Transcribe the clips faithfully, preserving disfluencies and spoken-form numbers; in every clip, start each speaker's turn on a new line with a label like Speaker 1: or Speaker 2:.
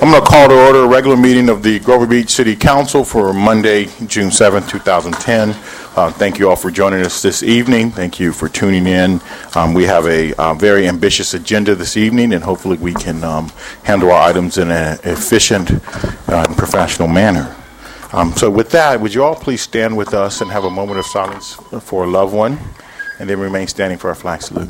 Speaker 1: I'm going to call to order a regular meeting of the Grover Beach City Council for Monday, June seventh, two thousand ten. Uh, thank you all for joining us this evening. Thank you for tuning in. Um, we have a uh, very ambitious agenda this evening, and hopefully we can um, handle our items in an efficient uh, and professional manner. Um, so with that, would you all please stand with us and have a moment of silence for a loved one, and then remain standing for our flag salute.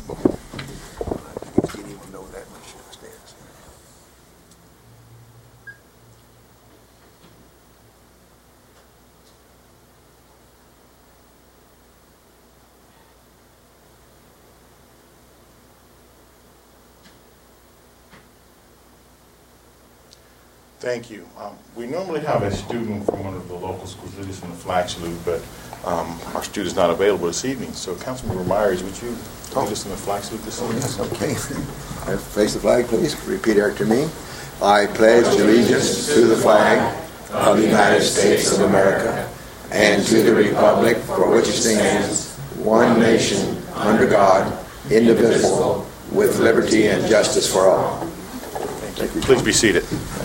Speaker 1: Thank you. Um, we normally have a student from one of the local schools lead us in the flag salute, but um, our student is not available this evening. So, Councilmember Myers, would you lead us in the flag salute this evening?
Speaker 2: Yes, okay. Face the flag, please. Repeat after me. I pledge allegiance to the flag of the United States of America and to the republic for which it stands, one nation, under God, indivisible, with liberty and justice for all.
Speaker 1: Thank you. Please be seated.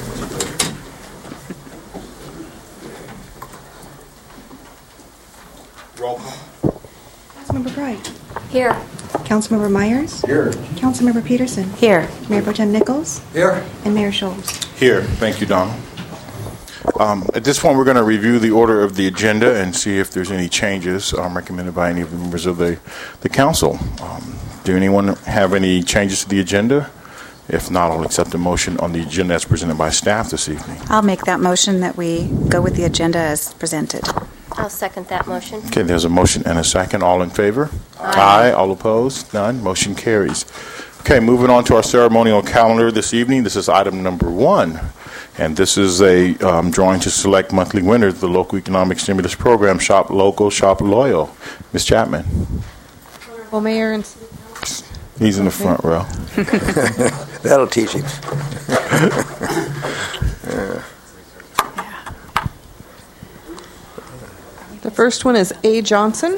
Speaker 1: Roll call.
Speaker 3: Councilmember Bright.
Speaker 4: Here.
Speaker 3: Councilmember Myers.
Speaker 2: Here.
Speaker 3: Councilmember Peterson.
Speaker 4: Here.
Speaker 3: Mayor Pro Tem Nichols.
Speaker 2: Here.
Speaker 3: And Mayor Schultz.
Speaker 1: Here. Thank you, Donald. Um, at this point, we're going to review the order of the agenda and see if there's any changes um, recommended by any of the members of the, the council. Um, do anyone have any changes to the agenda? If not, I'll accept the motion on the agenda as presented by staff this evening.
Speaker 4: I'll make that motion that we go with the agenda as presented.
Speaker 5: I'll second that motion.
Speaker 1: Okay, there's a motion and a second. All in favor? Aye. Aye. All opposed? None. Motion carries. Okay, moving on to our ceremonial calendar this evening. This is item number one, and this is a um, drawing to select monthly winners of the local economic stimulus program, Shop Local, Shop Loyal. Miz Chapman.
Speaker 6: Well, Mayor and
Speaker 1: He's in the front row.
Speaker 2: That'll teach him.
Speaker 6: yeah. The first one is A. Johnson.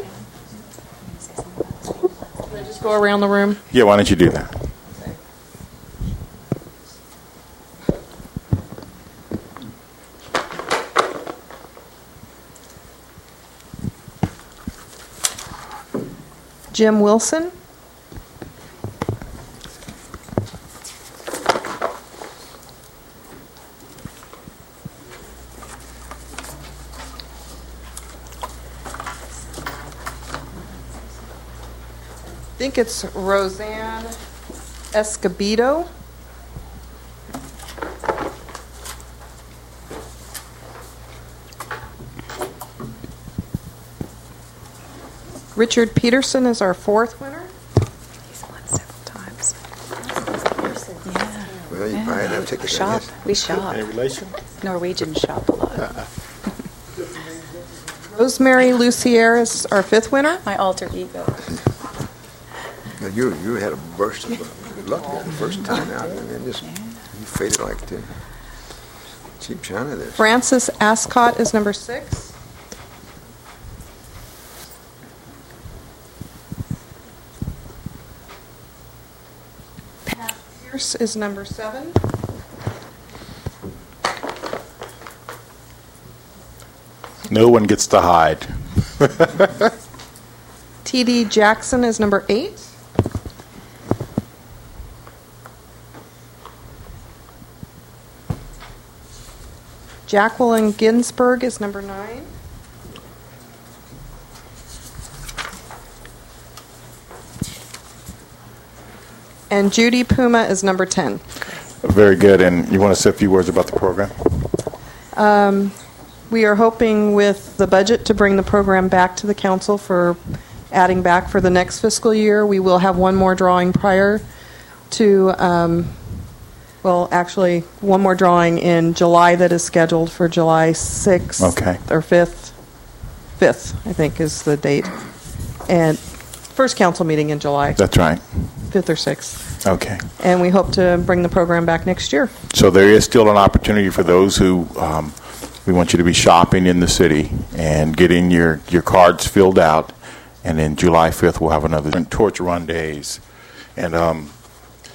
Speaker 6: Can I just go around the room?
Speaker 1: Yeah, why don't you do that?
Speaker 6: Jim Wilson. I think it's Roseanne Escobedo. Richard Peterson is our fourth winner.
Speaker 4: He's won several times.
Speaker 2: Yeah. Well, you
Speaker 4: yeah.
Speaker 2: probably have to take a
Speaker 4: shop. We shop.
Speaker 1: Any relation?
Speaker 4: Norwegian shop a lot.
Speaker 1: Uh-uh.
Speaker 6: Rosemary Lucier is our fifth winner.
Speaker 4: My alter ego.
Speaker 2: You you had a burst of luck there the first time out, and then just you faded like the cheap china there.
Speaker 6: Francis Ascott is number six. Pat Pierce is number seven.
Speaker 1: No one gets to hide.
Speaker 6: T D Jackson is number eight. Jacqueline Ginsburg is number nine. And Judy Puma is number ten.
Speaker 1: Very good. And you want to say a few words about the program?
Speaker 6: Um, we are hoping with the budget to bring the program back to the council for adding back for the next fiscal year. We will have one more drawing prior to... Um, Well, actually, one more drawing in July that is scheduled for July sixth
Speaker 1: Okay.
Speaker 6: or fifth. fifth, I think, is the date. And first council meeting in July.
Speaker 1: That's right.
Speaker 6: fifth or sixth.
Speaker 1: Okay.
Speaker 6: And we hope to bring the program back next year.
Speaker 1: So there is still an opportunity for those who um, we want you to be shopping in the city and getting your, your cards filled out. And then July fifth, we'll have another torch run days. And um,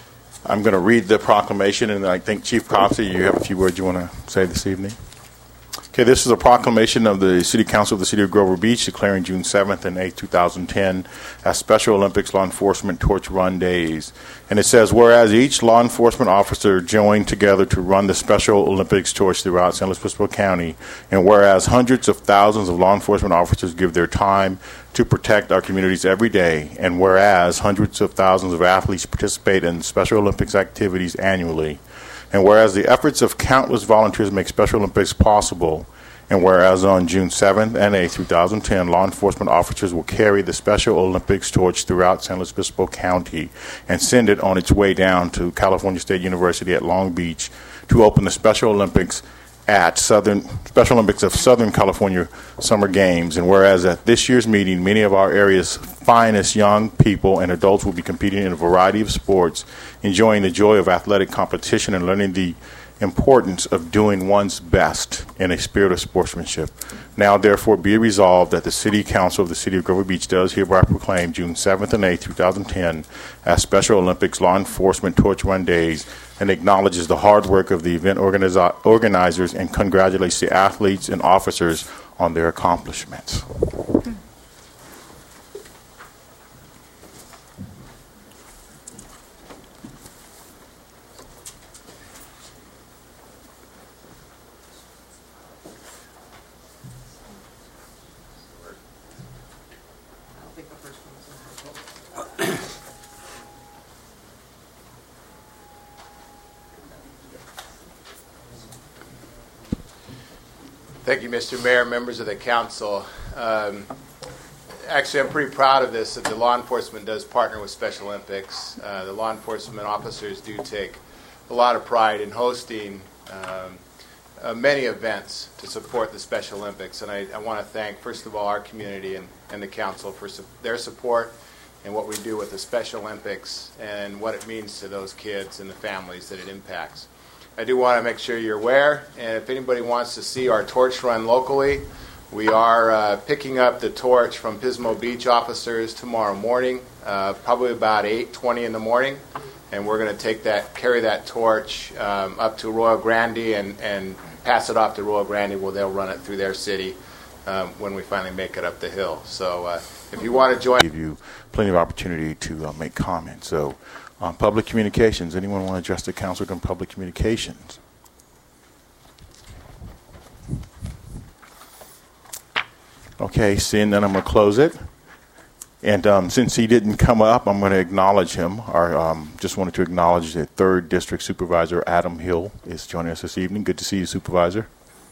Speaker 1: I'm going to read the proclamation, and I think Chief Copsey, you have a few words you want to say this evening. Okay, this is a proclamation of the City Council of the City of Grover Beach declaring June seventh and eighth, two thousand ten as Special Olympics Law Enforcement Torch Run Days. And it says, whereas each law enforcement officer joined together to run the Special Olympics torch throughout San Luis Obispo County, and whereas hundreds of thousands of law enforcement officers give their time to protect our communities every day, and whereas hundreds of thousands of athletes participate in Special Olympics activities annually, and whereas the efforts of countless volunteers make Special Olympics possible, and whereas on June seventh and eighth, two thousand ten, law enforcement officers will carry the Special Olympics torch throughout San Luis Obispo County and send it on its way down to California State University at Long Beach to open the Special Olympics at Southern Special Olympics of Southern California Summer Games. And whereas at this year's meeting, many of our area's finest young people and adults will be competing in a variety of sports, enjoying the joy of athletic competition and learning the importance of doing one's best in a spirit of sportsmanship. Now, therefore, be resolved that the City Council of the City of Grover Beach does hereby proclaim June seventh and eighth, two thousand ten as Special Olympics Law Enforcement Torch Run Days, and acknowledges the hard work of the event organiza- organizers and congratulates the athletes and officers on their accomplishments.
Speaker 7: Thank you, Mister Mayor, members of the council. Um, actually, I'm pretty proud of this, that the law enforcement does partner with Special Olympics. Uh, the law enforcement officers do take a lot of pride in hosting um, uh, many events to support the Special Olympics. And I, I want to thank, first of all, our community and, and the council for su- their support and what we do with the Special Olympics and what it means to those kids and the families that it impacts. I do want to make sure you're aware, and if anybody wants to see our torch run locally, we are uh, picking up the torch from Pismo Beach officers tomorrow morning, uh, probably about eight twenty in the morning, and we're going to take that, carry that torch um, up to Royal Grande and, and pass it off to Royal Grande, where they'll run it through their city um, when we finally make it up the hill. So uh, if you want to join...
Speaker 1: Give you plenty of opportunity to uh, make comments. So. On public communications, anyone want to address the council on public communications? Okay, seeing none, I'm going to close it. And um, since he didn't come up, I'm going to acknowledge him. Our, um, just wanted to acknowledge that third District Supervisor Adam Hill is joining us this evening. Good to see you, Supervisor.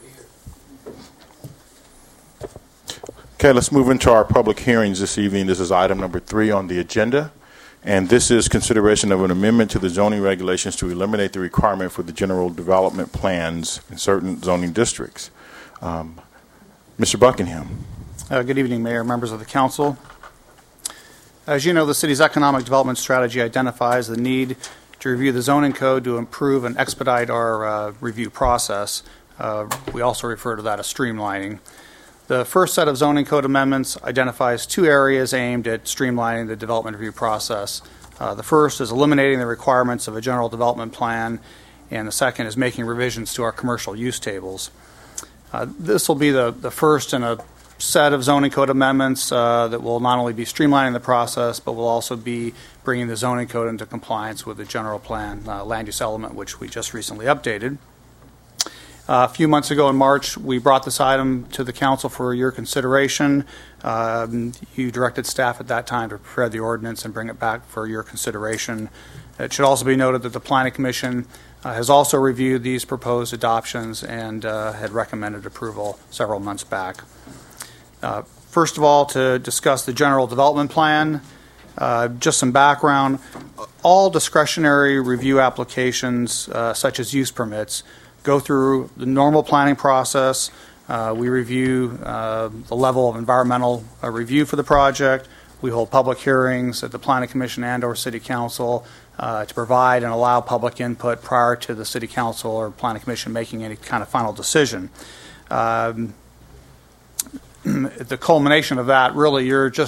Speaker 1: Okay, let's move into our public hearings this evening. This is item number three on the agenda. And this is consideration of an amendment to the zoning regulations to eliminate the requirement for the general development plans in certain zoning districts. Um, Mister Buckingham.
Speaker 8: Uh, good evening, Mayor, members of the council. As you know, the city's economic development strategy identifies the need to review the zoning code to improve and expedite our uh, review process. Uh, we also refer to that as streamlining. The first set of zoning code amendments identifies two areas aimed at streamlining the development review process. Uh, the first is eliminating the requirements of a general development plan, and the second is making revisions to our commercial use tables. Uh, this will be the, the first in a set of zoning code amendments uh, that will not only be streamlining the process, but will also be bringing the zoning code into compliance with the general plan uh, land use element, which we just recently updated. Uh, a few months ago in March, we brought this item to the council for your consideration. Um, you directed staff at that time to prepare the ordinance and bring it back for your consideration. It should also be noted that the Planning Commission uh, has also reviewed these proposed adoptions and uh, had recommended approval several months back. Uh, first of all, to discuss the general development plan, uh, just some background. All discretionary review applications, uh, such as use permits, go through the normal planning process. Uh, we review uh, the level of environmental uh, review for the project. We hold public hearings at the Planning Commission and or City Council uh, to provide and allow public input prior to the City Council or Planning Commission making any kind of final decision. Um, the culmination of that, really, you're just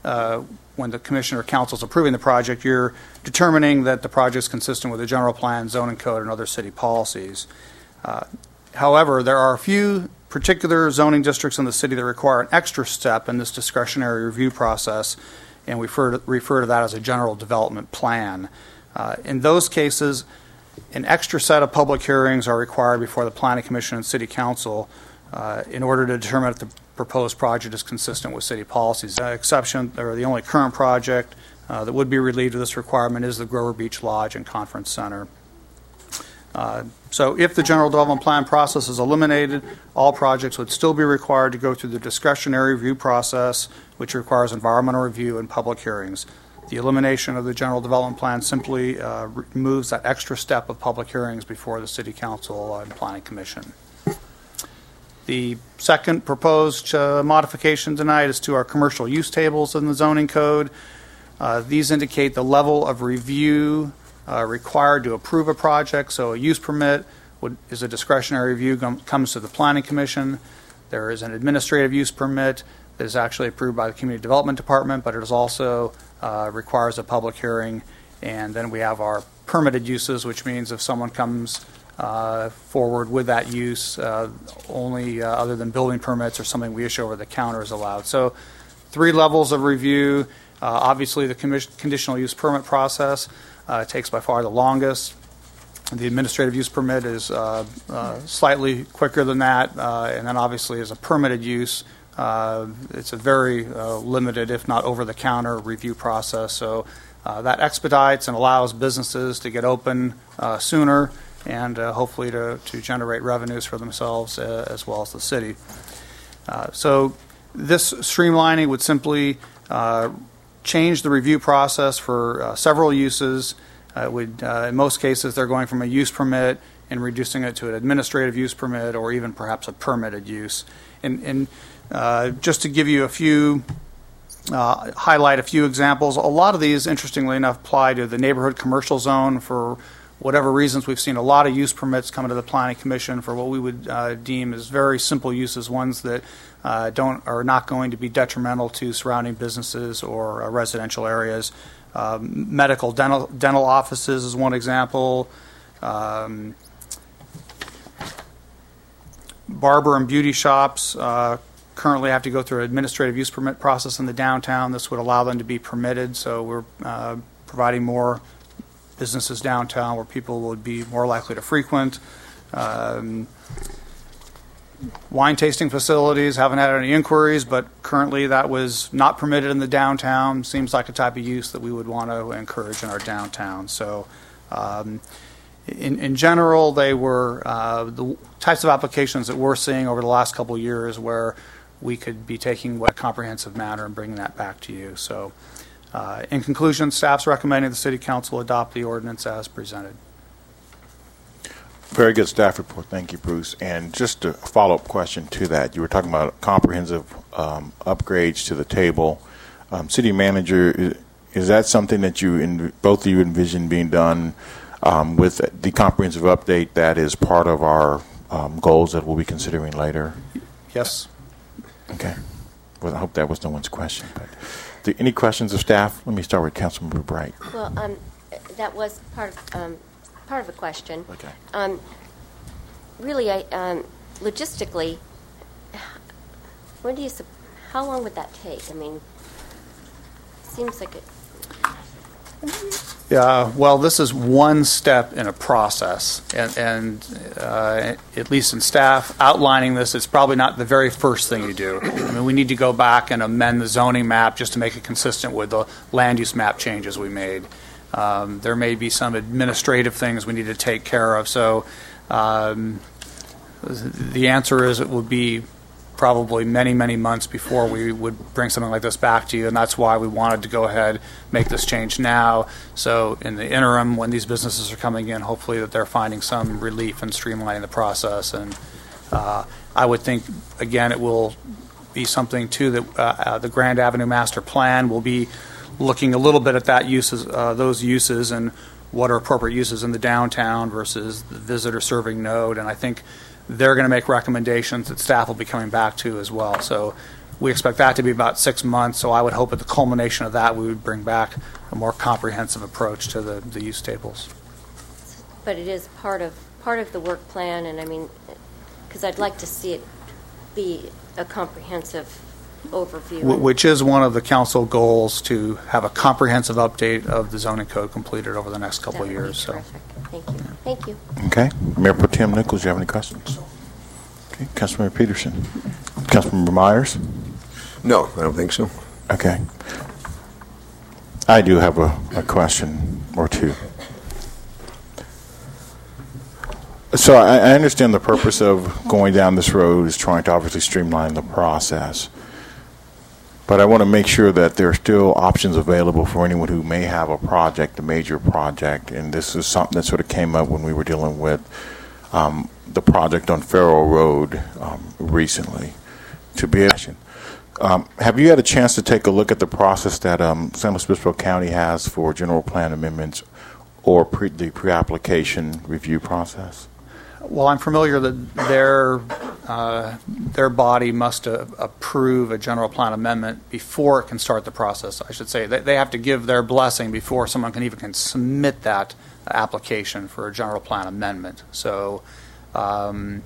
Speaker 8: uh, when the commission or council is approving the project, you're determining that the project is consistent with the general plan, zoning code, and other city policies. Uh, however, there are a few particular zoning districts in the city that require an extra step in this discretionary review process, and we refer to, refer to that as a general development plan. Uh, in those cases, an extra set of public hearings are required before the Planning Commission and City Council uh, in order to determine if the proposed project is consistent with city policies. The exception, or the only current project uh, that would be relieved of this requirement, is the Grover Beach Lodge and Conference Center. Uh, so if the general development plan process is eliminated, all projects would still be required to go through the discretionary review process, which requires environmental review and public hearings. The elimination of the general development plan simply uh, removes that extra step of public hearings before the City Council and Planning Commission. The second proposed uh, modification tonight is to our commercial use tables in the zoning code. Uh, these indicate the level of review uh, required to approve a project. So a use permit would, is a discretionary review, com- comes to the Planning Commission. There is an administrative use permit that is actually approved by the Community Development Department, but it is also uh, requires a public hearing. And then we have our permitted uses, which means if someone comes Uh, forward with that use, uh, only uh, other than building permits or something we issue over the counter is allowed. So three levels of review. Uh, obviously, the commission, conditional use permit process uh, takes by far the longest. The administrative use permit is uh, uh, slightly quicker than that. Uh, and then obviously as a permitted use, uh, it's a very uh, limited, if not over-the-counter review process. So uh, that expedites and allows businesses to get open uh, sooner, and uh, hopefully to, to generate revenues for themselves uh, as well as the city. Uh, so this streamlining would simply uh, change the review process for uh, several uses. Uh, would uh, in most cases they're going from a use permit and reducing it to an administrative use permit or even perhaps a permitted use. And, and uh, just to give you a few, uh, highlight a few examples, a lot of these, interestingly enough, apply to the neighborhood commercial zone. For whatever reasons, we've seen a lot of use permits come to the Planning Commission for what we would uh, deem as very simple uses, ones that uh, don't are not going to be detrimental to surrounding businesses or uh, residential areas. Um, medical dental dental offices is one example. Um, barber and beauty shops uh, currently have to go through an administrative use permit process in the downtown. This would allow them to be permitted, so we're uh, providing more businesses downtown where people would be more likely to frequent. Um, wine tasting facilities, haven't had any inquiries, but currently that was not permitted in the downtown. Seems like a type of use that we would want to encourage in our downtown. So um, in, in general, they were uh, the types of applications that we're seeing over the last couple of years where we could be taking a comprehensive matter and bringing that back to you. So Uh, in conclusion, staff's recommending the City Council adopt the ordinance as presented.
Speaker 1: Very good staff report. Thank you, Bruce. And just a follow-up question to that. You were talking about comprehensive um, upgrades to the table. Um, City Manager, is, is that something that you, in, both of you envision being done um, with the comprehensive update that is part of our um, goals that we'll be considering later?
Speaker 8: Yes.
Speaker 1: Okay. Well, I hope that was no one's question. But any questions of staff? Let me start with Councilmember Bright.
Speaker 5: Well, um, that was part of, um, part of the question.
Speaker 1: Okay.
Speaker 5: Um, really, I, um, logistically, when do you? How long would that take? I mean, seems like it.
Speaker 8: Yeah, well, this is one step in a process, and, and uh, at least in staff outlining this, it's probably not the very first thing you do. I mean, we need to go back and amend the zoning map just to make it consistent with the land use map changes we made. Um, there may be some administrative things we need to take care of. So um, the answer is it would be probably many, many months before we would bring something like this back to you, and that's why we wanted to go ahead, make this change now. So in the interim, when these businesses are coming in, hopefully that they're finding some relief in streamlining the process. And uh, I would think, again, it will be something, too, that uh, uh, the Grand Avenue Master Plan will be looking a little bit at that uses, uh, those uses and what are appropriate uses in the downtown versus the visitor serving node. And I think they're going to make recommendations that staff will be coming back to as well. So we expect that to be about six months, so I would hope at the culmination of that we would bring back a more comprehensive approach to the, the use tables.
Speaker 5: But it is part of part of the work plan, and I mean, because I'd like to see it be a comprehensive overview.
Speaker 8: Wh- Which is one of the council goals, to have a comprehensive update of the zoning code completed over the next couple
Speaker 5: That
Speaker 8: of
Speaker 5: would be
Speaker 8: years. So.
Speaker 5: terrific. Thank you. Thank you.
Speaker 1: Okay. Mayor Pro Tem Nichols, do you have any questions? Okay. Councilmember Peterson. Councilmember Myers?
Speaker 2: No, I don't think so.
Speaker 1: Okay. I do have a, a question or two. So I, I understand the purpose of going down this road is trying to obviously streamline the process. But I want to make sure that there are still options available for anyone who may have a project, a major project. And this is something that sort of came up when we were dealing with um, the project on Farrell Road um, recently. To be um, have you had a chance to take a look at the process that um, San Luis Obispo County has for general plan amendments or pre- the pre-application review process?
Speaker 8: Well, I'm familiar that their uh, their body must uh, approve a general plan amendment before it can start the process. I should say they, they have to give their blessing before someone can even can submit that application for a general plan amendment. So um,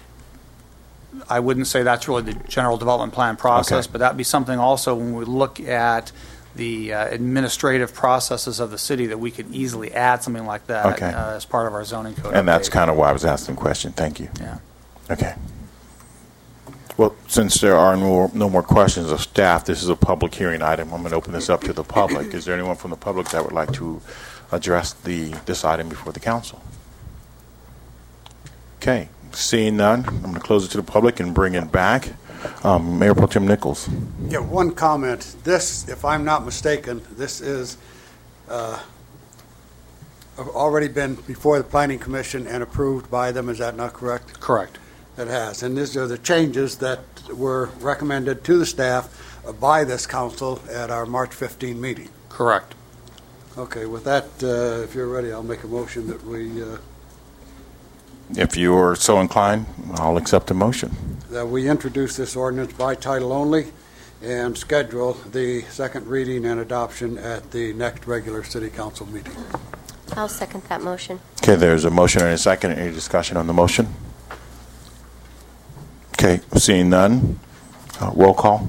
Speaker 8: I wouldn't say that's really the general development plan process,
Speaker 1: Okay.
Speaker 8: but that'd be something also when we look at the uh, administrative processes of the city that we could easily add something like that
Speaker 1: Okay.
Speaker 8: uh, as part of our zoning code.
Speaker 1: And that's
Speaker 8: update.
Speaker 1: kind of why I was asking the question. Thank you.
Speaker 8: Yeah.
Speaker 1: Okay. Well, since there are no, no more questions of staff, this is a public hearing item. I'm going to open this up to the public. Is there anyone from the public that would like to address the this item before the council? Okay. Seeing none, I'm going to close it to the public and bring it back. Um, Mayor Pro Tem Nichols.
Speaker 9: Yeah, one comment. This, if I'm not mistaken, this is uh, already been before the Planning Commission and approved by them. Is that not correct?
Speaker 8: Correct.
Speaker 9: It has. And these are the changes that were recommended to the staff by this council at our March fifteenth meeting.
Speaker 8: Correct.
Speaker 9: Okay, with that, uh, if you're ready, I'll make a motion that we uh,
Speaker 1: If you are so inclined, I'll accept a motion.
Speaker 9: that we introduce this ordinance by title only and schedule the second reading and adoption at the next regular city council meeting.
Speaker 5: I'll second that motion.
Speaker 1: Okay, there's a motion and a second. Any discussion on the motion? Okay, seeing none, uh, roll call.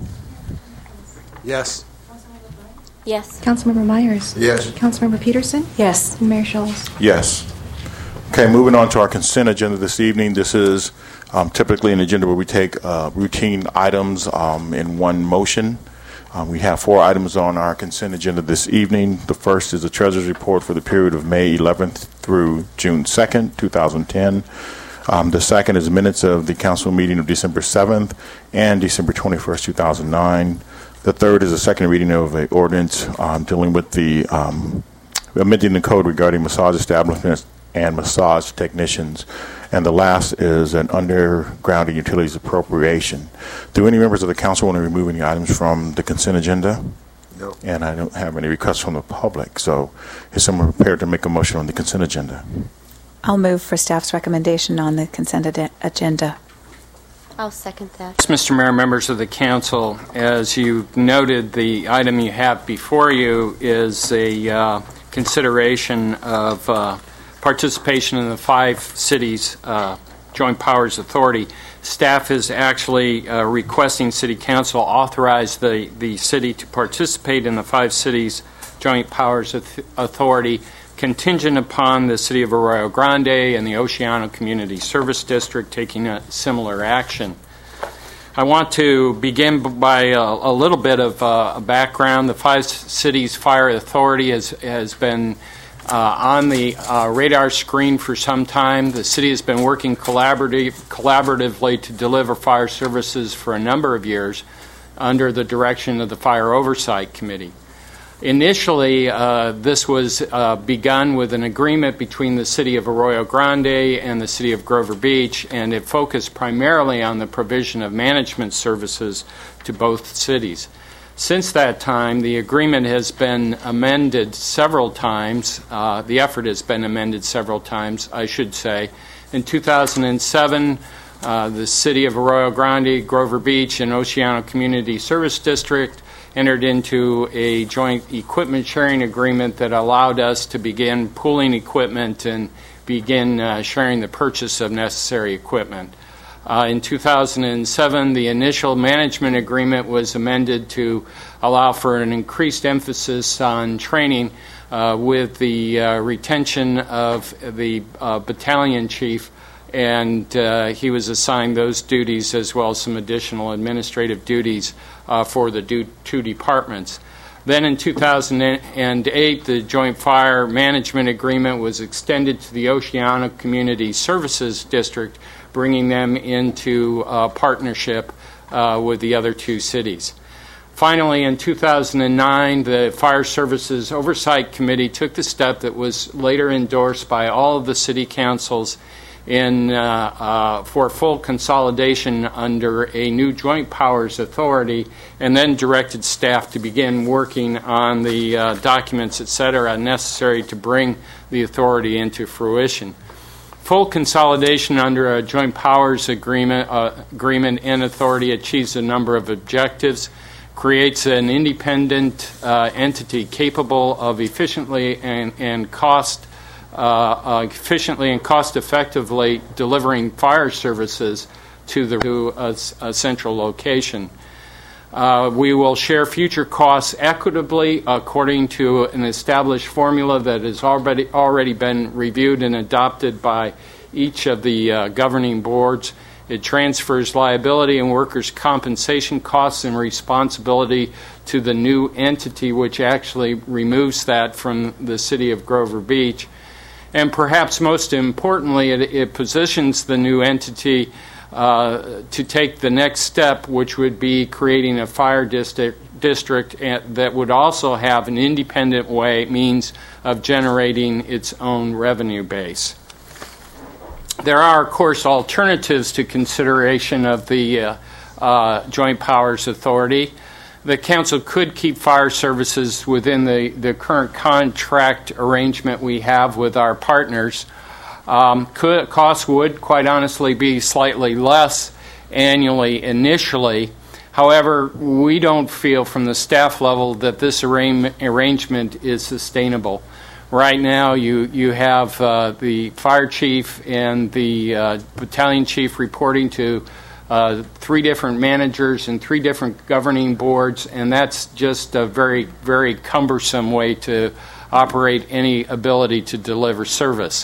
Speaker 9: Yes.
Speaker 5: Yes.
Speaker 3: Councilmember Myers?
Speaker 2: Yes.
Speaker 3: Councilmember Peterson?
Speaker 4: Yes.
Speaker 3: And Mayor Schultz?
Speaker 1: Yes. Okay, moving on to our consent agenda this evening. This is um, typically an agenda where we take uh, routine items um, in one motion. Um, we have four items on our consent agenda this evening. The first is the Treasurer's Report for the period of May eleventh through June second, two thousand ten. Um, the second is minutes of the council meeting of December seventh and December twenty-first, two thousand nine. The third is a second reading of an ordinance um, dealing with the um, amending the code regarding massage establishments and massage technicians. And the last is an underground and utilities appropriation. Do any members of the council want to remove any items from the consent agenda?
Speaker 2: No.
Speaker 1: And I don't have any requests from the public. So is someone prepared to make a motion on the consent agenda?
Speaker 4: I'll move for staff's recommendation on the consent ad- agenda.
Speaker 5: I'll second that.
Speaker 10: Mister Mayor, members of the council, as you noted, the item you have before you is a uh, consideration of uh, participation in the five cities uh, Joint Powers Authority. Staff is actually uh, requesting City Council authorize the, the city to participate in the five cities Joint Powers Authority contingent upon the City of Arroyo Grande and the Oceano Community Service District taking a similar action. I want to begin by a, a little bit of uh, a background. The Five Cities Fire Authority has, has been uh, on the uh, radar screen for some time. The city has been working collaborative, collaboratively to deliver fire services for a number of years under the direction of the Fire Oversight Committee. Initially, uh, this was uh, begun with an agreement between the City of Arroyo Grande and the City of Grover Beach, and it focused primarily on the provision of management services to both cities. Since that time, the agreement has been amended several times. Uh, the effort has been amended several times, I should say. In two thousand seven, uh, the City of Arroyo Grande, Grover Beach, and Oceano Community Service District entered into a joint equipment sharing agreement that allowed us to begin pooling equipment and begin uh, sharing the purchase of necessary equipment. Uh, in two thousand seven, the initial management agreement was amended to allow for an increased emphasis on training uh, with the uh, retention of the uh, battalion chief, and uh, he was assigned those duties as well as some additional administrative duties uh, for the do- two departments. Then in two thousand eight, the Joint Fire Management Agreement was extended to the Oceano Community Services District, bringing them into uh, partnership uh, with the other two cities. Finally, in two thousand nine, the Fire Services Oversight Committee took the step that was later endorsed by all of the city councils in uh, uh, for full consolidation under a new Joint Powers Authority, and then directed staff to begin working on the uh, documents, et cetera, necessary to bring the authority into fruition. Full consolidation under a Joint Powers Agreement, uh, agreement and authority achieves a number of objectives, creates an independent uh, entity capable of efficiently and, and cost Uh, uh, efficiently and cost-effectively delivering fire services to the to a, a central location. Uh, we will share future costs equitably according to an established formula that has already already been reviewed and adopted by each of the uh, governing boards. It transfers liability and workers' compensation costs and responsibility to the new entity, which actually removes that from the city of Grover Beach. And perhaps most importantly, it, it positions the new entity uh, to take the next step, which would be creating a fire district, district that would also have an independent way, means of generating its own revenue base. There are, of course, alternatives to consideration of the uh, uh, Joint Powers Authority. The council could keep fire services within the, the current contract arrangement we have with our partners. Um, could, costs would, quite honestly, be slightly less annually initially. However, we don't feel from the staff level that this arra- arrangement is sustainable. Right now, you, you have uh, the fire chief and the uh, battalion chief reporting to Uh, three different managers and three different governing boards, and that's just a very, very cumbersome way to operate any ability to deliver service.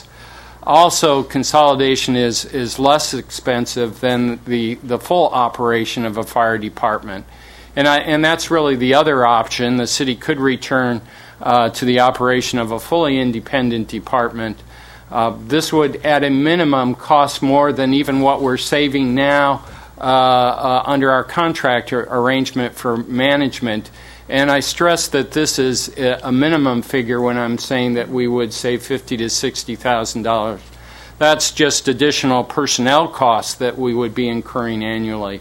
Speaker 10: Also, consolidation is, is less expensive than the, the full operation of a fire department. And, I, and that's really the other option. The city could return uh, to the operation of a fully independent department. Uh, this would, at a minimum, cost more than even what we're saving now uh, uh, under our contract arrangement for management. And I stress that this is a minimum figure when I'm saying that we would save fifty thousand to sixty thousand dollars. That's just additional personnel costs that we would be incurring annually.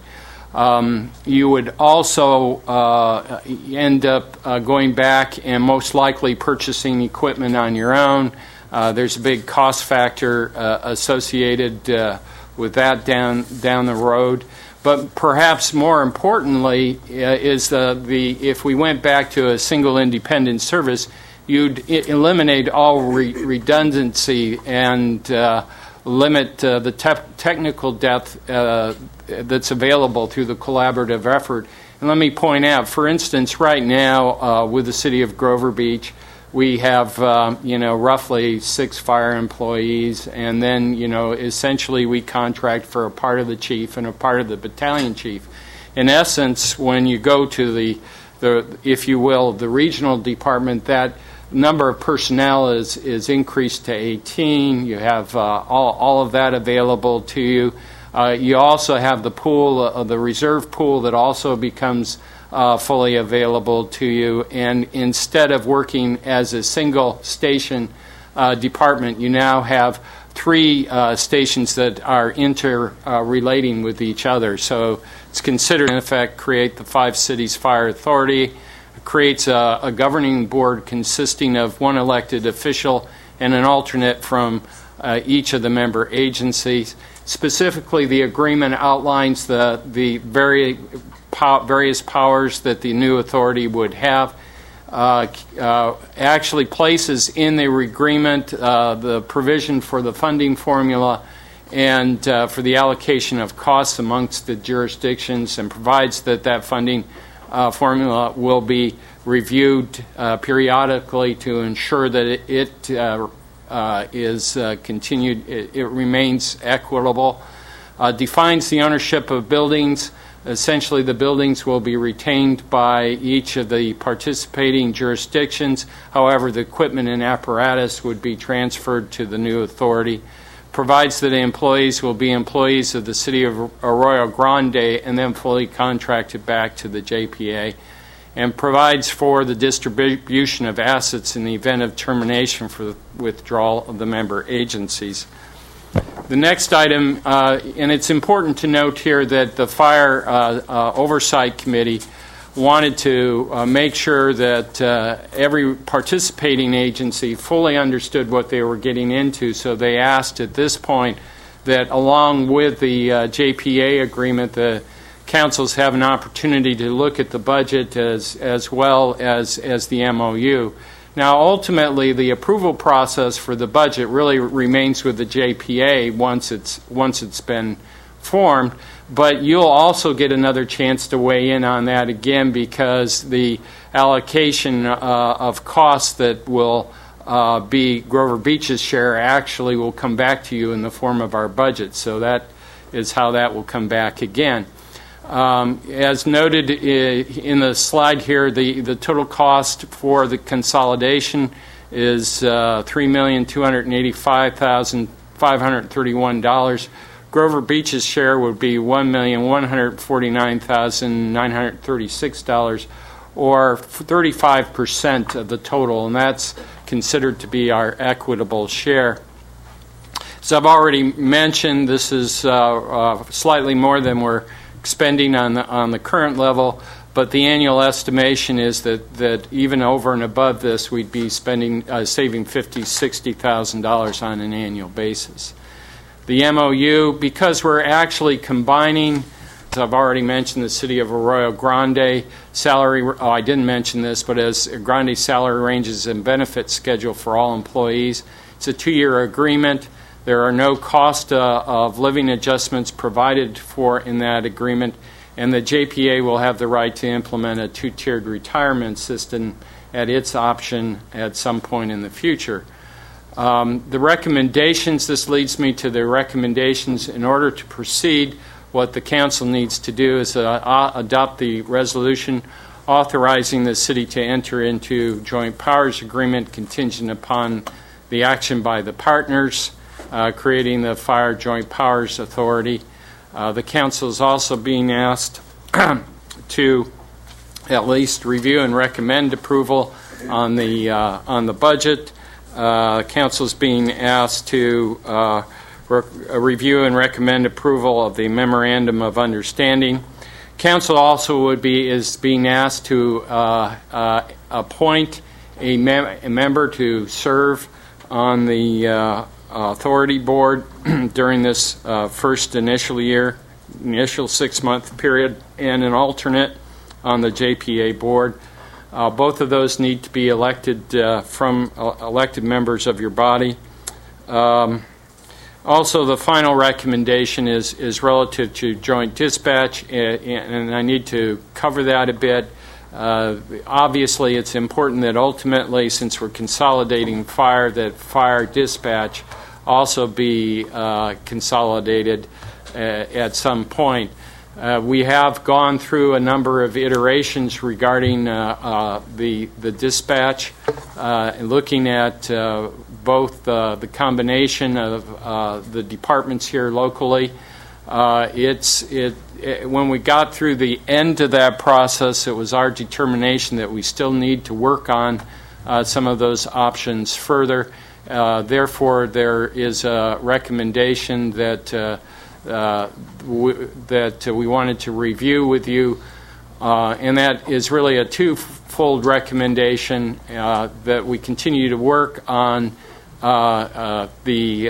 Speaker 10: Um, you would also uh, end up uh, going back and most likely purchasing equipment on your own. Uh, there's a big cost factor uh, associated uh, with that down down the road. But perhaps more importantly uh, is uh, the if we went back to a single independent service, you'd I- eliminate all re- redundancy and uh, limit uh, the te- technical depth uh, that's available through the collaborative effort. And let me point out, for instance, right now uh, with the city of Grover Beach, we have, uh, you know, roughly six fire employees, and then, you know, essentially we contract for a part of the chief and a part of the battalion chief. In essence, when you go to the, the if you will, the regional department, that number of personnel is, is increased to eighteen. You have uh, all, all of that available to you. Uh, you also have the pool, uh, the reserve pool that also becomes Uh, fully available to you, and instead of working as a single station uh, department, you now have three uh, stations that are interrelating uh, with each other. So it's considered, in effect, create the Five Cities Fire Authority. It creates a, a governing board consisting of one elected official and an alternate from uh, each of the member agencies. Specifically, the agreement outlines the, the very, pow, various powers that the new authority would have. Uh, uh, actually places in the agreement uh, the provision for the funding formula and uh, for the allocation of costs amongst the jurisdictions, and provides that that funding uh, formula will be reviewed uh, periodically to ensure that it, it uh, uh, is uh, continued, it, it remains equitable. Uh, defines the ownership of buildings. Essentially, the buildings will be retained by each of the participating jurisdictions. However, the equipment and apparatus would be transferred to the new authority. Provides that the employees will be employees of the City of Arroyo Grande and then fully contracted back to the J P A. And provides for the distribution of assets in the event of termination for the withdrawal of the member agencies. The next item, uh, and it's important to note here that the Fire uh, uh, Oversight Committee wanted to uh, make sure that uh, every participating agency fully understood what they were getting into, so they asked at this point that along with the uh, J P A agreement, the councils have an opportunity to look at the budget as, as well as, as the M O U. Now, ultimately, the approval process for the budget really remains with the J P A once it's once it's been formed, but you'll also get another chance to weigh in on that again, because the allocation uh, of costs that will uh, be Grover Beach's share actually will come back to you in the form of our budget. So that is how that will come back again. Um, as noted in the slide here, the, the total cost for the consolidation is uh, three million two hundred eighty-five thousand five hundred thirty-one dollars. Grover Beach's share would be one million one hundred forty-nine thousand nine hundred thirty-six dollars, or thirty-five percent of the total, and that's considered to be our equitable share. As I've already mentioned, this is uh, uh, slightly more than we're spending on the on the current level, but the annual estimation is that, that even over and above this, we'd be spending uh, saving fifty, sixty thousand dollars on an annual basis. The M O U, because we're actually combining, as I've already mentioned, the City of Arroyo Grande salary. Oh, I didn't mention this, but as Grande salary ranges and benefit schedule for all employees, it's a two-year agreement. There are no cost uh, of living adjustments provided for in that agreement, and the J P A will have the right to implement a two-tiered retirement system at its option at some point in the future. Um, the recommendations, this leads me to the recommendations. In order to proceed, what the council needs to do is uh, adopt the resolution authorizing the city to enter into joint powers agreement contingent upon the action by the partners, Uh, creating the Fire Joint Powers Authority. Uh, the council is also being asked to at least review and recommend approval on the uh, on the budget. Uh, council is being asked to uh, re- review and recommend approval of the Memorandum of Understanding. Council also would be is being asked to uh, uh, appoint a, mem- a member to serve on the uh, authority board during this uh, first initial year, initial six-month period, and an alternate on the J P A board. Uh, both of those need to be elected uh, from uh, elected members of your body. Um, also, the final recommendation is, is relative to joint dispatch, and, and I need to cover that a bit. Uh, obviously, it's important that ultimately, since we're consolidating fire, that fire dispatch also be uh, consolidated uh, at some point. Uh, we have gone through a number of iterations regarding uh, uh, the the dispatch, uh, and looking at uh, both uh, the combination of uh, the departments here locally. Uh, it's it, it when we got through the end of that process, it was our determination that we still need to work on uh, some of those options further. Uh, therefore, there is a recommendation that uh, uh, w- that uh, we wanted to review with you, uh, and that is really a twofold recommendation uh, that we continue to work on uh, uh, the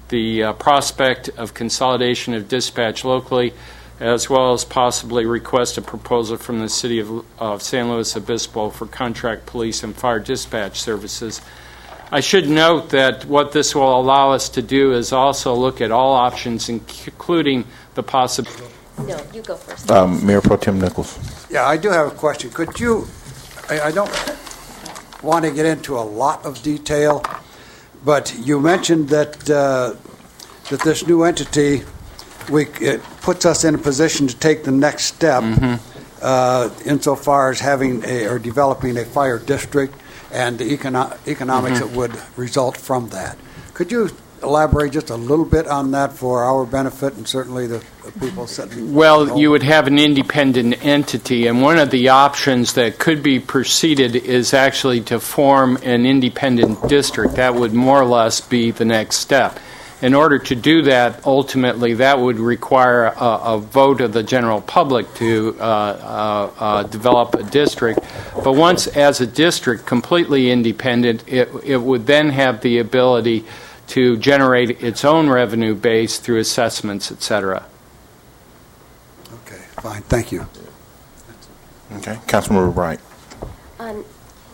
Speaker 10: the uh, prospect of consolidation of dispatch locally, as well as possibly request a proposal from the City of, of San Luis Obispo for contract police and fire dispatch services. I should note that what this will allow us to do is also look at all options, including the possibility.
Speaker 5: No, you go first.
Speaker 1: Um, Mayor Pro Tem Nichols.
Speaker 9: Yeah, I do have a question. Could you, I, I don't want to get into a lot of detail, but you mentioned that uh, that this new entity, we, it puts us in a position to take the next step mm-hmm. uh, insofar as having a, or developing a fire district and the econo- economics mm-hmm. that would result from that. Could you elaborate just a little bit on that for our benefit and certainly the, the people sitting?
Speaker 10: Well, you would have an independent entity, and one of the options that could be pursued is actually to form an independent district. That would more or less be the next step. In order to do that, ultimately, that would require a, a vote of the general public to uh, uh, uh, develop a district. But once as a district, completely independent, it, it would then have the ability to generate its own revenue base through assessments, et cetera.
Speaker 9: Okay, fine. Thank you.
Speaker 1: Okay. Councilmember Bright.
Speaker 5: Um,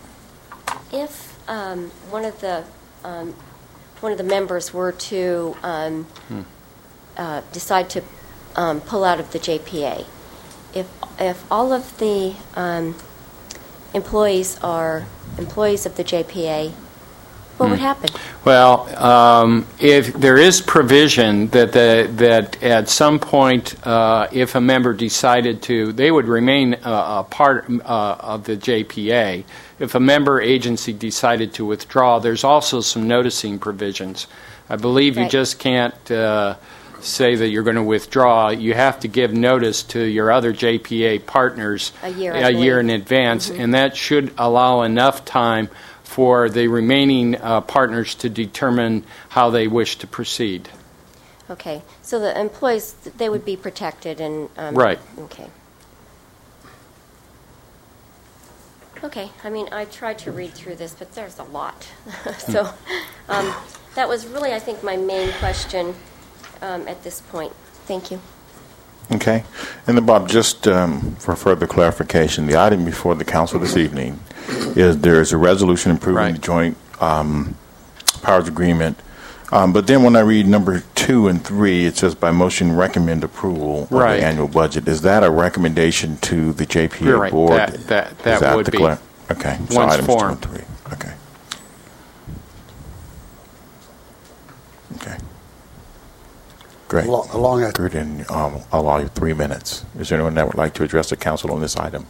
Speaker 5: if um, one of the um, one of the members were to um, hmm. uh, decide to um, pull out of the J P A, if if all of the um, employees are employees of the J P A, what hmm. would happen?
Speaker 10: Well, um, if there is provision that the, that at some point, uh, if a member decided to, they would remain uh, a part uh, of the J P A. If a member agency decided to withdraw, there's also some noticing provisions. I believe right. you just can't uh, say that you're going to withdraw. You have to give notice to your other J P A partners
Speaker 5: a year,
Speaker 10: a year in advance, mm-hmm. and that should allow enough time for the remaining uh, partners to determine how they wish to proceed.
Speaker 5: Okay, so the employees, they would be protected and um,
Speaker 10: right.
Speaker 5: Okay. Okay, I mean, I tried to read through this, but there's a lot. so um, that was really, I think, my main question um, at this point. Thank you.
Speaker 1: Okay. And then, Bob, just um, for further clarification, the item before the council this evening is there is a resolution approving
Speaker 10: right.
Speaker 1: the joint um, powers agreement. Um, but then when I read number two and three, it says by motion recommend approval of
Speaker 10: right.
Speaker 1: the annual budget. Is that a recommendation to the J P A
Speaker 10: You're right.
Speaker 1: board?
Speaker 10: That, that, that, that would be.
Speaker 1: Cla- okay. So
Speaker 10: once
Speaker 1: items
Speaker 10: formed.
Speaker 1: two and three. Okay. Okay. Great.
Speaker 9: Along, along that.
Speaker 1: Good. And um, I'll allow you three minutes. Is there anyone that would like to address the council on this item?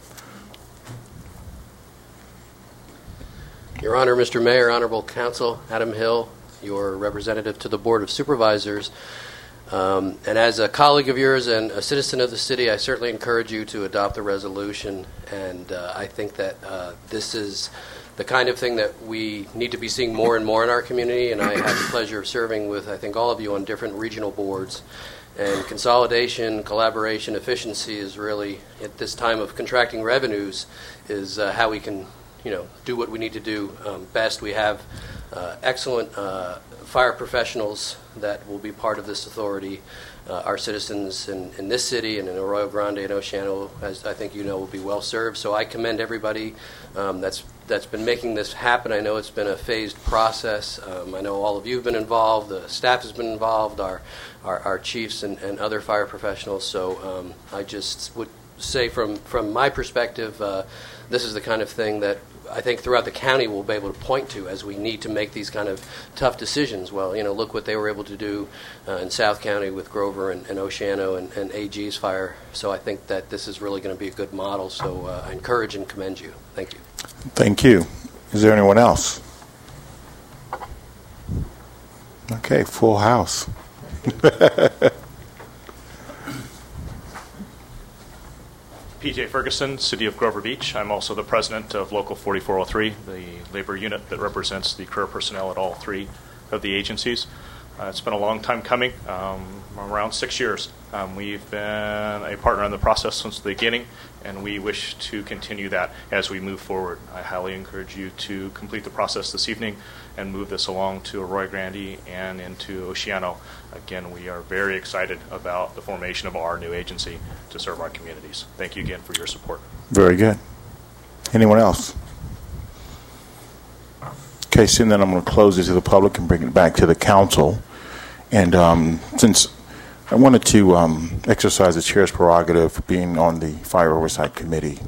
Speaker 11: Your Honor, Mister Mayor, Honorable Council, Adam Hill, your representative to the Board of Supervisors. Um, and as a colleague of yours and a citizen of the city, I certainly encourage you to adopt the resolution. And uh, I think that uh, this is the kind of thing that we need to be seeing more and more in our community. And I have the pleasure of serving with, I think, all of you on different regional boards. And consolidation, collaboration, efficiency is really, at this time of contracting revenues, is uh, how we can, you know, do what we need to do um, best. We have uh, excellent uh, fire professionals that will be part of this authority. Uh, our citizens in, in this city and in Arroyo Grande and Oceano, as I think you know, will be well served. So I commend everybody um, that's that's been making this happen. I know it's been a phased process. Um, I know all of you have been involved. The staff has been involved. Our our, our chiefs and, and other fire professionals. So um, I just would say, from from my perspective, uh, this is the kind of thing that I think throughout the county we'll be able to point to as we need to make these kind of tough decisions. Well, you know, look what they were able to do uh, in South County with Grover and, and Oceano and, and A G's fire. So I think that this is really going to be a good model. So uh, I encourage and commend you. Thank you.
Speaker 1: Thank you. Is there anyone else? Okay, full house.
Speaker 12: P J Ferguson, City of Grover Beach. I'm also the president of Local forty-four oh three, the labor unit that represents the career personnel at all three of the agencies. Uh, it's been a long time coming, um, around six years Um, we've been a partner in the process since the beginning, and we wish to continue that as we move forward. I highly encourage you to complete the process this evening and move this along to Arroyo Grande and into Oceano. Again, we are very excited about the formation of our new agency to serve our communities. Thank you again for your support.
Speaker 1: Very good. Anyone else? Okay, so then I'm going to close it to the public and bring it back to the council. And um, since I wanted to um, exercise the chair's prerogative being on the Fire Oversight Committee,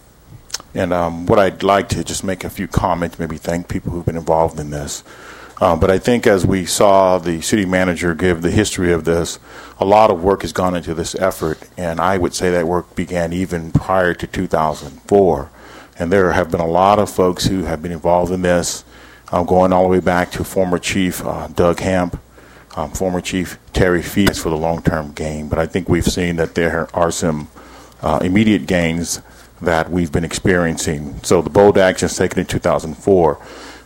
Speaker 1: and um, what I'd like to just make a few comments, maybe thank people who've been involved in this. Uh, but I think as we saw the city manager give the history of this, a lot of work has gone into this effort, and I would say that work began even prior to two thousand four. And there have been a lot of folks who have been involved in this, uh, going all the way back to former Chief uh, Doug Hamp, um, former Chief Terry Fees for the long-term gain. But I think we've seen that there are some uh, immediate gains that we've been experiencing. So the bold actions taken in two thousand four.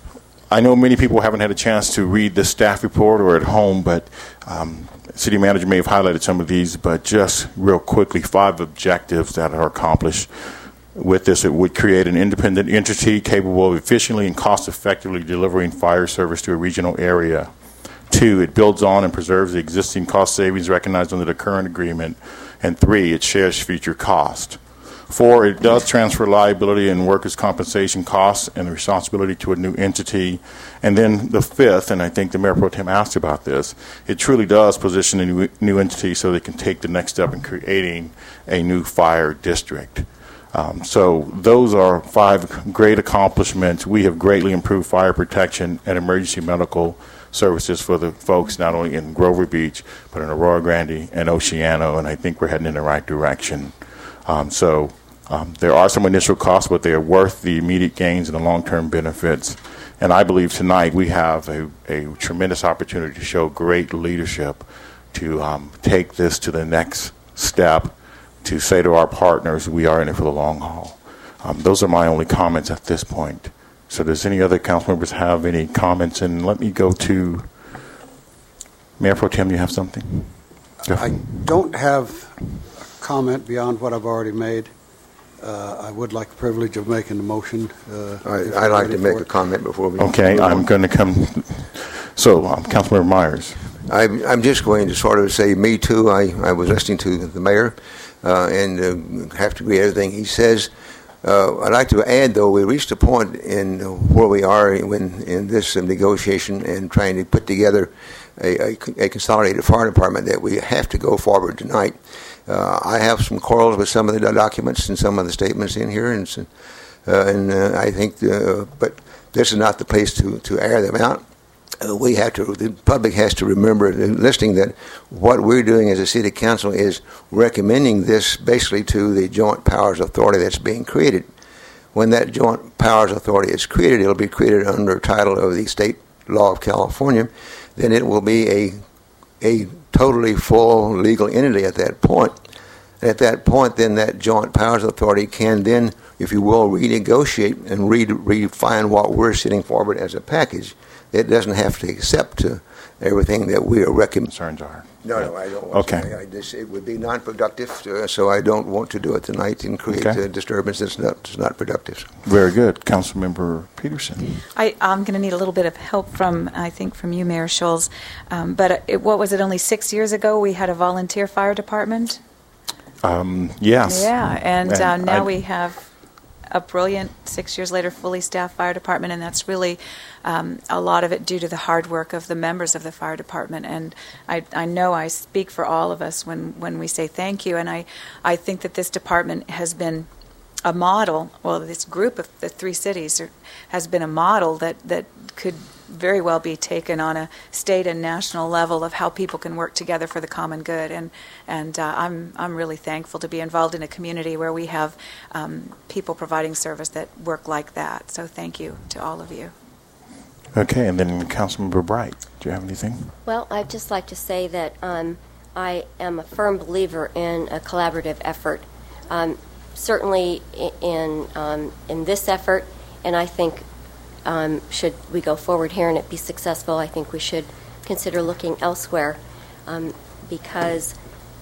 Speaker 1: I know many people haven't had a chance to read the staff report or at home, but um, city manager may have highlighted some of these, but just real quickly, five objectives that are accomplished with this. It would create an independent entity capable of efficiently and cost-effectively delivering fire service to a regional area. Two, it builds on and preserves the existing cost savings recognized under the current agreement. And three, it shares future cost. Four, it does transfer liability and workers' compensation costs and the responsibility to a new entity. And then the fifth, and I think the Mayor Pro Tem asked about this, it truly does position a new, new entity so they can take the next step in creating a new fire district. Um, so those are five great accomplishments. We have greatly improved fire protection and emergency medical services for the folks not only in Grover Beach, but in Arroyo Grande and Oceano, and I think we're heading in the right direction. Um, so um, there are some initial costs, but they are worth the immediate gains and the long-term benefits. And I believe tonight we have a, a tremendous opportunity to show great leadership to um, take this to the next step, to say to our partners, we are in it for the long haul. Um, those are my only comments at this point. So does any other council members have any comments? And let me go to Mayor Pro Tem. You have something? Go
Speaker 9: I don't have a comment beyond what I've already made. Uh, I would like the privilege of making the motion. Uh,
Speaker 2: I, I'd like to make a comment before we...
Speaker 1: Okay, I'm going to come... So, um, Councilmember Myers.
Speaker 2: I'm, I'm just going to sort of say, me too. I, I was listening to the mayor uh, and uh, have to agree with everything he says. Uh, I'd like to add, though, we reached a point in where we are when, in this uh, negotiation and trying to put together a, a, a consolidated fire department that we have to go forward tonight. Uh, I have some quarrels with some of the documents and some of the statements in here, and, uh, and uh, I think, uh, but this is not the place to, to air them out. Uh, we have to, the public has to remember, listening, that what we're doing as a city council is recommending this basically to the Joint Powers Authority that's being created. When that Joint Powers Authority is created, it'll be created under title of the state law of California. Then it will be a a totally full legal entity at that point. At that point, then that Joint Powers Authority can then, if you will, renegotiate and re- refine what we're sitting forward as a package. It doesn't have to accept uh, everything that we are recommending.
Speaker 1: Concerns are.
Speaker 2: No, no, I don't want
Speaker 1: Okay.
Speaker 2: to. I just, it would be non-productive, uh, so I don't want to do it tonight and create
Speaker 1: Okay.
Speaker 2: a disturbance that's not, that's not productive.
Speaker 1: Very good. Councilmember Peterson.
Speaker 4: I, I'm going to need a little bit of help from, I think, from you, Mayor Schulz. Um, but it, what was it, only six years ago we had a volunteer fire department?
Speaker 1: Um, yes.
Speaker 4: Yeah, and,
Speaker 1: And
Speaker 4: uh, now
Speaker 1: I-
Speaker 4: we have a brilliant, six years later, fully staffed fire department, and that's really um, a lot of it due to the hard work of the members of the fire department. And I, I know I speak for all of us when, when we say thank you, and I, I think that this department has been a model, well, this group of the three cities are, has been a model that, that could very well be taken on a state and national level of how people can work together for the common good. And and uh, I'm I'm really thankful to be involved in a community where we have um, people providing service that work like that. So thank you to all of you.
Speaker 1: Okay, and then Councilmember Bright. Do you have anything?
Speaker 5: Well, I'd just like to say that um, I am a firm believer in a collaborative effort. Um, certainly i- in um, in this effort, and I think um, should we go forward here and it be successful, I think we should consider looking elsewhere, um, because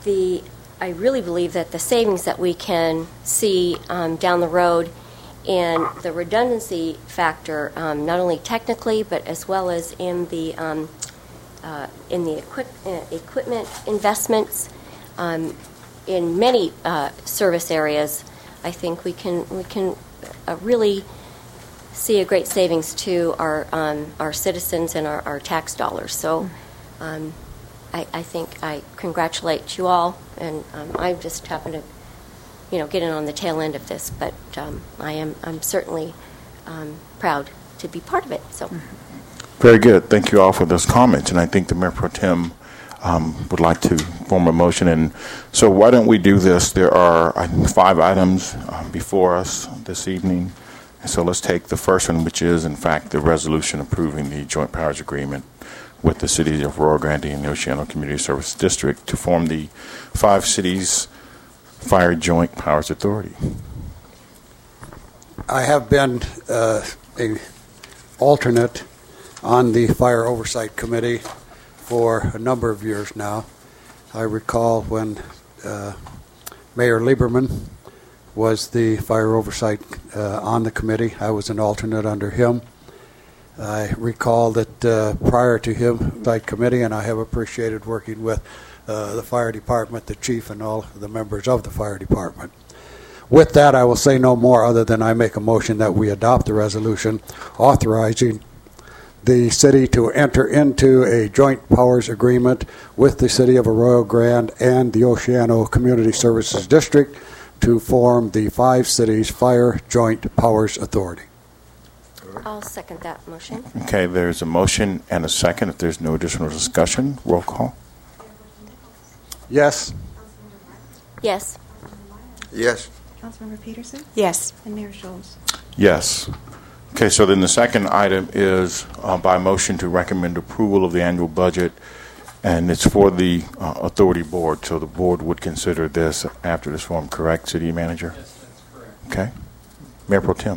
Speaker 5: the I really believe that the savings that we can see um, down the road and the redundancy factor, um, not only technically but as well as in the um, uh, in the equip, uh, equipment investments um, in many uh, service areas, I think we can we can uh, really see a great savings to our um, our citizens and our, our tax dollars. So. Um, I, I think I congratulate you all, and um, I just happen to, you know, get in on the tail end of this. But um, I am I'm certainly um, proud to be part of it. So,
Speaker 1: Very good. Thank you all for those comments, and I think the Mayor Pro Tem um, would like to form a motion. And so, why don't we do this? There are I think, five items um, before us this evening, and so let's take the first one, which is in fact the resolution approving the joint powers agreement with the cities of Rio Grande and the Oceano Community Service District to form the Five Cities Fire Joint Powers Authority.
Speaker 9: I have been uh, a alternate on the Fire Oversight Committee for a number of years now. I recall when uh, Mayor Lieberman was the Fire Oversight uh, on the committee. I was an alternate under him. I recall that uh, prior to him, that committee, and I have appreciated working with uh, the fire department, the chief, and all the members of the fire department. With that, I will say no more other than I make a motion that we adopt the resolution authorizing the city to enter into a joint powers agreement with the city of Arroyo Grande and the Oceano Community Services District to form the Five Cities Fire Joint Powers Authority.
Speaker 5: I'll second that motion.
Speaker 1: Okay, there's a motion and a second. If there's no additional discussion, roll call.
Speaker 9: Yes.
Speaker 5: Yes.
Speaker 2: Yes.
Speaker 3: Councilmember Peterson?
Speaker 4: Yes.
Speaker 3: And Mayor Schultz?
Speaker 1: Yes. Okay, so then the second item is uh, by motion to recommend approval of the annual budget, and it's for the uh, authority board. So the board would consider this after this form, correct, City Manager?
Speaker 11: Yes, that's correct.
Speaker 1: Okay. Mayor Pro Tem.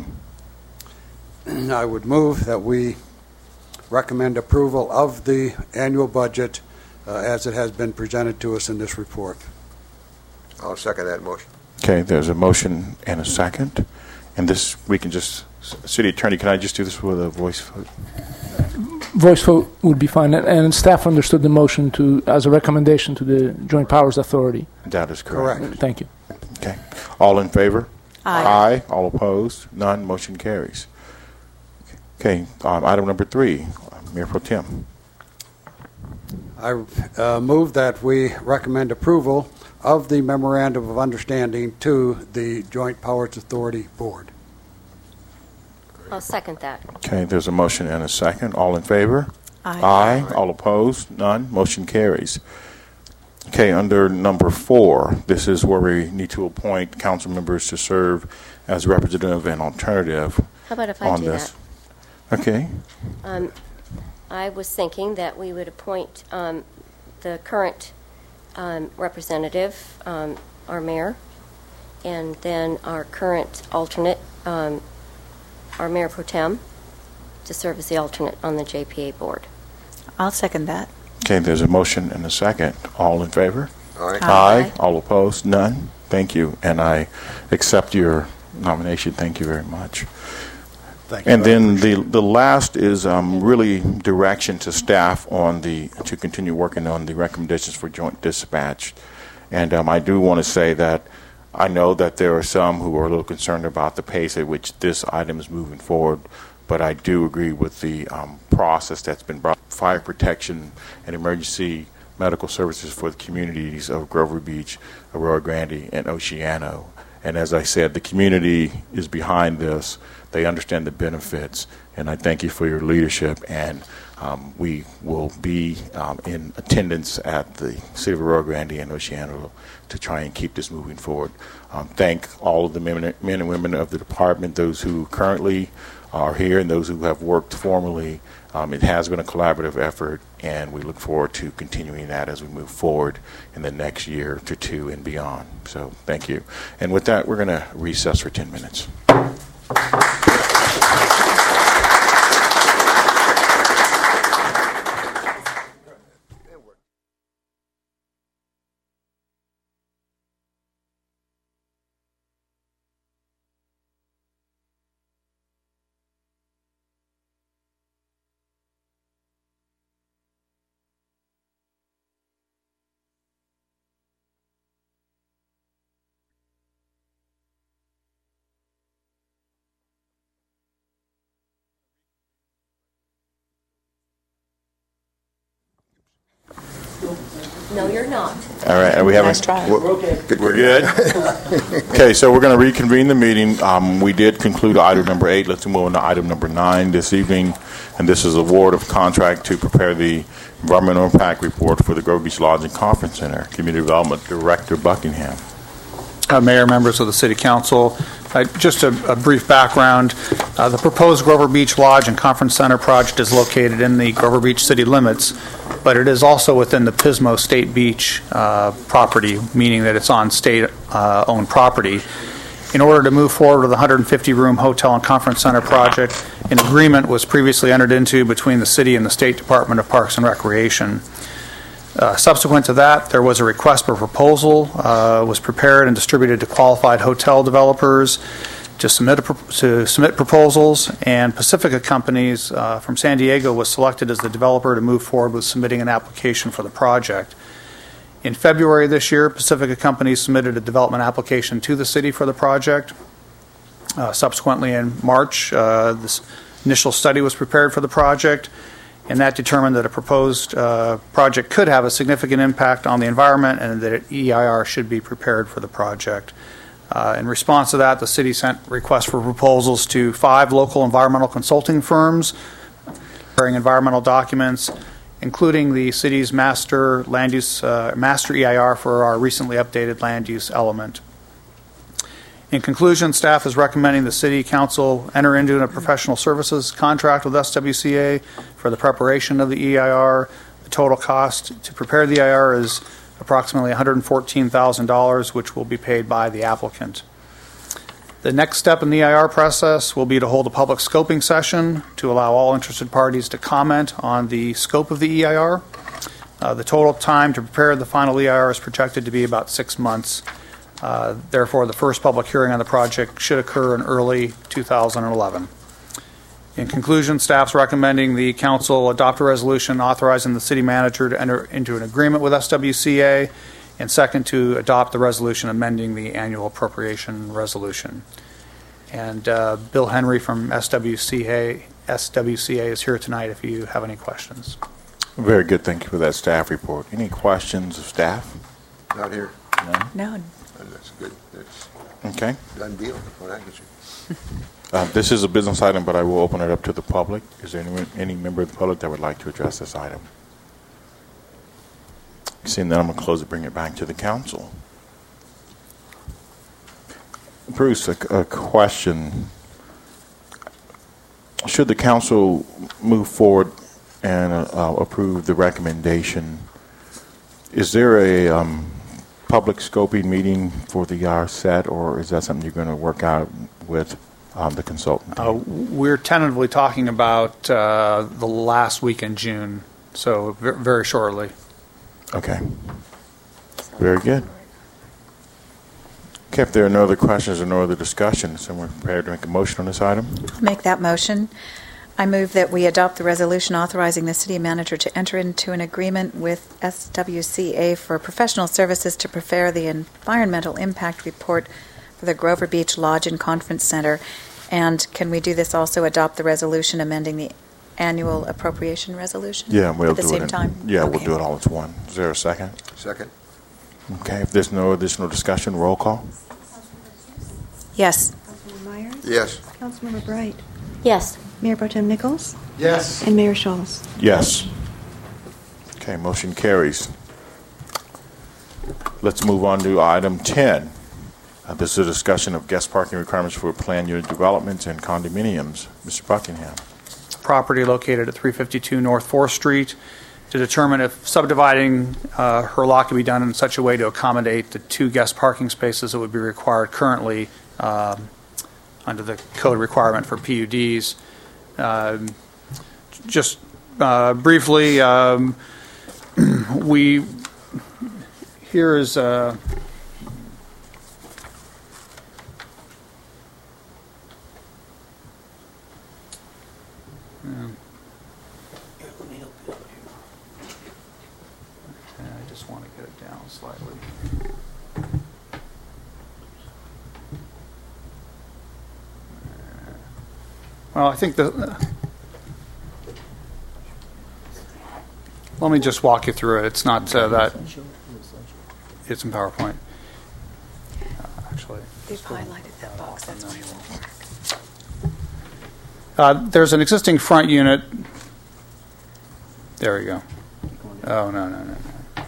Speaker 9: I would move that we recommend approval of the annual budget uh, as it has been presented to us in this report.
Speaker 2: I'll second that motion.
Speaker 1: Okay, there's a motion and a second. And this, we can just, City Attorney, can I just do this with a voice vote?
Speaker 13: Voice vote would be fine. And, and staff understood the motion to as a recommendation to the Joint Powers Authority.
Speaker 1: That is correct.
Speaker 9: Correct.
Speaker 13: Thank you.
Speaker 1: Okay. All in favor?
Speaker 4: Aye.
Speaker 1: Aye. All opposed? None. Motion carries. Okay, um, item number three, Mayor Pro Tem.
Speaker 9: I uh, move that we recommend approval of the Memorandum of Understanding to the Joint Powers Authority Board.
Speaker 5: I'll second that.
Speaker 1: Okay, there's a motion and a second. All in favor?
Speaker 4: Aye.
Speaker 1: Aye. All opposed? None. Motion carries. Okay, under number four, this is where we need to appoint council members to serve as representative and alternative
Speaker 5: How about if I
Speaker 1: on
Speaker 5: do
Speaker 1: this.
Speaker 5: that?
Speaker 1: Okay.
Speaker 5: Um, I was thinking that we would appoint um, the current um, representative, um, our mayor, and then our current alternate, um, our mayor pro tem, to serve as the alternate on the J P A board.
Speaker 4: I'll second that.
Speaker 1: Okay, there's a motion and a second. All in favor?
Speaker 2: All right.
Speaker 4: Aye.
Speaker 1: All opposed? None. Thank you. And I accept your nomination. Thank you very much.
Speaker 9: Thank you.
Speaker 1: And then the the last is um, really direction to staff on the to continue working on the recommendations for joint dispatch. And um, I do want to say that I know that there are some who are a little concerned about the pace at which this item is moving forward, but I do agree with the um, process that's been brought. Fire protection and emergency medical services for the communities of Grover Beach, Arroyo Grande, and Oceano. And as I said, the community is behind this. They understand the benefits, and I thank you for your leadership. And um, we will be um, in attendance at the City of Arroyo Grande and Oceano to try and keep this moving forward. Um, thank all of the men, men and women of the department, those who currently are here and those who have worked formally. Um, it has been a collaborative effort, and we look forward to continuing that as we move forward in the next year to two and beyond. So thank you. And with that, we're going to recess for ten minutes.
Speaker 5: No, you're not.
Speaker 1: All right, are we having?
Speaker 4: Nice try.
Speaker 1: We're
Speaker 2: Good.
Speaker 1: we're good? Okay, so we're going to reconvene the meeting. Um, We did conclude item number eight. Let's move on to item number nine this evening, and this is award of contract to prepare the environmental impact report for the Grover Beach Lodge and Conference Center. Community Development Director Buckingham.
Speaker 8: Uh, Mayor, members of the City Council, uh, just a, a brief background. Uh, the proposed Grover Beach Lodge and Conference Center project is located in the Grover Beach city limits, but it is also within the Pismo State Beach uh, property, meaning that it's on state-owned uh, property. In order to move forward with the one hundred fifty room hotel and conference center project, an agreement was previously entered into between the city and the State Department of Parks and Recreation. Uh, subsequent to that, there was a request for proposal, uh, was prepared and distributed to qualified hotel developers to submit a pro- to submit proposals, and Pacifica Companies uh, from San Diego was selected as the developer to move forward with submitting an application for the project. In February this year, Pacifica Companies submitted a development application to the city for the project. Uh, subsequently, in March, uh, this initial study was prepared for the project, and that determined that a proposed uh, project could have a significant impact on the environment and that an E I R should be prepared for the project. Uh, in response to that, the city sent requests for proposals to five local environmental consulting firms preparing environmental documents, including the city's master land use, uh, master E I R for our recently updated land use element. In conclusion, staff is recommending the City Council enter into a professional services contract with S W C A for the preparation of the E I R. The total cost to prepare the E I R is approximately one hundred fourteen thousand dollars, which will be paid by the applicant. The next step in the E I R process will be to hold a public scoping session to allow all interested parties to comment on the scope of the E I R. Uh, the total time to prepare the final E I R is projected to be about six months. Uh, therefore, the first public hearing on the project should occur in early two thousand eleven. In conclusion, staff's recommending the council adopt a resolution authorizing the city manager to enter into an agreement with S W C A, and second, to adopt the resolution amending the annual appropriation resolution. And uh, Bill Henry from S W C A, S W C A is here tonight if you have any questions.
Speaker 1: Very good. Thank you for that staff report. Any questions of staff?
Speaker 2: Not here.
Speaker 1: None?
Speaker 4: No.
Speaker 2: That's good. That's
Speaker 1: Okay.
Speaker 2: done deal. What I can see.
Speaker 1: Uh, This is a business item, but I will open it up to the public. Is there anyone, any member of the public that would like to address this item? Seeing that, I'm going to close it, bring it back to the council. Bruce, a, a question. Should the council move forward and uh, uh, approve the recommendation, is there a um, public scoping meeting for the E I R set, or is that something you're going to work out with um, the consultant?
Speaker 8: Uh, we're tentatively talking about uh, the last week in June, so v- very shortly.
Speaker 1: Okay. Very good. Okay, if there are no other questions or no other discussion, is someone prepared to make a motion on this item?
Speaker 4: I'll make that motion. I move that we adopt the resolution authorizing the city manager to enter into an agreement with S W C A for professional services to prepare the environmental impact report for the Grover Beach Lodge and Conference Center. And can we do this also, adopt the resolution amending the annual appropriation resolution?
Speaker 1: Yeah, we'll
Speaker 4: at the
Speaker 1: do
Speaker 4: same
Speaker 1: it. in-
Speaker 4: time.
Speaker 1: Yeah, we'll
Speaker 4: Okay.
Speaker 1: do it all as one. Is there a second?
Speaker 2: Second.
Speaker 1: Okay, if there's no additional discussion, roll call.
Speaker 4: Yes.
Speaker 3: Councilmember Myers?
Speaker 2: Yes.
Speaker 3: Councilmember Bright?
Speaker 5: Yes.
Speaker 3: Mayor Pro Tem Nichols?
Speaker 9: Yes.
Speaker 3: And Mayor Scholes?
Speaker 1: Yes. Okay, motion carries. Let's move on to item ten. Uh, This is a discussion of guest parking requirements for planned unit developments and condominiums. Mister Buckingham.
Speaker 8: Property located at three fifty-two North fourth Street, to determine if subdividing uh, her lot can be done in such a way to accommodate the two guest parking spaces that would be required currently um, under the code requirement for P U Ds. Um, just uh, briefly, um, we here is uh, yeah. I just want to get it down slightly. Well, I think the, as let me just walk you through it. It's not uh, that. It's in PowerPoint. Uh, actually,
Speaker 4: they've highlighted that box. That's why it won't work.
Speaker 8: Uh, there's an existing front unit. There we go. Oh, no, no, no, no.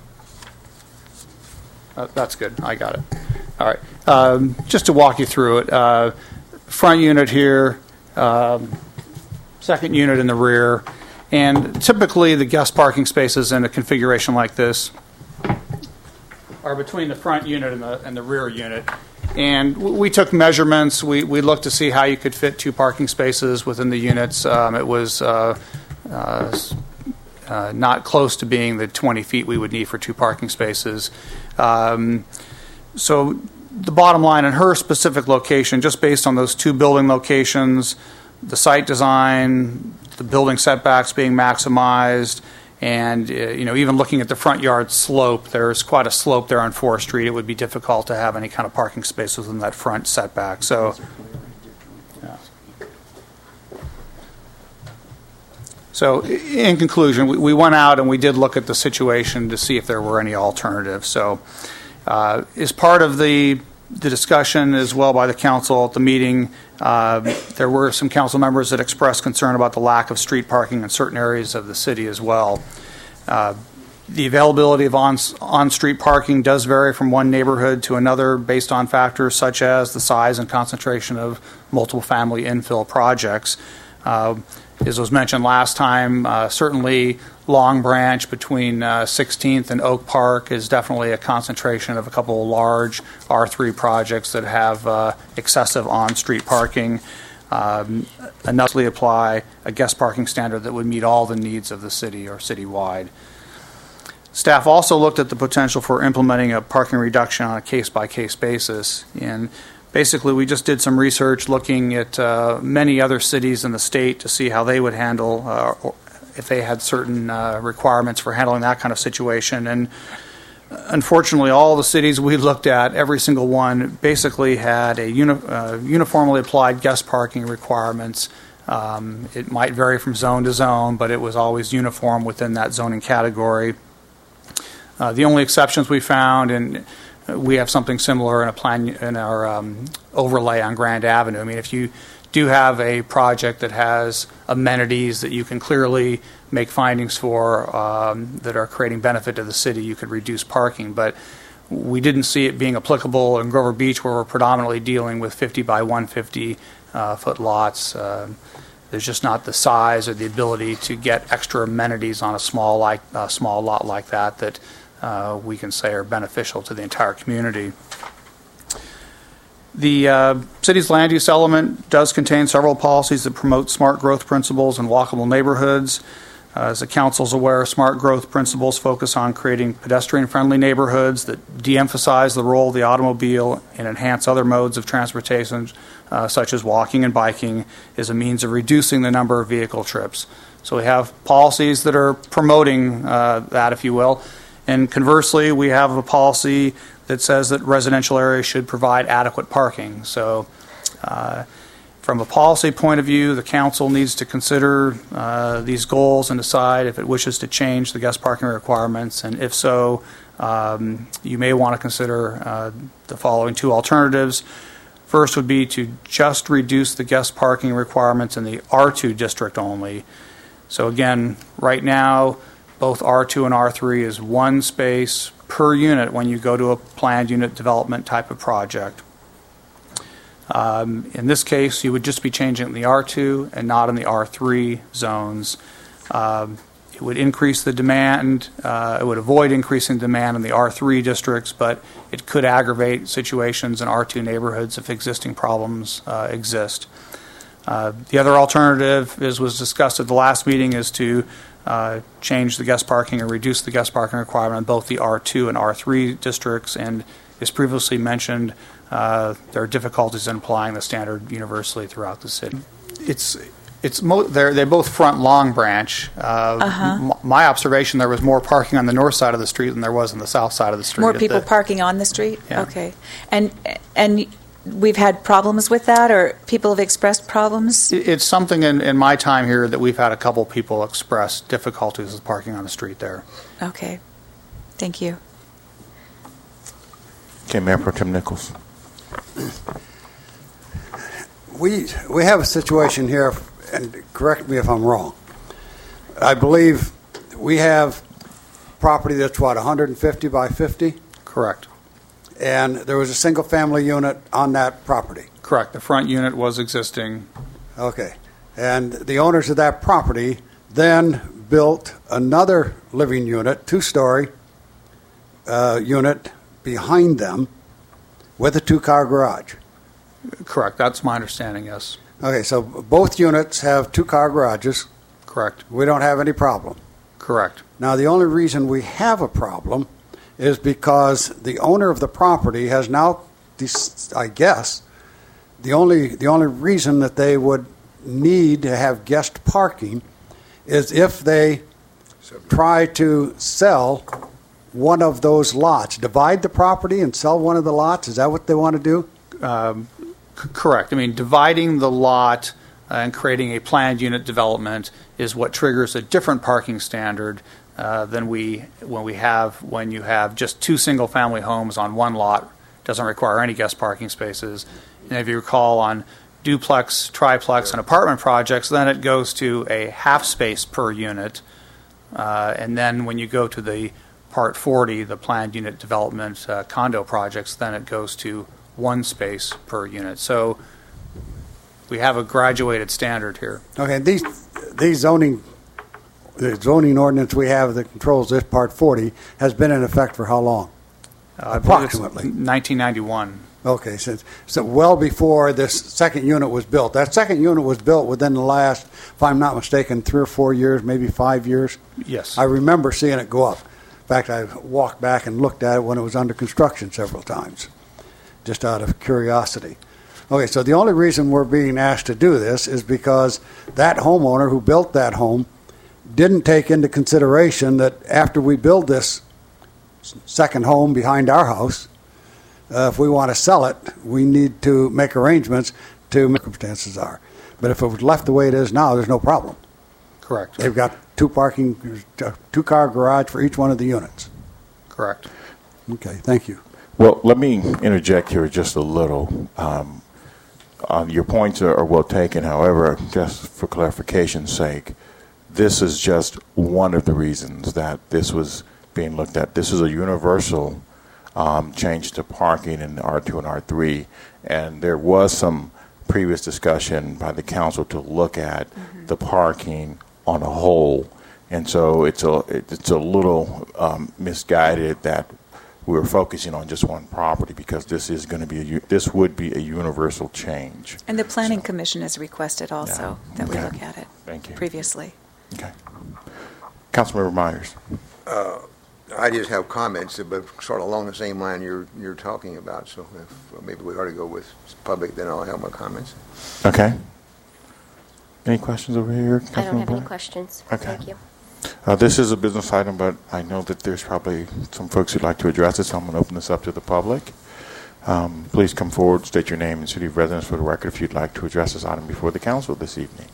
Speaker 8: Uh, that's good. I got it. All right. Um, just to walk you through it, uh, front unit here, um, second unit in the rear, and typically the guest parking spaces in a configuration like this are between the front unit and the, and the rear unit. And w- we took measurements. We, we looked to see how you could fit two parking spaces within the units. Um, it was uh, uh, uh, not close to being the twenty feet we would need for two parking spaces. Um, so the bottom line in her specific location, just based on those two building locations, the site design, the building setbacks being maximized, and uh, you know, even looking at the front yard slope, there's quite a slope there on Forest Street. It would be difficult to have any kind of parking space within that front setback. So, yeah. So in conclusion, we, we went out and we did look at the situation to see if there were any alternatives. So, uh, as part of the the discussion as well by the council at the meeting, uh, there were some council members that expressed concern about the lack of street parking in certain areas of the city as well. Uh, the availability of on, on-street parking does vary from one neighborhood to another based on factors such as the size and concentration of multiple family infill projects. Uh, as was mentioned last time, uh, certainly Long Branch between uh, sixteenth and Oak Park is definitely a concentration of a couple of large R three projects that have uh, excessive on-street parking. Um, enough to apply a guest parking standard that would meet all the needs of the city or citywide. Staff also looked at the potential for implementing a parking reduction on a case-by-case basis. And basically, we just did some research looking at uh, many other cities in the state to see how they would handle uh, or if they had certain uh, requirements for handling that kind of situation. And unfortunately, all the cities we looked at, every single one basically had a uni- uh, uniformly applied guest parking requirements. Um, it might vary from zone to zone, but it was always uniform within that zoning category. Uh, the only exceptions we found, and we have something similar in a plan in our um, overlay on Grand Avenue. I mean, if you do have a project that has amenities that you can clearly make findings for um, that are creating benefit to the city, you could reduce parking. But we didn't see it being applicable in Grover Beach, where we're predominantly dealing with fifty by one hundred fifty uh, foot lots. Uh, there's just not the size or the ability to get extra amenities on a small like uh, small lot like that that uh, we can say are beneficial to the entire community. The uh, city's land use element does contain several policies that promote smart growth principles and walkable neighborhoods. Uh, as the council is aware, smart growth principles focus on creating pedestrian-friendly neighborhoods that de-emphasize the role of the automobile and enhance other modes of transportation, uh, such as walking and biking, as a means of reducing the number of vehicle trips. So we have policies that are promoting uh, that, if you will. And conversely, we have a policy that says that residential areas should provide adequate parking. So uh, from a policy point of view, the council needs to consider uh, these goals and decide if it wishes to change the guest parking requirements. And if so, um, you may want to consider uh, the following two alternatives. First would be to just reduce the guest parking requirements in the R two district only. So again, right now, both R two and R three is one space per unit when you go to a planned unit development type of project. Um, in this case, you would just be changing it in the R two and not in the R three zones. Um, it would increase the demand. Uh, it would avoid increasing demand in the R three districts, but it could aggravate situations in R two neighborhoods if existing problems uh, exist. Uh, the other alternative, as was discussed at the last meeting, is to uh, change the guest parking or reduce the guest parking requirement in both the R two and R three districts. And as previously mentioned, uh, there are difficulties in applying the standard universally throughout the city. It's it's mo- they're they're both front Long Branch. Uh,
Speaker 4: uh-huh.
Speaker 8: m- my observation, there was more parking on the north side of the street than there was on the south side of the street.
Speaker 4: More people
Speaker 8: the,
Speaker 4: parking on the street.
Speaker 8: Yeah.
Speaker 4: Okay, and and we've had problems with that, or people have expressed problems?
Speaker 8: It- It's something in, in my time here that we've had a couple people express difficulties with parking on the street there.
Speaker 4: Okay. Thank you.
Speaker 1: Okay, Mayor Pro Tem Nichols.
Speaker 9: We, we have a situation here, and correct me if I'm wrong. I believe we have property that's, what, one hundred fifty by fifty?
Speaker 8: Correct.
Speaker 9: And there was a single-family unit on that property?
Speaker 8: Correct. The front unit was existing.
Speaker 9: Okay. And the owners of that property then built another living unit, two-story uh, unit behind them with a two-car garage?
Speaker 8: Correct. That's my understanding, yes.
Speaker 9: Okay, so both units have two-car garages.
Speaker 8: Correct.
Speaker 9: We don't have any problem.
Speaker 8: Correct.
Speaker 9: Now, the only reason we have a problem is because the owner of the property has now, I guess, the only the only reason that they would need to have guest parking is if they try to sell one of those lots, divide the property and sell one of the lots. Is that what they want to do?
Speaker 8: Um, c- correct. I mean, dividing the lot uh, and creating a planned unit development is what triggers a different parking standard uh, than we when we have when you have just two single-family homes on one lot. Doesn't require any guest parking spaces. And if you recall, on duplex, triplex, and apartment projects, then it goes to a half space per unit. Uh, and then when you go to the Part forty, the planned unit development uh, condo projects, then it goes to one space per unit. So we have a graduated standard here.
Speaker 9: Okay, these these zoning the zoning ordinance we have that controls this Part forty has been in effect for how long?
Speaker 8: Uh, I believe it's
Speaker 9: Approximately.
Speaker 8: nineteen ninety-one.
Speaker 9: Okay, so, so well before this second unit was built. That second unit was built within the last, if I'm not mistaken, three or four years, maybe five years.
Speaker 8: Yes.
Speaker 9: I remember seeing it go up. In fact, I walked back and looked at it when it was under construction several times, just out of curiosity. Okay, so the only reason we're being asked to do this is because that homeowner who built that home didn't take into consideration that after we build this second home behind our house, uh, if we want to sell it, we need to make arrangements to make circumstances are. But if it was left the way it is now, there's no problem.
Speaker 8: Correct.
Speaker 9: They've got two parking, two-car garage for each one of the units.
Speaker 8: Correct.
Speaker 9: Okay, thank you.
Speaker 1: Well, let me interject here just a little. Um, uh, your points are, are well taken. However, just for clarification's sake, this is just one of the reasons that this was being looked at. This is a universal um, change to parking in R two and R three, and there was some previous discussion by the council to look at mm-hmm. the parking on a whole, and so it's a it's a little um, misguided that we were focusing on just one property, because this is going to be a, this would be a universal change.
Speaker 4: And the Planning
Speaker 1: So,
Speaker 4: Commission has requested also
Speaker 1: yeah.
Speaker 4: that
Speaker 1: Okay.
Speaker 4: we look at it.
Speaker 1: Thank you.
Speaker 4: Previously.
Speaker 1: Okay, Councilmember Myers.
Speaker 2: Uh, I just have comments, but sort of along the same line you're you're talking about. So if uh, maybe we ought to go with public, then I'll have my comments.
Speaker 1: Okay. Any questions over here?
Speaker 5: I don't have any
Speaker 1: Councilmember?
Speaker 5: questions.
Speaker 1: Okay.
Speaker 5: Thank you.
Speaker 1: Uh, this is a business item, but I know that there's probably some folks who'd like to address it, so I'm going to open this up to the public. Um, please come forward, state your name and city of residence for the record if you'd like to address this item before the council this evening.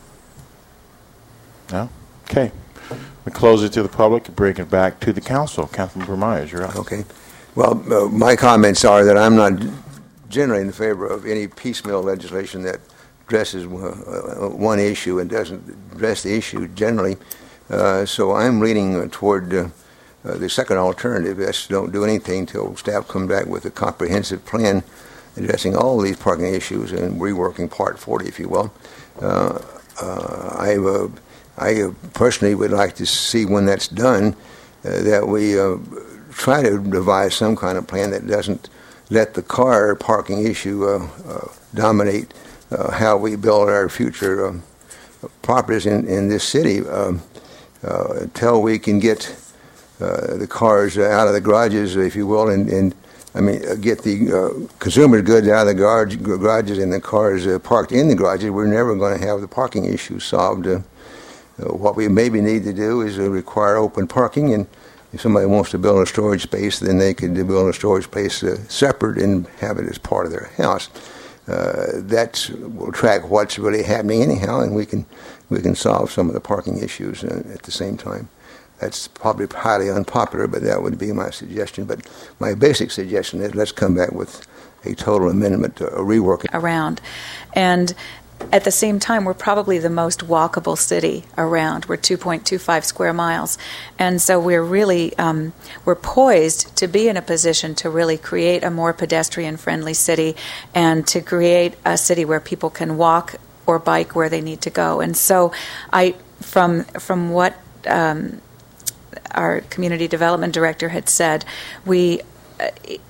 Speaker 1: No? Okay. We close it to the public and bring it back to the council. Councilmember Myers, you're up.
Speaker 2: Okay. Well, uh, my comments are that I'm not generally in favor of any piecemeal legislation that addresses uh, one issue and doesn't address the issue generally. Uh, so I'm leaning uh, toward uh, uh, the second alternative. That's don't do anything until staff come back with a comprehensive plan addressing all these parking issues and reworking Part forty, if you will. Uh, uh, I, uh, I uh, personally would like to see when that's done uh, that we uh, try to devise some kind of plan that doesn't let the car parking issue uh, uh, dominate uh, how we build our future uh, properties in, in this city. Um, uh, until we can get uh, the cars out of the garages, if you will, and, and I mean, uh, get the uh, consumer goods out of the garage, garages and the cars uh, parked in the garages, we're never going to have the parking issue solved. Uh, uh, what we maybe need to do is uh, require open parking and If somebody wants to build a storage space, then they could build a storage space uh, separate and have it as part of their house. Uh, that will track what's really happening anyhow, and we can we can solve some of the parking issues uh, at the same time. That's probably highly unpopular, but that would be my suggestion. But my basic suggestion is let's come back with a total amendment, a rework.
Speaker 4: Around. And at the same time, we're probably the most walkable city around. We're two point two five square miles. And so we're really, um, we're poised to be in a position to really create a more pedestrian-friendly city and to create a city where people can walk or bike where they need to go. And so I, from, from what um, our community development director had said, we, uh,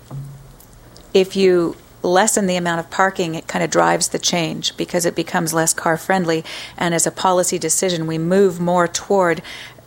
Speaker 4: if you lessen the amount of parking, it kind of drives the change because it becomes less car friendly. And as a policy decision, we move more toward,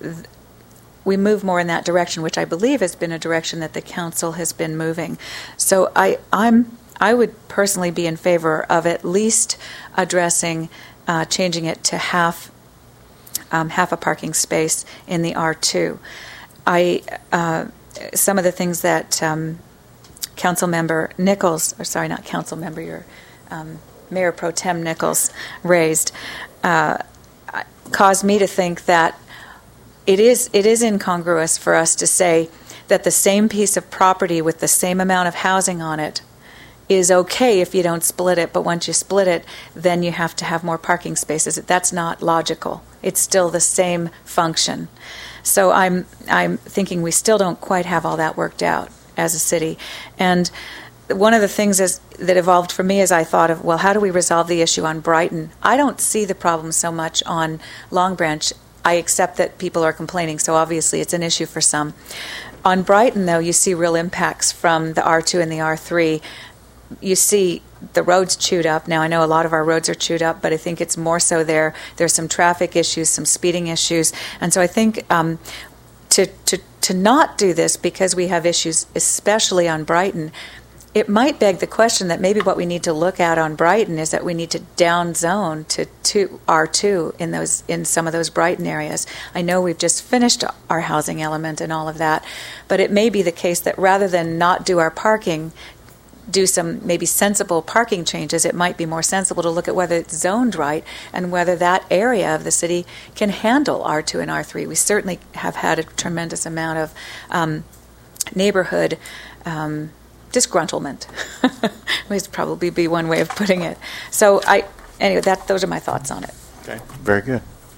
Speaker 4: we move more in that direction, which I believe has been a direction that the council has been moving. So I, I'm, I would personally be in favor of at least addressing, uh, changing it to half, um, half a parking space in the R two. I, uh, some of the things that um, Council Member Nichols, or sorry, not Council Member, your um, Mayor Pro Tem Nichols raised, uh, caused me to think that it is it is incongruous for us to say that the same piece of property with the same amount of housing on it is okay if you don't split it, but once you split it, then you have to have more parking spaces. That's not logical. It's still the same function. So I'm I'm thinking we still don't quite have all that worked out as a city. And one of the things is, that evolved for me is I thought of, well, how do we resolve the issue on Brighton? I don't see the problem so much on Long Branch. I accept that people are complaining, so obviously it's an issue for some. On Brighton, though, you see real impacts from the R two and the R three. You see the roads chewed up. Now, I know a lot of our roads are chewed up, but I think it's more so there. There's some traffic issues, some speeding issues. And so I think um, to, to, to not do this because we have issues, especially on Brighton, it might beg the question that maybe what we need to look at on Brighton is that we need to down zone to, to R two in those in some of those Brighton areas. I know we've just finished our housing element and all of that, but it may be the case that rather than not do our parking, do some maybe sensible parking changes, it might be more sensible to look at whether it's zoned right and whether that area of the city can handle R two and R three. We certainly have had a tremendous amount of um, neighborhood um, disgruntlement would probably be one way of putting it. So I, anyway, that those are my thoughts on it.
Speaker 1: Okay, very good.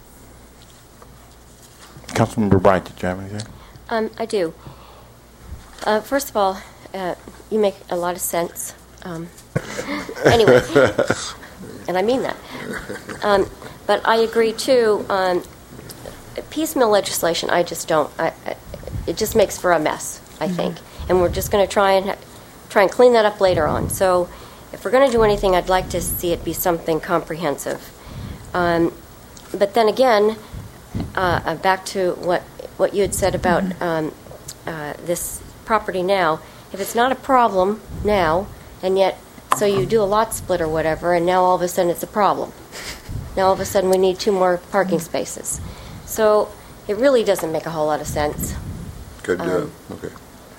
Speaker 1: Councilmember Bright, did you have anything?
Speaker 5: Um, I do. Uh, first of all, uh, you make a lot of sense. Um, anyway, and I mean that. Um, but I agree too. Um, piecemeal legislation, I just don't. I, I, it just makes for a mess, I mm-hmm. think, and we're just going to try and ha- try and clean that up later on. So, if we're going to do anything, I'd like to see it be something comprehensive. Um, but then again, uh, back to what what you had said about mm-hmm. um, uh, this property now. If it's not a problem now, and yet, so you do a lot split or whatever, and now all of a sudden it's a problem. Now all of a sudden we need two more parking spaces. So it really doesn't make a whole lot of sense.
Speaker 2: Good,
Speaker 5: um,
Speaker 2: uh, okay.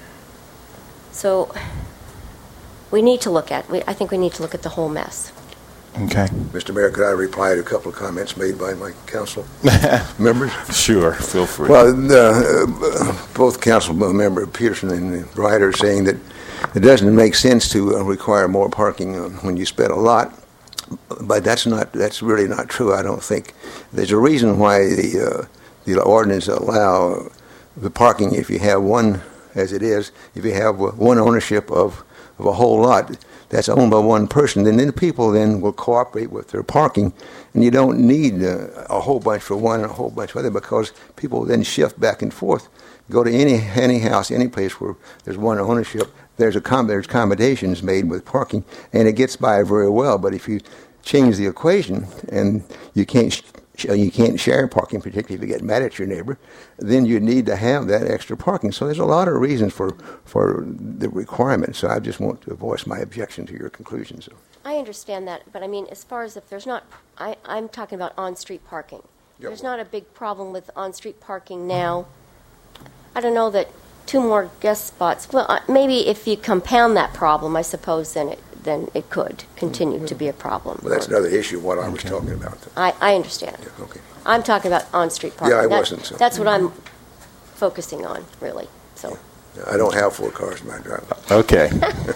Speaker 5: So we need to look at, we, I think we need to look at the whole mess.
Speaker 1: Okay.
Speaker 2: Mister Mayor, could I reply to a couple of comments made by my council members?
Speaker 1: Sure, feel free.
Speaker 2: Well, uh, both council member Peterson and Ryder are saying that it doesn't make sense to uh, require more parking uh, when you spend a lot, but that's not that's really not true. I don't think there's a reason why the uh, the ordinance allow the parking if you have one, as it is, if you have one ownership of, of a whole lot that's owned by one person, then the people then will cooperate with their parking, and you don't need uh, a whole bunch for one and a whole bunch for the other, because people then shift back and forth. Go to any any house, any place where there's one ownership, there's a com- there's accommodations made with parking, and it gets by very well. But if you change the equation and you can't sh- you can't share parking, particularly if you get mad at your neighbor, then you need to have that extra parking. So there's a lot of reasons for, for the requirement. So I just want to voice my objection to your conclusion. So
Speaker 5: I understand that, but I mean, as far as if there's not, I, I'm talking about on-street parking.
Speaker 2: Yep.
Speaker 5: There's not a big problem with on-street parking now. I don't know that two more guest spots, well, uh, maybe if you compound that problem, I suppose then it, then it could continue to be a problem.
Speaker 2: Well, that's another issue, what I was talking about.
Speaker 5: I, I understand.
Speaker 2: Yeah, okay.
Speaker 5: I'm talking about on-street parking.
Speaker 2: Yeah, I
Speaker 5: That-
Speaker 2: wasn't, so-
Speaker 5: That's what I'm focusing on, really, so.
Speaker 2: I don't have four cars in my driveway.
Speaker 1: Okay.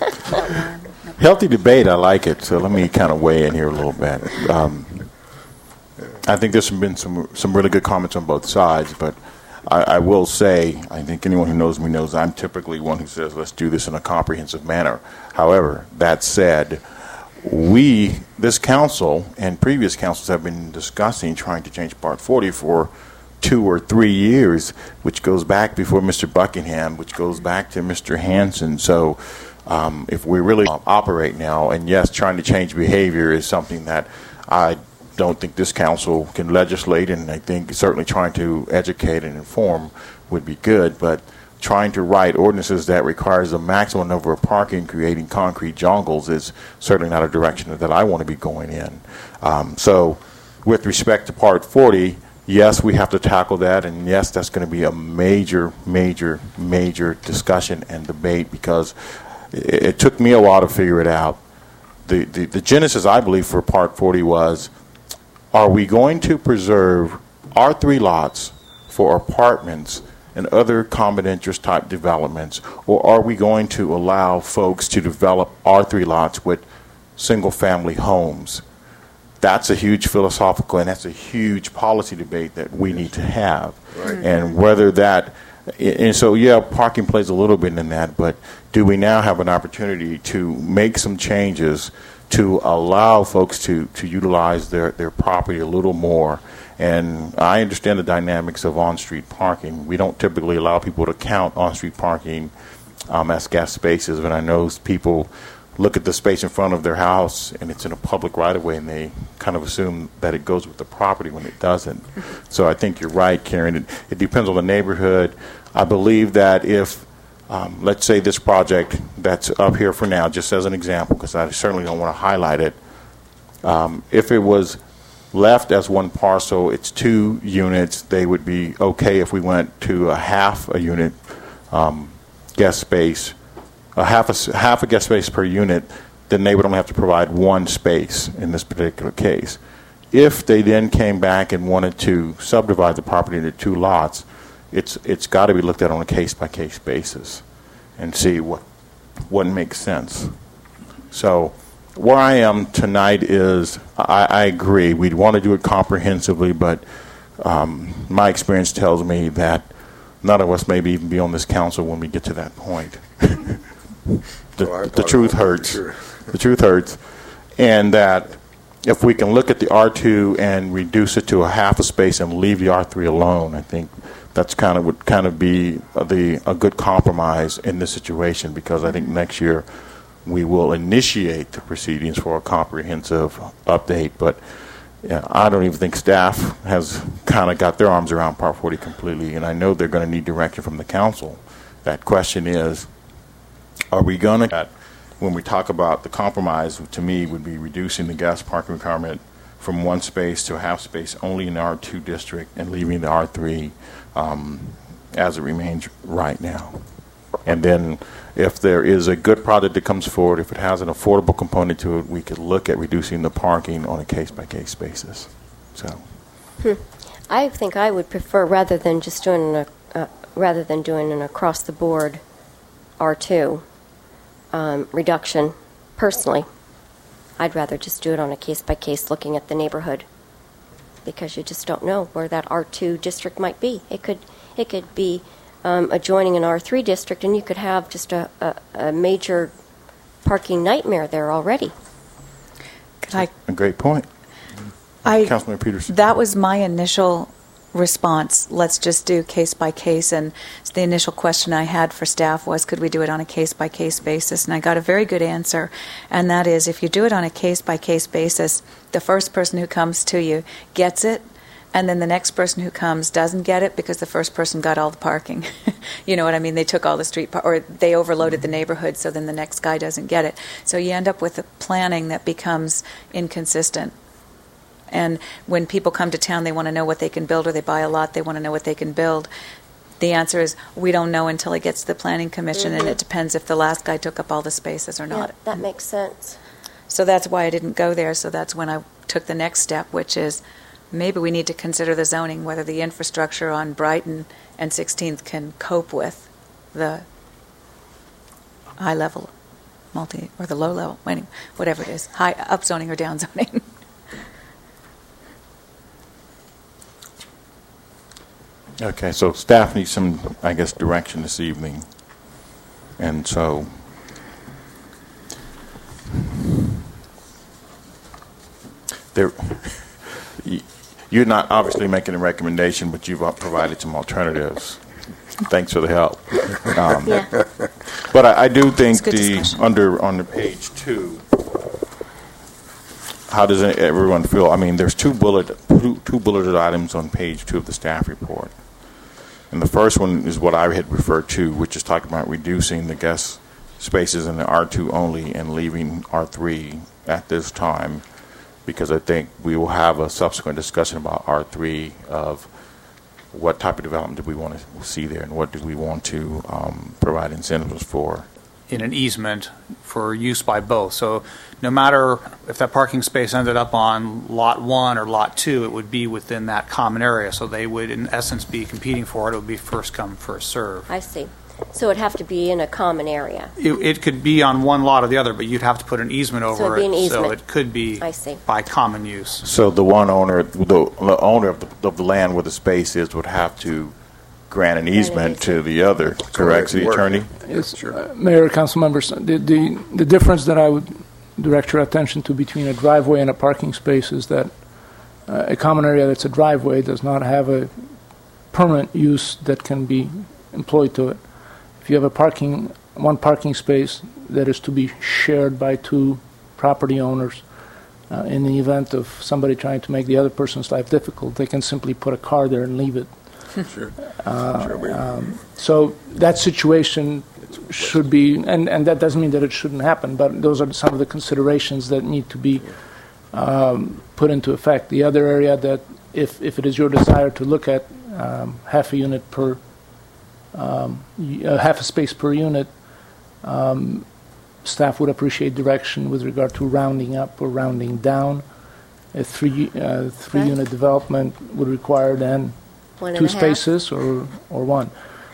Speaker 1: Healthy debate, I like it. So let me kind of weigh in here a little bit. Um, I think there's been some some really good comments on both sides, but I, I will say, I think anyone who knows me knows I'm typically one who says, let's do this in a comprehensive manner. However, that said, we, this council and previous councils have been discussing trying to change Part forty for two or three years, which goes back before Mister Buckingham, which goes back to Mister Hanson. So um, if we really operate now, and yes, trying to change behavior is something that I don't think this council can legislate, and I think certainly trying to educate and inform would be good, but trying to write ordinances that requires a maximum number of parking, creating concrete jungles, is certainly not a direction that I want to be going in. Um, so with respect to Part forty, yes, we have to tackle that, and yes, that's going to be a major, major, major discussion and debate, because it, it took me a while to figure it out. The, the, the genesis, I believe, for Part forty was, are we going to preserve R three lots for apartments and other common interest type developments, or are we going to allow folks to develop R three lots with single family homes? That's a huge philosophical and that's a huge policy debate that we need to have. Right. And whether that, and so yeah, parking plays a little bit in that, but do we now have an opportunity to make some changes to allow folks to, to utilize their, their property a little more? And I understand the dynamics of on-street parking. We don't typically allow people to count on-street parking um, as guest spaces, but I know people look at the space in front of their house and it's in a public right-of-way, and they kind of assume that it goes with the property when it doesn't. So I think you're right, Karen. It, it depends on the neighborhood. I believe that if, um, let's say this project that's up here for now, just as an example, because I certainly don't want to highlight it, um, if it was left as one parcel, it's two units, they would be okay if we went to a half a unit um, guest space, a half a, half a guest space per unit, then they would only have to provide one space in this particular case. If they then came back and wanted to subdivide the property into two lots, it's it's got to be looked at on a case-by-case basis and see what what makes sense. So where I am tonight is, I, I agree, we'd want to do it comprehensively, but um, my experience tells me that none of us maybe even be on this council when we get to that point. the,
Speaker 2: Oh, I
Speaker 1: the truth hurts.
Speaker 2: Sure.
Speaker 1: The truth hurts. And that if we can look at the R two and reduce it to a half a space and leave the R three alone, I think that's kind of would kind of be the a good compromise in this situation, because I think next year we will initiate the proceedings for a comprehensive update. But yeah, I don't even think staff has kind of got their arms around Part forty completely, and I know they're going to need direction from the council. That question is, are we going to, when we talk about the compromise, to me would be reducing the gas parking requirement from one space to a half space only in the R two district and leaving the R three um, as it remains right now. And then if there is a good project that comes forward, if it has an affordable component to it, we could look at reducing the parking on a case-by-case basis. So,
Speaker 5: Hmm. I think I would prefer, rather than just doing a, uh, rather than doing an across-the-board R two um, reduction, personally, I'd rather just do it on a case-by-case, looking at the neighborhood, because you just don't know where that R two district might be. It could, it could be um, adjoining an R three district, and you could have just a, a, a major parking nightmare there already.
Speaker 4: Could I?
Speaker 1: a great point.
Speaker 4: I,
Speaker 1: Councilman Peterson.
Speaker 4: That was my initial response. Let's just do case by case. And the initial question I had for staff was, could we do it on a case by case basis? And I got a very good answer. And that is, if you do it on a case by case basis, the first person who comes to you gets it, and then the next person who comes doesn't get it because the first person got all the parking. You know what I mean? They took all the street, par- or they overloaded the neighborhood, so then the next guy doesn't get it. So you end up with a planning that becomes inconsistent. And when people come to town, they want to know what they can build, or they buy a lot, they want to know what they can build. the answer is we don't know until it gets to the Planning Commission, and
Speaker 5: Mhm.
Speaker 4: it depends if the last guy took up all the spaces or
Speaker 5: Yeah,
Speaker 4: not.
Speaker 5: that makes sense.
Speaker 4: So that's why I didn't go there. So that's when I took the next step, which is maybe we need to consider the zoning, whether the infrastructure on Brighton and sixteenth can cope with the high level multi or the low level, anyway, whatever it is, high up zoning or down zoning.
Speaker 1: Okay, so staff needs some, I guess, direction this evening. And so there, you're not obviously making a recommendation, but you've provided some alternatives. Thanks for the help. Um,
Speaker 5: Yeah.
Speaker 1: But I, I do think
Speaker 4: It's good
Speaker 1: the
Speaker 4: discussion.
Speaker 1: under on the page two. How does everyone feel? I mean, there's two bullet two, two bulleted items on page two of the staff report, and the first one is what I had referred to, which is talking about reducing the guest spaces in the R two only and leaving R three at this time, because I think we will have a subsequent discussion about R three of what type of development do we want to see there, and what do we want to um, provide incentives for.
Speaker 8: In an easement for use by both. So no matter if that parking space ended up on lot one or lot two, it would be within that common area. So they would, in essence, be competing for it. It would be first come, first serve.
Speaker 5: I see. So it'd have to be in a common area.
Speaker 8: It, it could be on one lot or the other, but you'd have to put an easement over
Speaker 5: it'd be an
Speaker 8: it. So
Speaker 5: easement.
Speaker 8: it could be
Speaker 5: I see.
Speaker 8: by common use.
Speaker 1: So the one owner, the, the owner of the, of the land where the space is, would have to grant an easement to the other. Correct, City Attorney?
Speaker 13: Yes, uh, Mayor, council members, the, the the difference that I would direct your attention to between a driveway and a parking space is that uh, a common area that's a driveway does not have a permanent use that can be employed to it. If you have a parking, one parking space that is to be shared by two property owners, uh, in the event of somebody trying to make the other person's life difficult, they can simply put a car there and leave it.
Speaker 2: Sure.
Speaker 13: Uh,
Speaker 2: Sure, we-
Speaker 13: um, so that situation should be, and, and that doesn't mean that it shouldn't happen, but those are some of the considerations that need to be um, put into effect. The other area that, if, if it is your desire to look at um, half a unit per, um, y- uh, half a space per unit, um, staff would appreciate direction with regard to rounding up or rounding down. A three, uh, three-unit development would require then
Speaker 5: One and
Speaker 13: two
Speaker 5: a half.
Speaker 13: spaces or, or one.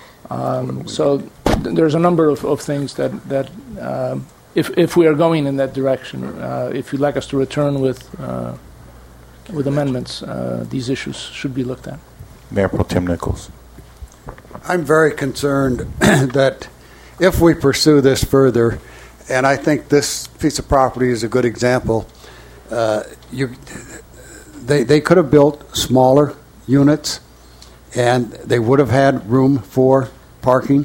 Speaker 13: Um, so th- there's a number of, of things that, that um, if, if we are going in that direction, uh, if you'd like us to return with, uh, with amendments, uh, these issues should be looked at.
Speaker 1: Mayor Pro Tem Nichols.
Speaker 9: I'm very concerned that if we pursue this further, and I think this piece of property is a good example, uh, you, they, they could have built smaller units, and they would have had room for parking.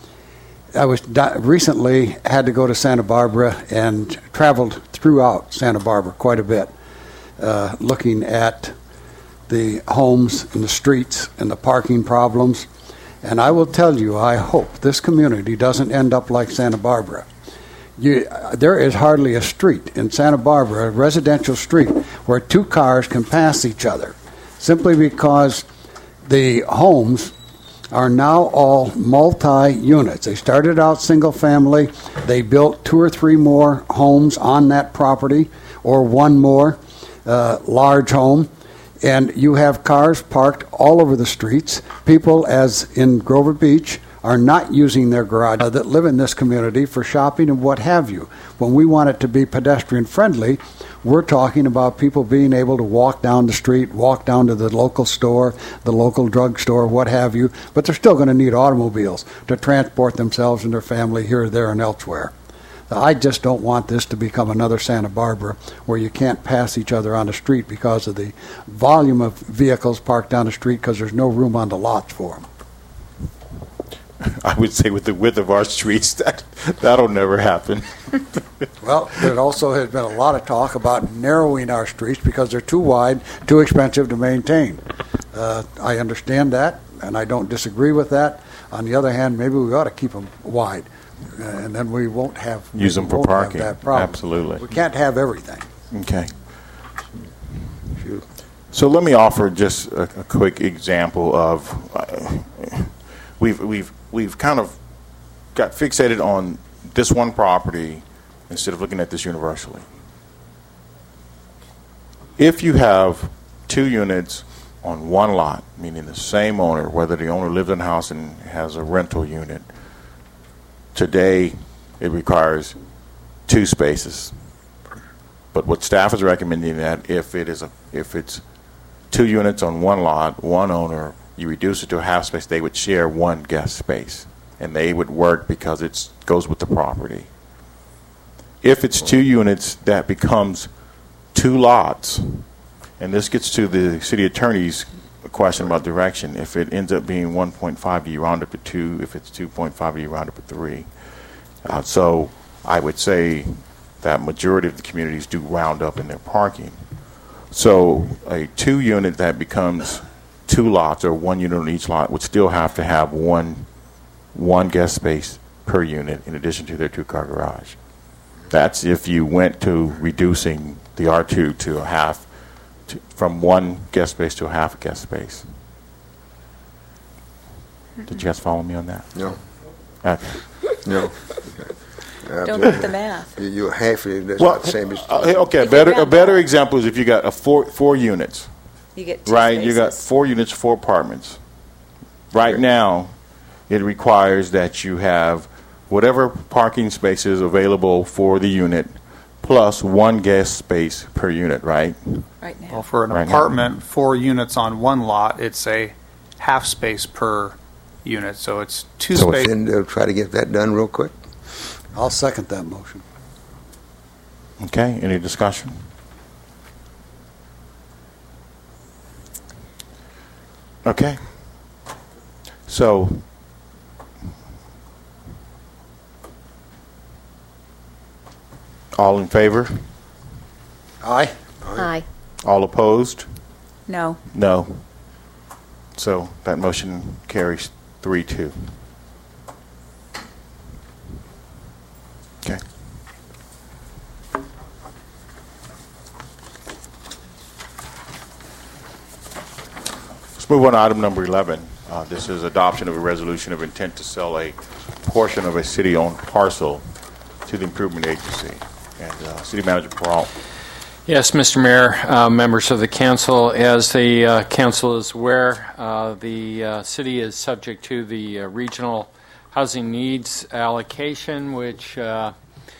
Speaker 9: I was di- recently had to go to Santa Barbara and traveled throughout Santa Barbara quite a bit, uh, looking at the homes and the streets and the parking problems. And I will tell you, I hope this community doesn't end up like Santa Barbara. You, there is hardly a street in Santa Barbara, a residential street, where two cars can pass each other, simply because the homes are now all multi-units. They started out single-family. They built two or three more homes on that property, or one more uh, large home. And you have cars parked all over the streets. People, as in Grover Beach, are not using their garage uh, that live in this community for shopping and what have you. When we want it to be pedestrian friendly, we're talking about people being able to walk down the street, walk down to the local store, the local drugstore, what have you, but they're still going to need automobiles to transport themselves and their family here, there, and elsewhere. I just don't want this to become another Santa Barbara where you can't pass each other on the street because of the volume of vehicles parked down the street because there's no room on the lots for them.
Speaker 1: I would say with the width of our streets, that, that'll never happen.
Speaker 9: Well, there also has been a lot of talk about narrowing our streets because they're too wide, too expensive to maintain. Uh, I understand that, and I don't disagree with that. On the other hand, maybe we ought to keep them wide, uh, and then we won't have
Speaker 1: Use them
Speaker 9: we
Speaker 1: for
Speaker 9: won't have
Speaker 1: parking.
Speaker 9: that problem.
Speaker 1: Absolutely.
Speaker 9: We can't have everything.
Speaker 1: Okay. So let me offer just a, a quick example of uh, we've we've we've kind of got fixated on this one property instead of looking at this universally. If you have two units on one lot, meaning the same owner, whether the owner lives in the house and has a rental unit, today it requires two spaces. But what staff is recommending that if it is a if it's two units on one lot, one owner, you reduce it to a half space, they would share one guest space, and they would work because it goes with the property. If it's two units, that becomes two lots, and this gets to the city attorney's question about direction. If it ends up being one point five, do you round up to two? If it's two point five, do you round up to three? Uh, so I would say that majority of the communities do round up in their parking. So a two unit that becomes two lots, or one unit on each lot, would still have to have one one guest space per unit in addition to their two-car garage. That's if you went to reducing the R two to a half, to, from one guest space to a half a guest space. Did you guys follow me on that?
Speaker 2: No.
Speaker 1: Okay.
Speaker 2: No.
Speaker 4: Don't do the math.
Speaker 2: You, you half it. That's
Speaker 1: Well,
Speaker 2: not the same as.
Speaker 1: uh, okay,
Speaker 4: If
Speaker 1: better
Speaker 4: you
Speaker 1: a
Speaker 4: round
Speaker 1: better
Speaker 4: up.
Speaker 1: example is if you got a four four units,
Speaker 4: You get two
Speaker 1: right?
Speaker 4: spaces.
Speaker 1: You got four units, four apartments. Right now, it requires that you have whatever parking spaces available for the unit, plus one guest space per unit, right?
Speaker 4: right now.
Speaker 8: Well, for an
Speaker 1: Right now.
Speaker 8: apartment, four units on one lot, it's a half space per unit, so it's two
Speaker 2: So
Speaker 8: space.
Speaker 2: then they'll try to get that done real quick.
Speaker 9: I'll second that motion.
Speaker 1: Okay, any discussion? Okay. So, all in favor?
Speaker 9: Aye.
Speaker 5: Aye.
Speaker 1: All opposed?
Speaker 4: No.
Speaker 1: No. So that motion carries three two. Okay. Let's move on to item number eleven. Uh, this is adoption of a resolution of intent to sell a portion of a city-owned parcel to the Improvement Agency. And uh, City Manager Peralta.
Speaker 10: Yes, Mister Mayor, uh, members of the council, as the uh, council is aware, uh, the uh, city is subject to the uh, regional housing needs allocation, which uh,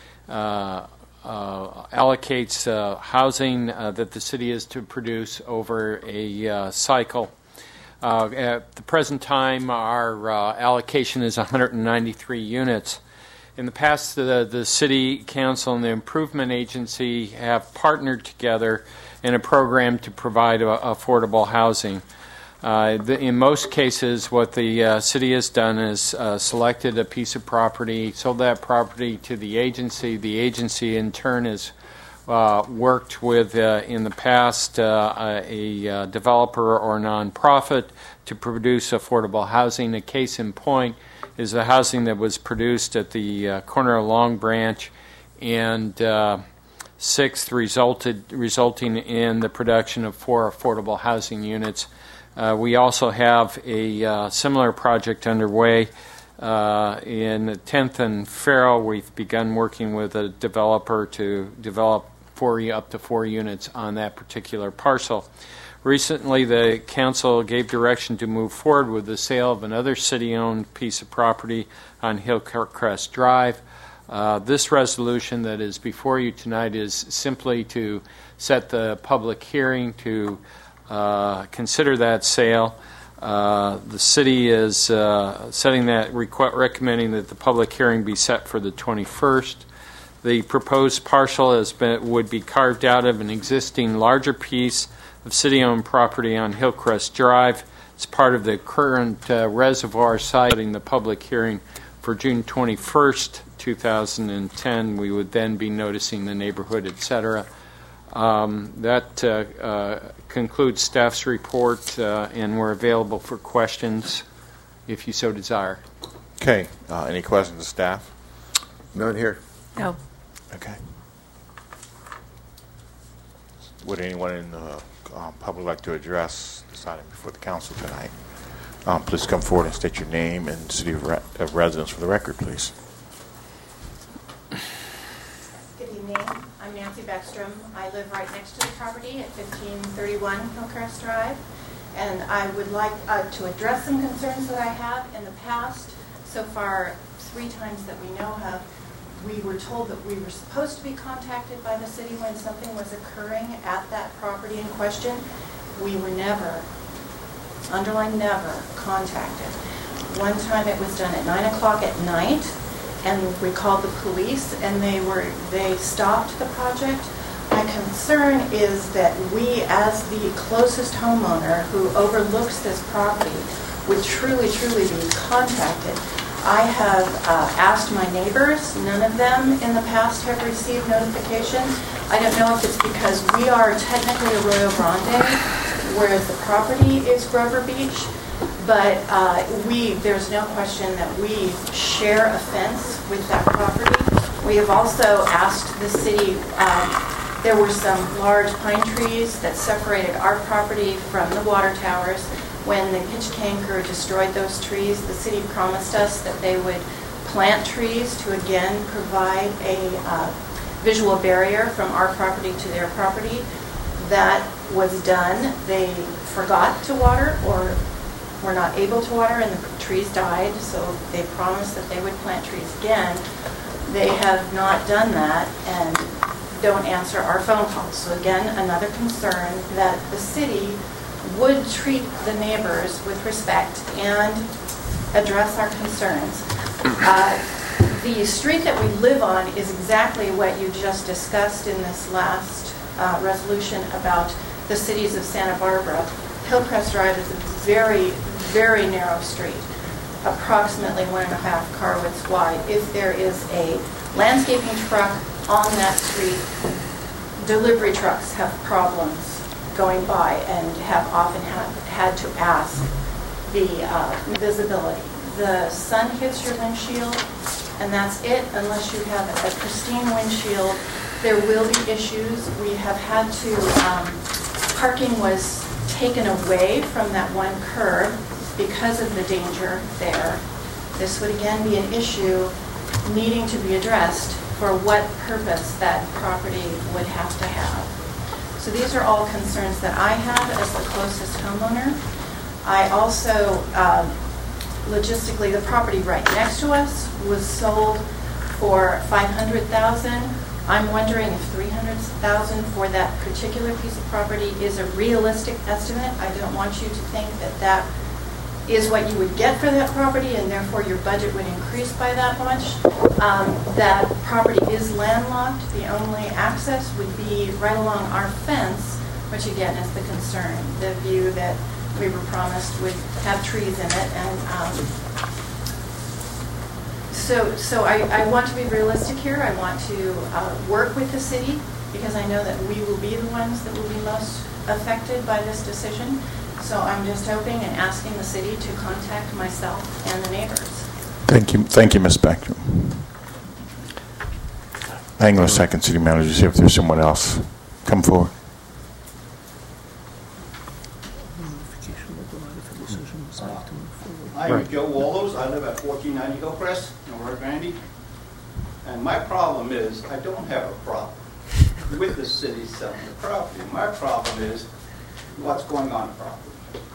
Speaker 10: uh, uh, allocates uh, housing uh, that the city is to produce over a uh, cycle. Uh, at the present time, our uh, allocation is one hundred ninety-three units. In the past, the, the City Council and the Improvement Agency have partnered together in a program to provide uh, affordable housing. Uh, the, in most cases, what the uh, city has done is uh, selected a piece of property, sold that property to the agency. The agency, in turn, has uh, worked with, uh, in the past, uh, a, a developer or nonprofit to produce affordable housing. A case in point is the housing that was produced at the uh, corner of Long Branch and uh, sixth, resulted resulting in the production of four affordable housing units. Uh, we also have a uh, similar project underway uh, in tenth and Farrell. We've begun working with a developer to develop four, up to four units on that particular parcel. Recently, the council gave direction to move forward with the sale of another city-owned piece of property on Hillcrest Drive. Uh, this resolution that is before you tonight is simply to set the public hearing to uh, consider that sale. Uh, the city is uh, setting that, requ- recommending that the public hearing be set for the twenty-first. The proposed parcel has been, would be carved out of an existing larger piece of city-owned property on Hillcrest Drive. It's part of the current uh, reservoir site. Setting the public hearing for June twenty-first, two thousand ten. We would then be noticing the neighborhood, et cetera. Um, that uh, uh, concludes staff's report, uh, and we're available for questions if you so desire.
Speaker 1: Okay. Uh, any questions of staff?
Speaker 2: None here.
Speaker 4: No.
Speaker 1: Okay. Would anyone in the um, public like to address this item before the council tonight? Um, Please come forward and state your name and city of re- of residence for the record, please.
Speaker 14: Good evening. I'm Nancy Beckstrom. I live right next to the property at fifteen thirty-one Hillcrest Drive, and I would like uh, to address some concerns that I have in the past. So far, three times that we know of, we were told that we were supposed to be contacted by the city when something was occurring at that property in question. We were never, underline never, contacted. One time it was done at nine o'clock at night, and we called the police, and they were they stopped the project. My concern is that we, as the closest homeowner who overlooks this property, would truly, truly be contacted. I have uh, asked my neighbors. None of them in the past have received notification. I don't know if it's because we are technically Arroyo Grande, whereas the property is Grover Beach. But uh, we, there's no question that we share a fence with that property. We have also asked the city, um, there were some large pine trees that separated our property from the water towers. When the pitch canker destroyed those trees, the city promised us that they would plant trees to again provide a uh, visual barrier from our property to their property. That was done. They forgot to water or were not able to water, and the trees died, so they promised that they would plant trees again. They have not done that and don't answer our phone calls. So again, another concern that the city would treat the neighbors with respect and address our concerns. Uh, the street that we live on is exactly what you just discussed in this last uh, resolution about the cities of Santa Barbara. Hillcrest Drive is a very, very narrow street, approximately one and a half car widths wide. If there is a landscaping truck on that street, delivery trucks have problems going by and have often had, had to ask the uh, visibility. The sun hits your windshield, and that's it. Unless you have a pristine windshield, there will be issues. We have had to, um, parking was taken away from that one curb because of the danger there. This would again be an issue needing to be addressed for what purpose that property would have to have. So these are all concerns that I have as the closest homeowner. I also, um, logistically, the property right next to us was sold for five hundred thousand dollars. I'm wondering if three hundred thousand dollars for that particular piece of property is a realistic estimate. I don't want you to think that that is what you would get for that property, and therefore your budget would increase by that much. Um, that property is landlocked. The only access would be right along our fence, which again is the concern. The view that we were promised would have trees in it, and um, so so I, I want to be realistic here. I want to uh, work with the city because I know that we will be the ones that will be most affected by this decision. So I'm just hoping and asking the city to contact myself and the neighbors.
Speaker 1: Thank you, thank you, Miz Beckstrom. Hang on a second, City Manager, see if there's someone else. Come forward.
Speaker 15: I'm Joe Wallows. I live at fourteen ninety Hillcrest in Rio Grande. And my problem is, I don't have a problem with the city selling the property. My problem is what's going on the property.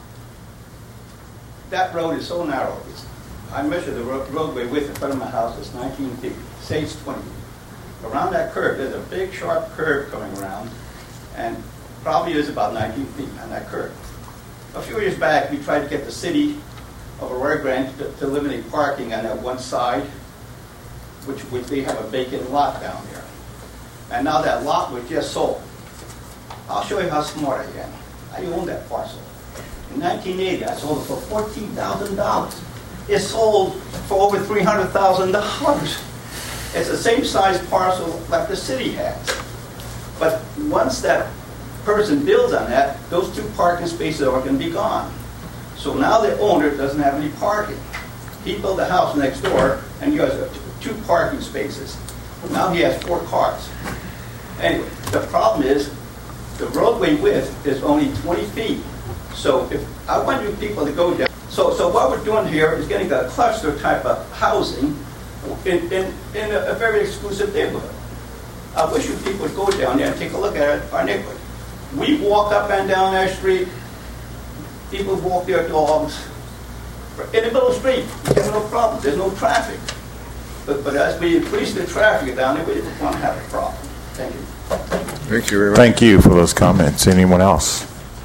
Speaker 15: That road is so narrow. It's, I measured the ro- roadway width in front of my house is nineteen feet. Say it's twenty feet. Around that curve, there's a big sharp curve coming around, and probably is about nineteen feet on that curve. A few years back, we tried to get the city of Arroyo Grande to, to eliminate parking on that one side, which, which they have a vacant lot down there. And now that lot was just sold. I'll show you how smart I am. I own that parcel. In nineteen eighty, I sold it for fourteen thousand dollars. It sold for over three hundred thousand dollars. It's the same size parcel like the city has. But once that person builds on that, those two parking spaces are going to be gone. So now the owner doesn't have any parking. He built a house next door, and he has two parking spaces. Now he has four cars. Anyway, the problem is the roadway width is only twenty feet. So if I want you people to go down So, so what we're doing here is getting a cluster type of housing in, in, in a, a very exclusive neighborhood. I wish you people would go down there and take a look at it, our neighborhood. We walk up and down our street. People walk their dogs in the middle of the street. We have no problem. There's no traffic. But, but as we increase the traffic down there, we don't want to have a problem. Thank you.
Speaker 1: Thank you very much. Thank you for those comments. Anyone else?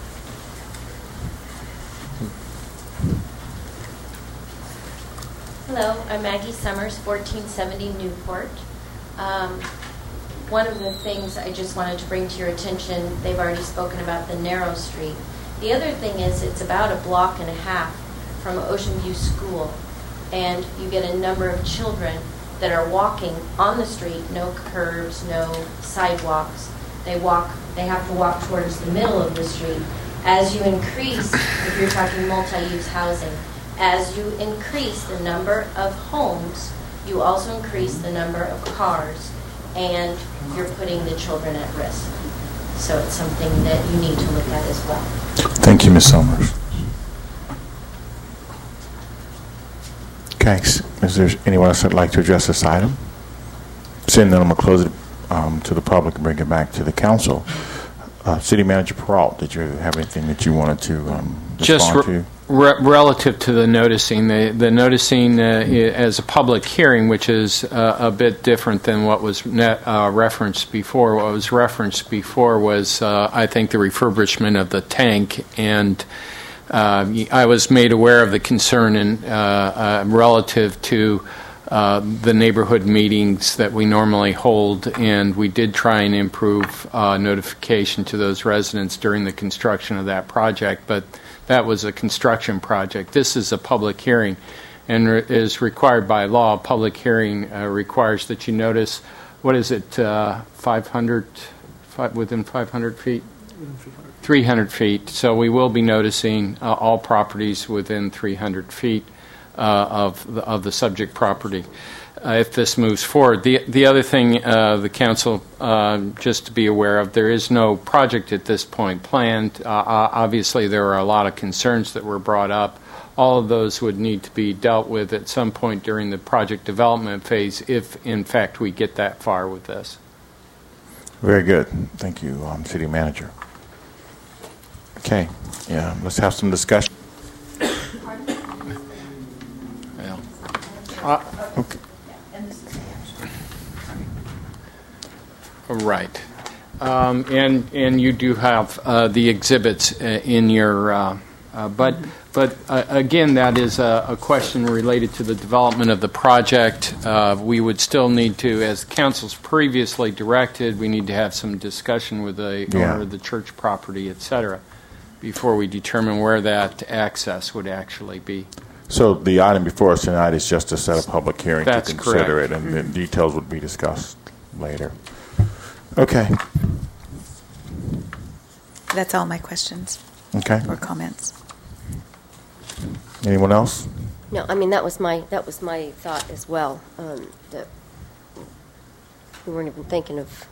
Speaker 16: Hello, I'm Maggie Summers, fourteen seventy Newport. Um, one of the things I just wanted to bring to your attention, they've already spoken about the narrow street. The other thing is it's about a block and a half from Ocean View School, and you get a number of children that are walking on the street, no curbs, no sidewalks. They walk, they have to walk towards the middle of the street. As you increase, if you're talking multi-use housing, as you increase the number of homes, you also increase the number of cars, and you're putting the children at risk. So it's something that you need to look at as well.
Speaker 1: Thank you, Miz Summers. Okay, is there anyone else that'd like to address this item? Seeing none, I'm going to close it um, to the public and bring it back to the council. Uh, City Manager Peralt, did you have anything that you wanted to um,
Speaker 10: Just
Speaker 1: respond
Speaker 10: re-
Speaker 1: to?
Speaker 10: Re- relative to the noticing, the, the noticing uh, as a public hearing, which is uh, a bit different than what was net, uh, referenced before. What was referenced before was, uh, I think, the refurbishment of the tank, and uh, I was made aware of the concern in, uh, uh, relative to uh, the neighborhood meetings that we normally hold, and we did try and improve uh, notification to those residents during the construction of that project, but that was a construction project. This is a public hearing, and re- is required by law. A public hearing uh, requires that you notice, what is it, uh, five hundred, five, within five hundred feet? three hundred feet. So we will be noticing uh, all properties within three hundred feet uh, of, the, of the subject property. Uh, if this moves forward. The the other thing uh, the council, uh, just to be aware of, there is no project at this point planned. Uh, obviously, there are a lot of concerns that were brought up. All of those would need to be dealt with at some point during the project development phase if, in fact, we get that far with this.
Speaker 1: Very good. Thank you, um, City Manager. Okay. Yeah, let's have some discussion.
Speaker 10: Well, uh, okay. Right. Um, and and you do have uh, the exhibits uh, in your, uh, uh, but but uh, again, that is a, a question related to the development of the project. Uh, we would still need to, as council's previously directed, we need to have some discussion with the
Speaker 1: Yeah.
Speaker 10: owner of the church property, et cetera, before we determine where that access would actually be.
Speaker 1: So the item before us tonight is just to set a public hearing
Speaker 10: That's
Speaker 1: to consider
Speaker 10: correct.
Speaker 1: it, and then details would be discussed later. Okay.
Speaker 4: That's all my questions
Speaker 1: Okay.
Speaker 4: or comments.
Speaker 1: Anyone else?
Speaker 5: No, I mean, that was my, that was my thought as well, um, that we weren't even thinking of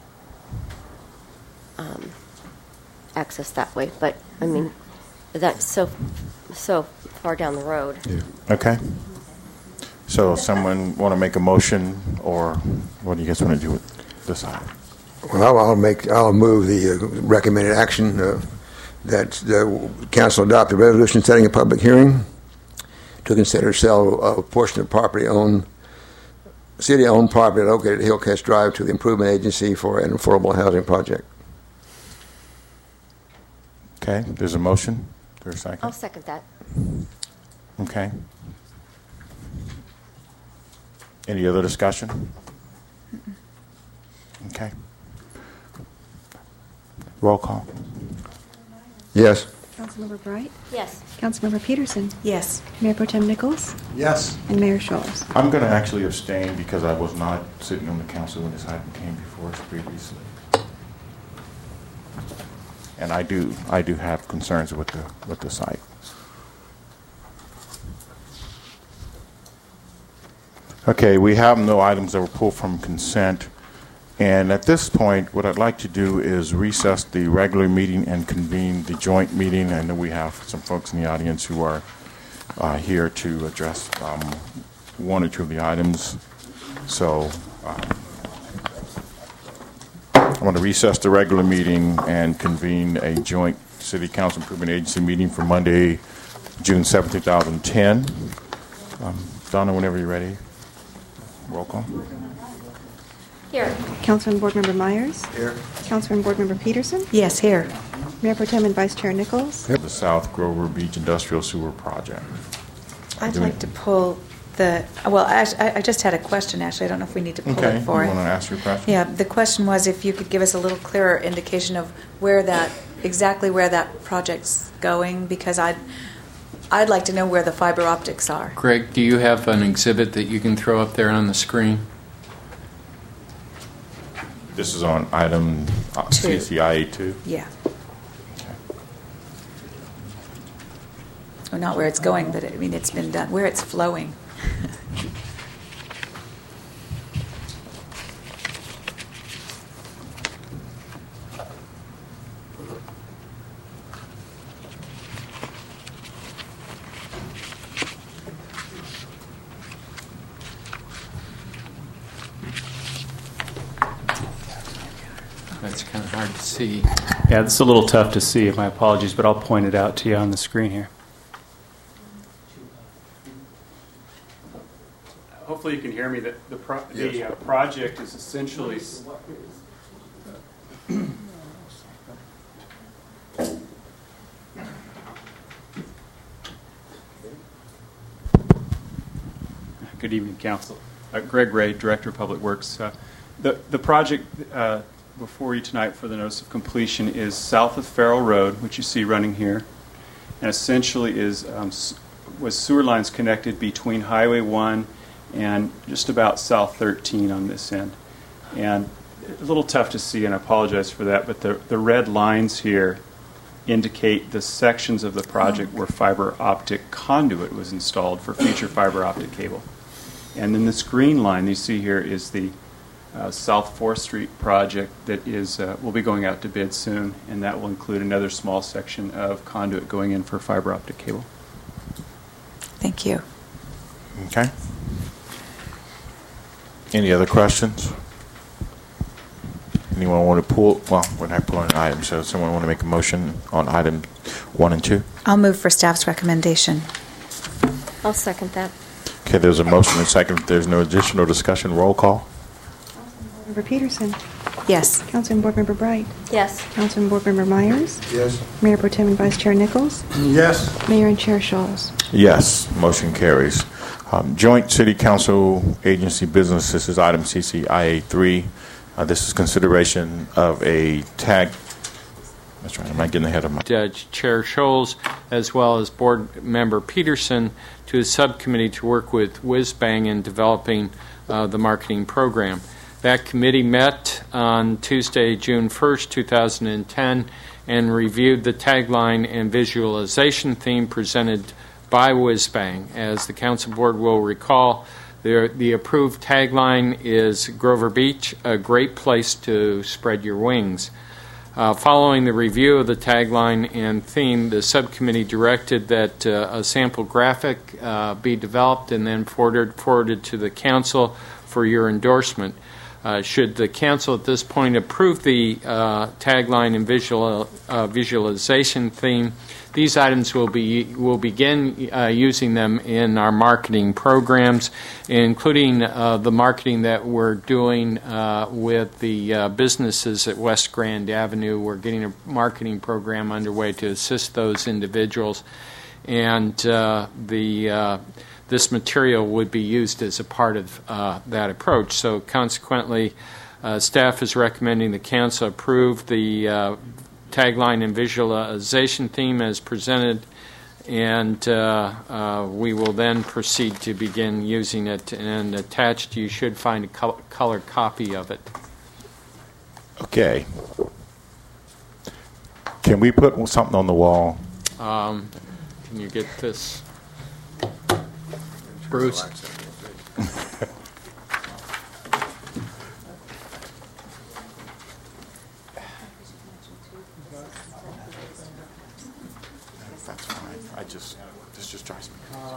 Speaker 5: um, access that way, but, I mean, that's so, so far down the road.
Speaker 1: Okay. So someone want to make a motion, or what do you guys want to do with this item?
Speaker 2: Well, I'll, I'll make, I'll move the uh, recommended action uh, that the council adopt a resolution setting a public hearing to consider sell a portion of property owned, city-owned property located at Hillcrest Drive to the Improvement Agency for an affordable housing project.
Speaker 1: Okay, there's a motion. There's a second.
Speaker 5: I'll second that.
Speaker 1: Okay. Any other discussion? Okay. Roll call.
Speaker 2: Yes.
Speaker 3: Councilmember Bright?
Speaker 5: Yes.
Speaker 3: Councilmember Peterson?
Speaker 4: Yes.
Speaker 3: Mayor Pro Tem Nichols?
Speaker 9: Yes.
Speaker 3: And Mayor Scholes?
Speaker 1: I'm going to actually abstain because I was not sitting on the council when this item came before us previously. And I do, I do have concerns with the with the site. Okay, we have no items that were pulled from consent. And at this point, what I'd like to do is recess the regular meeting and convene the joint meeting. I know we have some folks in the audience who are uh, here to address um, one or two of the items. So um, I want to recess the regular meeting and convene a joint City Council Improvement Agency meeting for Monday, June seventh, two thousand ten. Um, Donna, whenever you're ready. Roll call.
Speaker 3: Here. Councilman Board Member Myers.
Speaker 2: Here.
Speaker 3: Councilman Board Member Peterson.
Speaker 4: Yes, here.
Speaker 3: Mayor Pro Tem and Vice Chair Nichols.
Speaker 1: The South Grover Beach Industrial Sewer Project.
Speaker 4: I'd
Speaker 1: Do we-
Speaker 4: like to pull the, well, actually, I I just had a question, actually. I don't know if we need to pull
Speaker 1: Okay,
Speaker 4: it for
Speaker 1: you
Speaker 4: it.
Speaker 1: want to ask your question?
Speaker 4: Yeah, the question was if you could give us a little clearer indication of where that, exactly where that project's going, because I'd, I'd like to know where the fiber optics are.
Speaker 10: Greg, do you have an exhibit that you can throw up there on the screen?
Speaker 1: This is on item uh,
Speaker 4: Two.
Speaker 1: C C I A two.
Speaker 4: Yeah. Well, not where it's going, but I mean, it's been done, where it's flowing.
Speaker 10: That's kind of hard to see.
Speaker 17: Yeah, this is a little tough to see. My apologies, but I'll point it out to you on the screen here. Hopefully you can hear me. The, the, pro- the
Speaker 2: Yes.
Speaker 17: uh, project is essentially... Good evening, Council. Uh, Greg Ray, Director of Public Works. Uh, the, the project uh, before you tonight for the notice of completion is south of Farrell Road, which you see running here, and essentially is um, s- was sewer lines connected between Highway one and just about South thirteen on this end. And a little tough to see, and I apologize for that, but the, the red lines here indicate the sections of the project where fiber optic conduit was installed for future fiber optic cable. And then this green line you see here is the uh, South fourth Street project that is uh, will be going out to bid soon, and that will include another small section of conduit going in for fiber optic cable.
Speaker 4: Thank you.
Speaker 1: Okay. Any other questions? Anyone want to pull? Well, we're not pulling an item, so someone want to make a motion on item one and two?
Speaker 4: I'll move for staff's recommendation.
Speaker 5: I'll second that.
Speaker 1: Okay, there's a motion and second. If there's no additional discussion, roll call.
Speaker 3: Board Member Peterson.
Speaker 4: Yes.
Speaker 3: Councilman Board Member Bright.
Speaker 5: Yes.
Speaker 3: Councilman Board Member Myers.
Speaker 2: Yes.
Speaker 3: Mayor Pro Tem and Vice Chair Nichols.
Speaker 9: Yes.
Speaker 3: Mayor and Chair Scholes.
Speaker 1: Yes, motion carries. Um, Joint City Council Agency Business, this is item C C I A three. Uh, this is consideration of a tag. That's right, I'm not getting ahead of my.
Speaker 10: Judge Chair Scholes, as well as Board Member Peterson, to a subcommittee to work with Whizbang in developing uh, the marketing program. That committee met on Tuesday, June first, two thousand ten, and reviewed the tagline and visualization theme presented by Whizbang. As the Council Board will recall, the, the approved tagline is Grover Beach, a great place to spread your wings. Uh, following the review of the tagline and theme, the subcommittee directed that uh, a sample graphic uh, be developed and then forwarded, forwarded to the Council for your endorsement. Uh, should the Council at this point approve the uh, tagline and visual, uh, visualization theme, these items will be will begin uh, using them in our marketing programs, including uh, the marketing that we're doing uh, with the uh, businesses at West Grand Avenue. We're getting a marketing program underway to assist those individuals, and uh, the uh, this material would be used as a part of uh, that approach. So consequently, uh, staff is recommending the Council approve the uh, tagline and visualization theme as presented, and uh, uh, we will then proceed to begin using it. And attached, you should find a col- colored copy of it.
Speaker 1: Okay. Can we put something on the wall?
Speaker 10: Um, can you get this, Bruce?
Speaker 1: That's fine. I just This just drives me.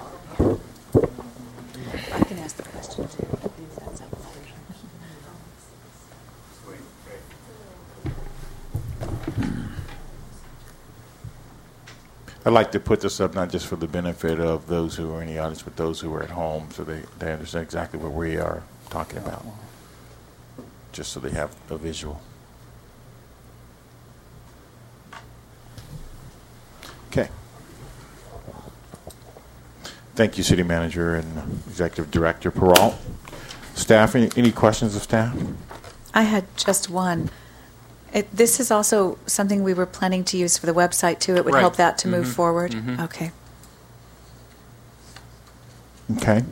Speaker 4: I can ask the question too.
Speaker 1: I'd like to put this up not just for the benefit of those who are in the audience, but those who are at home, so they, they understand exactly what we are talking about, just so they have a visual. Okay. Thank you, City Manager and Executive Director Peralt. Staff, any, any questions of staff?
Speaker 4: I had just one. It, this is also something we were planning to use for the website, too. It would
Speaker 10: Right.
Speaker 4: help that to
Speaker 10: Mhm.
Speaker 4: move forward.
Speaker 10: Mhm.
Speaker 4: Okay.
Speaker 1: Okay.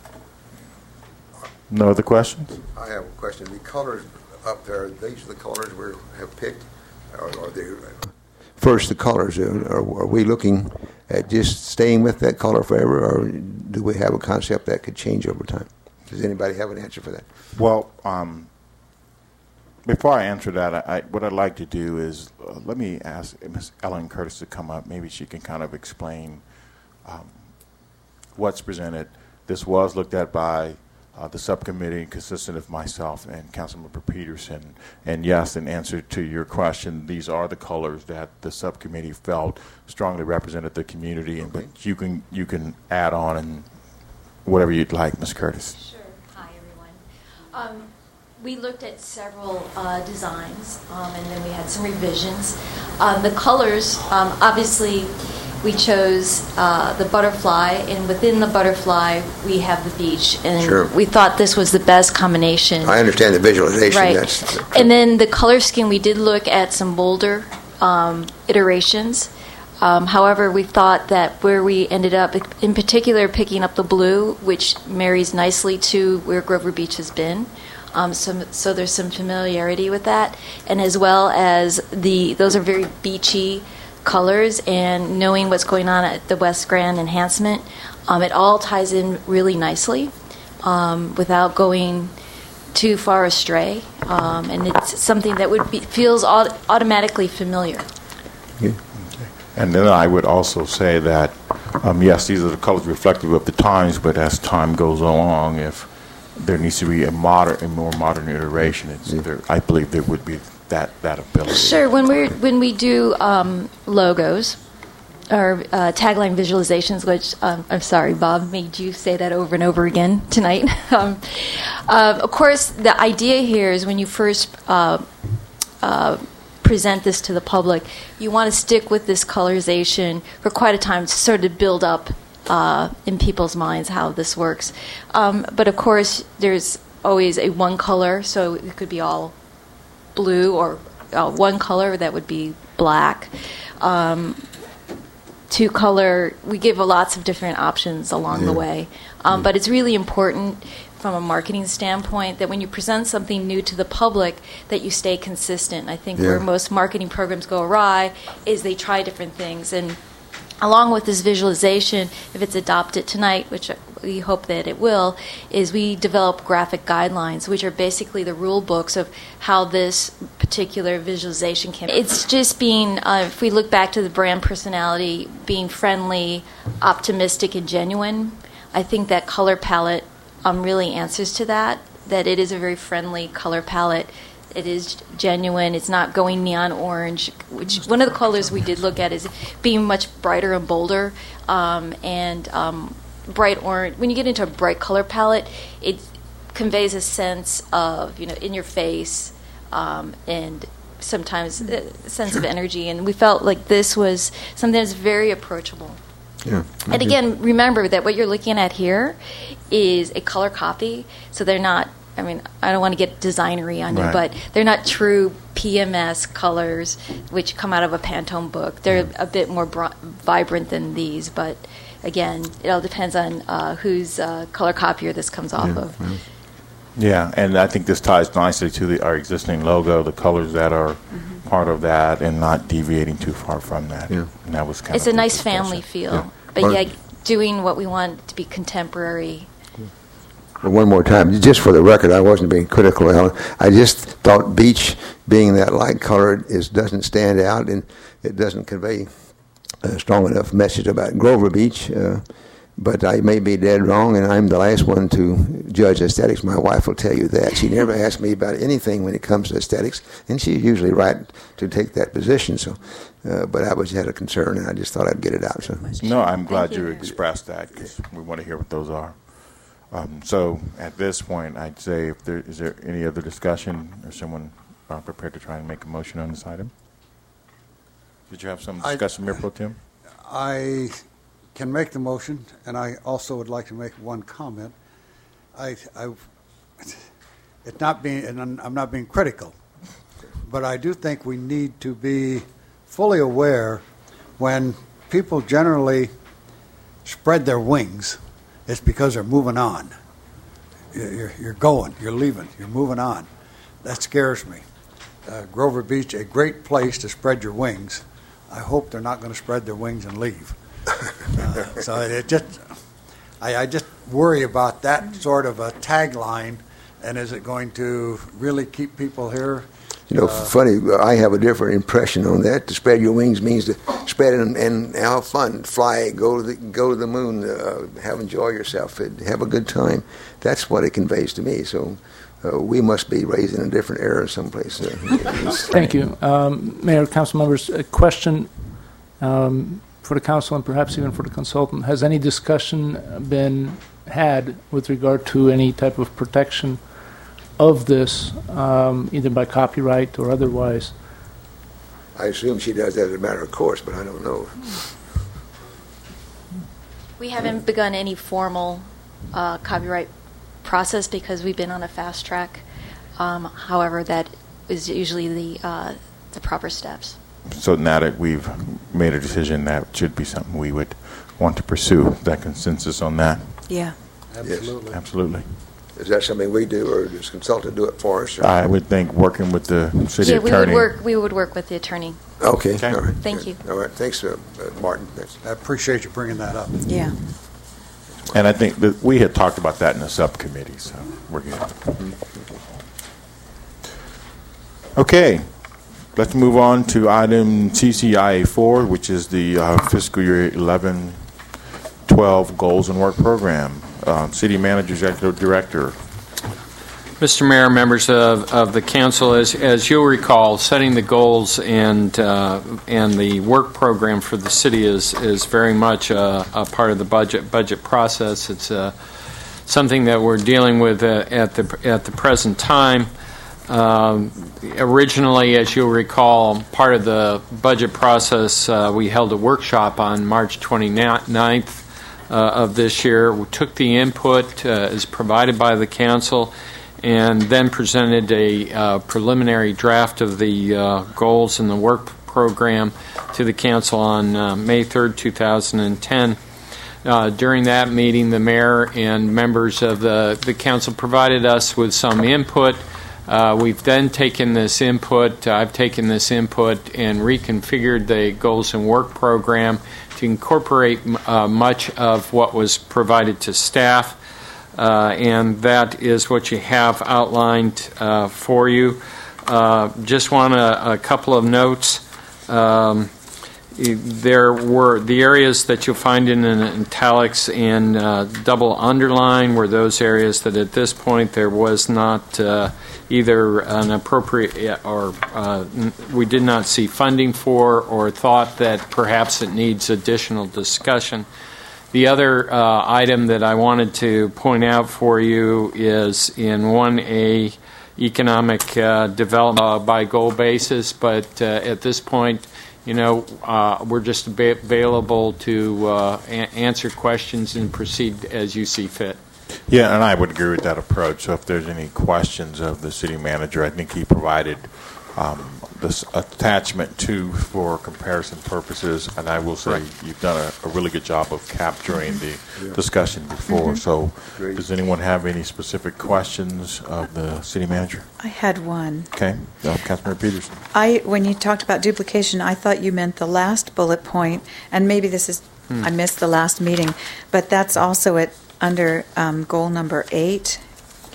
Speaker 1: No other questions?
Speaker 2: I have a question. The colors up there, these are the colors we have picked? Or are they, first, the colors. Are, are we looking at just staying with that color forever, or do we have a concept that could change over time? Does anybody have an answer for that?
Speaker 1: Well, um, before I answer that, I, I, what I'd like to do is uh, let me ask Miz Ellen Curtis to come up. Maybe she can kind of explain um, what's presented. This was looked at by uh, the subcommittee consisting of myself and Councilmember Peterson. And yes, in answer to your question, these are the colors that the subcommittee felt strongly represented the community. And
Speaker 2: Okay.
Speaker 1: but you can you can add on and whatever you'd like, Miz Curtis.
Speaker 16: Sure. Hi, everyone. Um, we looked at several uh, designs, um, and then we had some revisions. Um, the colors, um, obviously, we chose uh, the butterfly, and within the butterfly, we have the beach. And
Speaker 2: Sure.
Speaker 16: we thought this was the best combination.
Speaker 2: I understand the visualization.
Speaker 16: Right.
Speaker 2: That's,
Speaker 16: And then the color scheme, we did look at some bolder um, iterations. Um, however, we thought that where we ended up, in particular, picking up the blue, which marries nicely to where Grover Beach has been. Um, so, so there's some familiarity with that, and as well as the those are very beachy colors, and knowing what's going on at the West Grand enhancement, um, it all ties in really nicely um, without going too far astray, um, and it's something that would be, feels aut- automatically familiar.
Speaker 1: And then I would also say that, um, yes, these are the colors reflective of the times, but as time goes along, if there needs to be a modern, a more modern iteration, it's, there, I believe there would be that, that ability.
Speaker 16: Sure. When we when we do um, logos or uh, tagline visualizations, which um, I'm sorry, Bob made you say that over and over again tonight. um, uh, of course, the idea here is when you first uh, uh, present this to the public, you want to stick with this colorization for quite a time to sort of build up uh, in people's minds how this works. Um, but of course, there's always a one color, so it could be all blue, or uh, one color that would be black. Um, two color, we give lots of different options along
Speaker 2: Yeah.
Speaker 16: the way. Um, but it's really important from a marketing standpoint that when you present something new to the public, that you stay consistent. I think
Speaker 2: Yeah.
Speaker 16: where most marketing programs go awry is they try different things. And along with this visualization, if it's adopted tonight, which we hope that it will, is we develop graphic guidelines, which are basically the rule books of how this particular visualization can. It's just being, uh, if we look back to the brand personality, being friendly, optimistic, and genuine. I think that color palette um, really answers to that, that it is a very friendly color palette. It is genuine. It's not going neon orange, which one of the colors we did look at is being much brighter and bolder. Um, and um, bright orange, when you get into a bright color palette, it conveys a sense of, you know, in your face, um, and sometimes a sense of energy. And we felt like this was something that's very approachable.
Speaker 2: Yeah.
Speaker 16: And again, remember that what you're looking at here is a color copy, so they're not, I mean, I don't want to get designery on
Speaker 1: Right.
Speaker 16: you, but they're not true P M S colors, which come out of a Pantone book. They're a bit more br- vibrant than these, but again, it all depends on uh, whose uh, color copier this comes off
Speaker 2: Yeah.
Speaker 16: of.
Speaker 2: Well,
Speaker 1: Yeah, and I think this ties nicely to the, our existing logo, the colors that are
Speaker 16: Mm-hmm.
Speaker 1: part of that, and not deviating too far from that.
Speaker 2: Yeah.
Speaker 1: And that was kind
Speaker 16: It's
Speaker 1: of
Speaker 16: a
Speaker 1: the
Speaker 16: nice
Speaker 1: discussion.
Speaker 16: family feel,
Speaker 2: Yeah.
Speaker 16: but
Speaker 2: Well-
Speaker 16: yeah, doing what we want to be contemporary.
Speaker 2: But one more time, just for the record, I wasn't being critical, Ellen. I just thought beach, being that light colored, is doesn't stand out and it doesn't convey a strong enough message about Grover Beach. Uh, but I may be dead wrong, and I'm the last one to judge aesthetics. My wife will tell you that. She never asks me about anything when it comes to aesthetics, and she's usually right to take that position. So, uh, but I was had a concern, and I just thought I'd get it out. So.
Speaker 1: No, I'm glad you expressed that, because we want to hear what those are. Um, so at this point, I'd say, if there is there any other discussion, or someone uh, prepared to try and make a motion on this item? Did you have some discussion, Mayor Pro Tem?
Speaker 9: I can make the motion, and I also would like to make one comment. I, I, it's not being, and I'm, I'm not being critical, but I do think we need to be fully aware when people generally spread their wings, it's because they're moving on. You're, you're going, you're leaving, you're moving on. That scares me. Uh, Grover Beach, a great place to spread your wings. I hope they're not going to spread their wings and leave. Uh, so it just, I, I just worry about that sort of a tagline, and is it going to really keep people here?
Speaker 2: You know,
Speaker 9: uh,
Speaker 2: funny, I have a different impression on that. To spread your wings means to spread it and, and have fun, fly, go to the go to the moon, uh, have enjoy yourself, have a good time. That's what it conveys to me. So uh, we must be raised in a different era someplace. Uh,
Speaker 13: Thank you, um, Mayor, council members. A question um, for the council and perhaps even for the consultant: has any discussion been had with regard to any type of protection of this, um, either by copyright or otherwise?
Speaker 2: I assume she does that as a matter of course, but I don't know.
Speaker 18: We haven't begun any formal uh, copyright process because we've been on a fast track. Um, however, that is usually the uh, the proper steps.
Speaker 1: So now that we've made a decision, that should be something we would want to pursue. Is that consensus on that?
Speaker 4: Yeah.
Speaker 9: Absolutely.
Speaker 1: Yes, absolutely.
Speaker 2: Is that something we do, or does consultant do it for us? Or?
Speaker 1: I would think working with the city
Speaker 18: yeah,
Speaker 1: attorney.
Speaker 18: we would work. We would work with the attorney.
Speaker 2: Okay.
Speaker 1: Okay.
Speaker 2: All right.
Speaker 18: Thank you.
Speaker 2: All right. Thanks, uh, uh, Martin. That's,
Speaker 9: I appreciate you bringing that up.
Speaker 4: Yeah.
Speaker 1: And I think that we had talked about that in the subcommittee, so we're good. Okay. Let's move on to item C C I A four, which is the uh, fiscal year eleven twelve Goals and Work Program. Uh, City Manager, Executive Director.
Speaker 10: Mister Mayor, members of, of the council, as, as you'll recall, setting the goals and uh, and the work program for the city is is very much a, a part of the budget budget process. It's uh, something that we're dealing with uh, at the at the present time. Um, originally, as you'll recall, part of the budget process, uh, we held a workshop on March twenty-ninth uh, of this year. We took the input uh, as provided by the council and then presented a uh, preliminary draft of the uh, goals and the work program to the council on uh, May third, two thousand ten. Uh, during that meeting, the mayor and members of the, the council provided us with some input. Uh, we've then taken this input, uh, I've taken this input and reconfigured the goals and work program to incorporate uh, much of what was provided to staff. Uh, and that is what you have outlined uh, for you. Uh, just want a, a couple of notes. Um, there were the areas that you'll find in, in italics and uh, double underline were those areas that at this point there was not uh, either an appropriate or uh, we did not see funding for, or thought that perhaps it needs additional discussion. The other uh, item that I wanted to point out for you is in one A, economic uh, development uh, by goal basis, but uh, at this point, you know, uh, we're just ab- available to uh, a- answer questions and proceed as you see fit.
Speaker 1: Yeah, and I would agree with that approach. So if there's any questions of the city manager, I think he provided um, this attachment to for comparison purposes, and I will say right. you've done a, a really good job of capturing the yeah. discussion before. Mm-hmm. So Great. Does anyone have any specific questions of the city manager?
Speaker 4: I had one.
Speaker 1: Okay. Uh, Councilmember Peterson.
Speaker 4: I, when you talked about duplication, I thought you meant the last bullet point, and maybe this is, hmm. I missed the last meeting, but that's also at under um, goal number eight,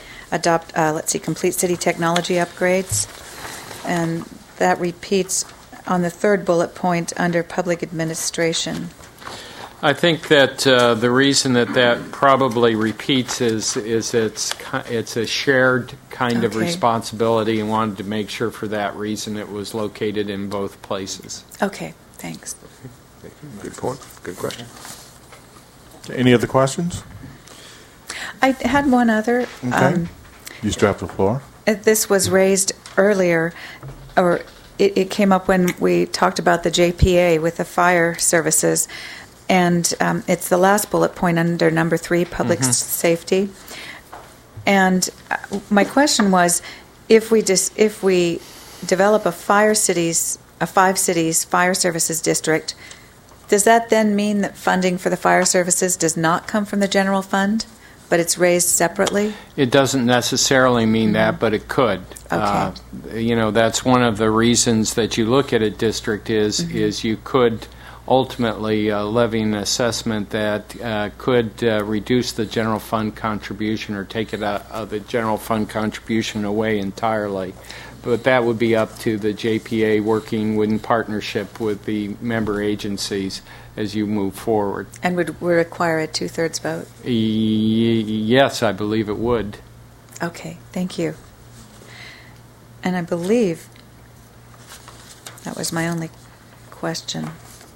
Speaker 4: adopt, uh, let's see, complete city technology upgrades. And that repeats on the third bullet point under public administration.
Speaker 10: I think that uh, the reason that that probably repeats is is it's it's a shared kind of
Speaker 4: Okay.
Speaker 10: responsibility, and wanted to make sure for that reason it was located in both places.
Speaker 4: Okay, thanks.
Speaker 2: Good point. Good question.
Speaker 1: Any other questions?
Speaker 4: I had one other.
Speaker 1: Okay.
Speaker 4: Um,
Speaker 1: You still have the floor.
Speaker 4: Uh, This was raised earlier, or it, it came up when we talked about the J P A with the fire services, and um, it's the last bullet point under number three, public
Speaker 19: Mhm.
Speaker 4: s- safety. And uh, my question was, if we dis- if we develop a fire cities, a five cities fire services district, does that then mean that funding for the fire services does not come from the general fund, but it's raised separately?
Speaker 10: It doesn't necessarily mean that, but it could. Uh, you know, that's one of the reasons that you look at a district is
Speaker 4: Mhm.
Speaker 10: is you could ultimately uh, levy an assessment that uh, could uh, reduce the general fund contribution or take it out of the general fund contribution away entirely. But that would be up to the J P A working in partnership with the member agencies as you move forward.
Speaker 4: And would we require a two-thirds vote?
Speaker 10: Y- yes, I believe it would.
Speaker 4: Okay, thank you. And I believe that was my only question.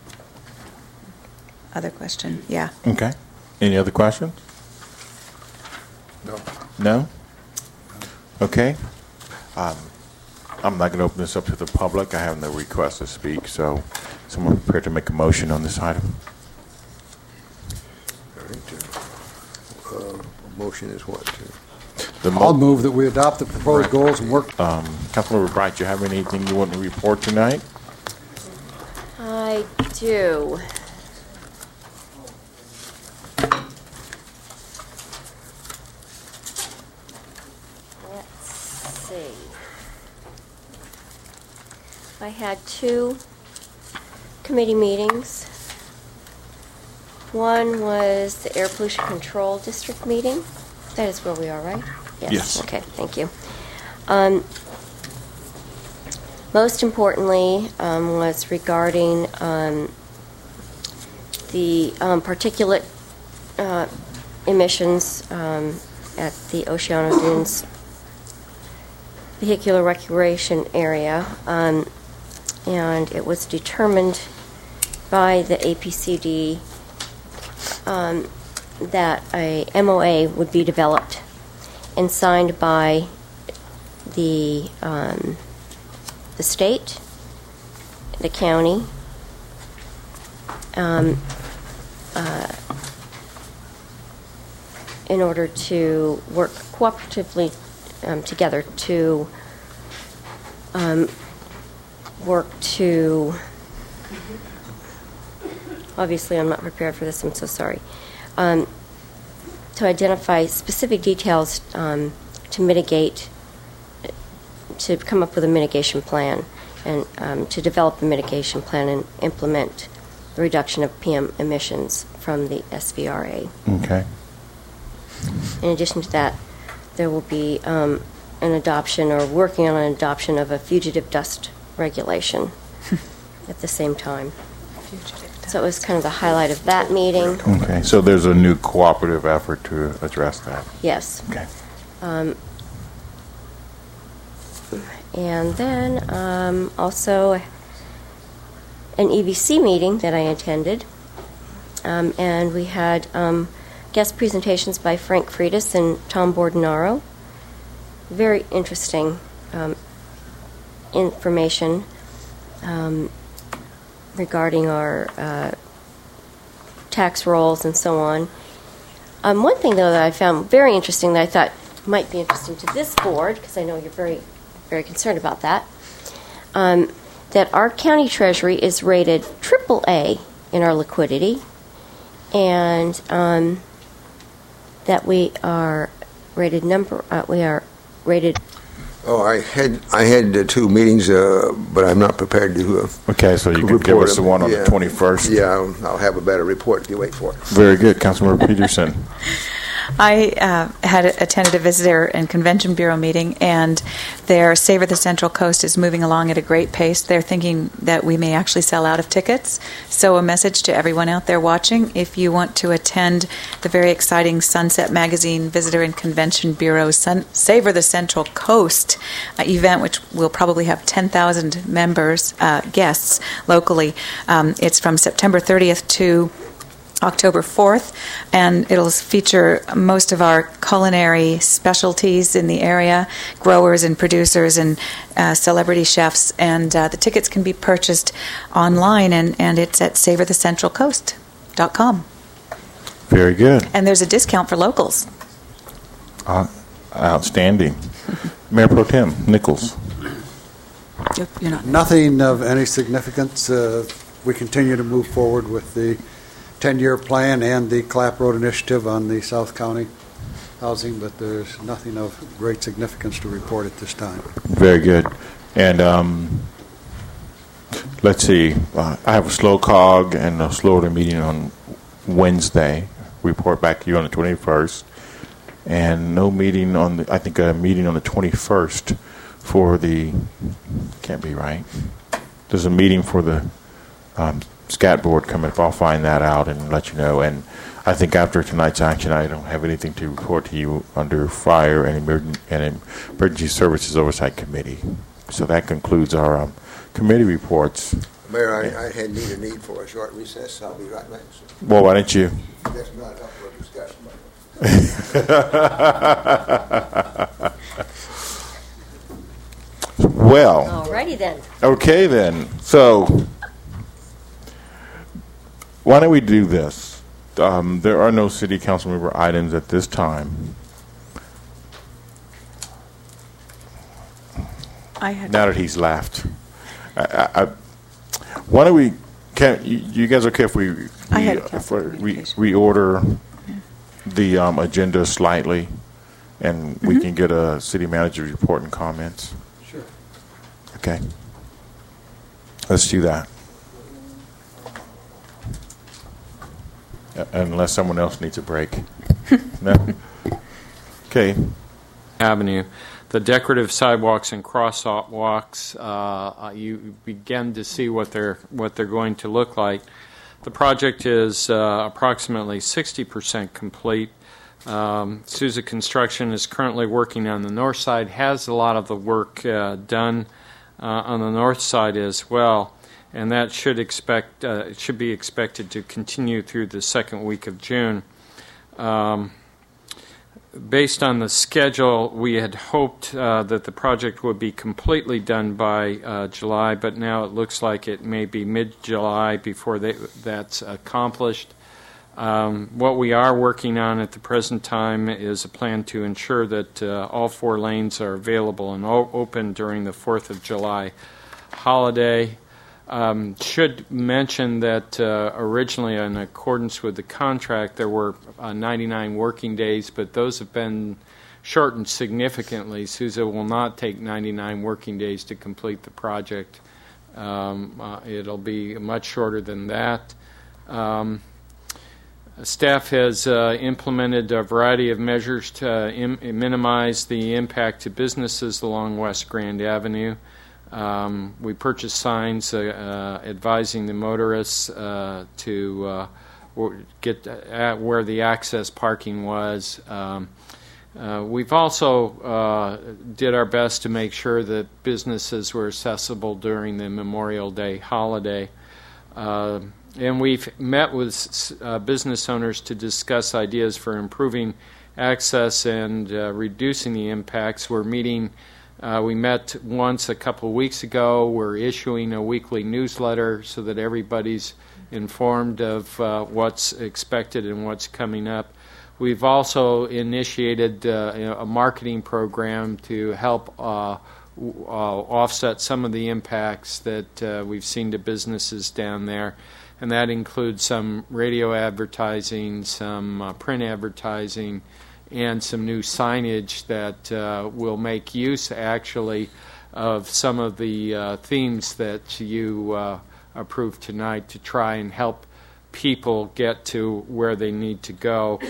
Speaker 4: Other question, yeah.
Speaker 1: Okay. Any other questions?
Speaker 2: No.
Speaker 1: No? Okay. Um, I'm not going to open this up to the public. I have no request to speak, so someone prepared to make a motion on this item?
Speaker 2: All right. Uh, uh, motion is what?
Speaker 1: The mo-
Speaker 9: I'll move that we adopt the proposed goals and work.
Speaker 1: Um, Councilmember Bright, do you have anything you want to report tonight?
Speaker 5: I do. Let's see. I had two committee meetings. One was the Air Pollution Control District meeting. That is where we are, right?
Speaker 1: Yes.
Speaker 5: Okay, thank you. Um, most importantly um, was regarding um, the um, particulate uh, emissions um, at the Oceano Dunes vehicular recreation area, um, and it was determined by the A P C D um, that a M O A would be developed and signed by the um, the state, the county, um, uh, in order to work cooperatively um, together to um, work to. Obviously, I'm not prepared for this. I'm so sorry. Um, to identify specific details um, to mitigate, to come up with a mitigation plan, and um, to develop a mitigation plan and implement the reduction of P M emissions from the S V R A.
Speaker 1: Okay.
Speaker 5: In addition to that, there will be um, an adoption or working on an adoption of a fugitive dust regulation at the same time. So it was kind of the highlight of that meeting.
Speaker 1: Okay, so there's a new cooperative effort to address that.
Speaker 5: Yes.
Speaker 1: Okay.
Speaker 5: Um, and then um, also an E V C meeting that I attended, um, and we had um, guest presentations by Frank Freitas and Tom Bordenaro. Very interesting um, information um, regarding our uh, tax rolls and so on. Um, one thing, though, that I found very interesting that I thought might be interesting to this board, because I know you're very, very concerned about that, um, that our county treasury is rated triple A in our liquidity, and um, that we are rated number, uh, we are rated.
Speaker 2: Oh, I had I had uh, two meetings, uh, but I'm not prepared to. Uh,
Speaker 1: Okay, so you can give us the one on the twenty-first.
Speaker 2: Yeah, I'll, I'll have a better report if you wait for it.
Speaker 1: Very good, Councilmember Peterson.
Speaker 4: I uh, had attended a visitor and convention bureau meeting, and their Savor the Central Coast is moving along at a great pace. They're thinking that we may actually sell out of tickets. So a message to everyone out there watching, if you want to attend the very exciting Sunset Magazine Visitor and Convention Bureau Sun- Savor the Central Coast uh, event, which will probably have ten thousand members, uh, guests locally, um, it's from September thirtieth to October fourth, and it'll feature most of our culinary specialties in the area, growers and producers and uh, celebrity chefs, and uh, the tickets can be purchased online, and, and it's at savor the central coast dot com.
Speaker 1: Very good.
Speaker 4: And there's a discount for locals.
Speaker 1: Uh, outstanding. Mayor Pro Tem Nichols.
Speaker 4: You're, you're not.
Speaker 9: Nothing of any significance. Uh, we continue to move forward with the ten-year plan and the Clapp Road initiative on the South County housing, but there's nothing of great significance to report at this time.
Speaker 1: Very good. And um, let's see. Uh, I have a slow cog and a slower meeting on Wednesday. Report back to you on the twenty-first. And no meeting on the, I think a meeting on the twenty-first for the, can't be right. There's a meeting for the um, SCAT board coming up. I'll find that out and let you know. And I think after tonight's action, I don't have anything to report to you under Fire and Emergency, and Emergency Services Oversight Committee. So that concludes our um, committee reports.
Speaker 2: Mayor, I, I had need a need for a short recess. I'll be right back.
Speaker 1: Well, why don't you?
Speaker 2: That's not up for discussion.
Speaker 1: Well.
Speaker 5: Alrighty then.
Speaker 1: Okay then. So why don't we do this? Um, there are no city council member items at this time.
Speaker 4: I had
Speaker 1: now that he's laughed, I, I, I, why don't we? Can you, you guys okay if we we,
Speaker 4: I had a
Speaker 1: uh, for, we reorder the um, agenda slightly, and mm-hmm. we can get a city manager report and comments?
Speaker 9: Sure.
Speaker 1: Okay. Let's do that. Uh, unless someone else needs a break. No? Okay.
Speaker 10: Avenue. The decorative sidewalks and crosswalks, uh, you begin to see what they're what they're going to look like. The project is uh, approximately sixty percent complete. Um, Sousa Construction is currently working on the north side, has a lot of the work uh, done uh, on the north side as well, and that should expect uh, it should be expected to continue through the second week of June. Um, Based on the schedule, we had hoped uh, that the project would be completely done by uh, July, but now it looks like it may be mid-July before they, that's accomplished. Um, what we are working on at the present time is a plan to ensure that uh, all four lanes are available and o- open during the fourth of July holiday. Um, should mention that uh, originally, in accordance with the contract, there were uh, ninety-nine working days, but those have been shortened significantly. Sousa will not take ninety-nine working days to complete the project. Um, uh, it'll be much shorter than that. Um, staff has uh, implemented a variety of measures to im- minimize the impact to businesses along West Grand Avenue. Um, we purchased signs uh, uh, advising the motorists uh, to uh, get at where the access parking was. Um, uh, we've also uh, did our best to make sure that businesses were accessible during the Memorial Day holiday. Uh, and we've met with uh, business owners to discuss ideas for improving access and uh, reducing the impacts. We're meeting Uh, we met once a couple of weeks ago. We're issuing a weekly newsletter so that everybody's informed of uh, what's expected and what's coming up. We've also initiated uh, a marketing program to help uh, w- uh, offset some of the impacts that uh, we've seen to businesses down there. And that includes some radio advertising, some uh, print advertising, and some new signage that uh, will make use actually of some of the uh, themes that you uh, approved tonight to try and help people get to where they need to go.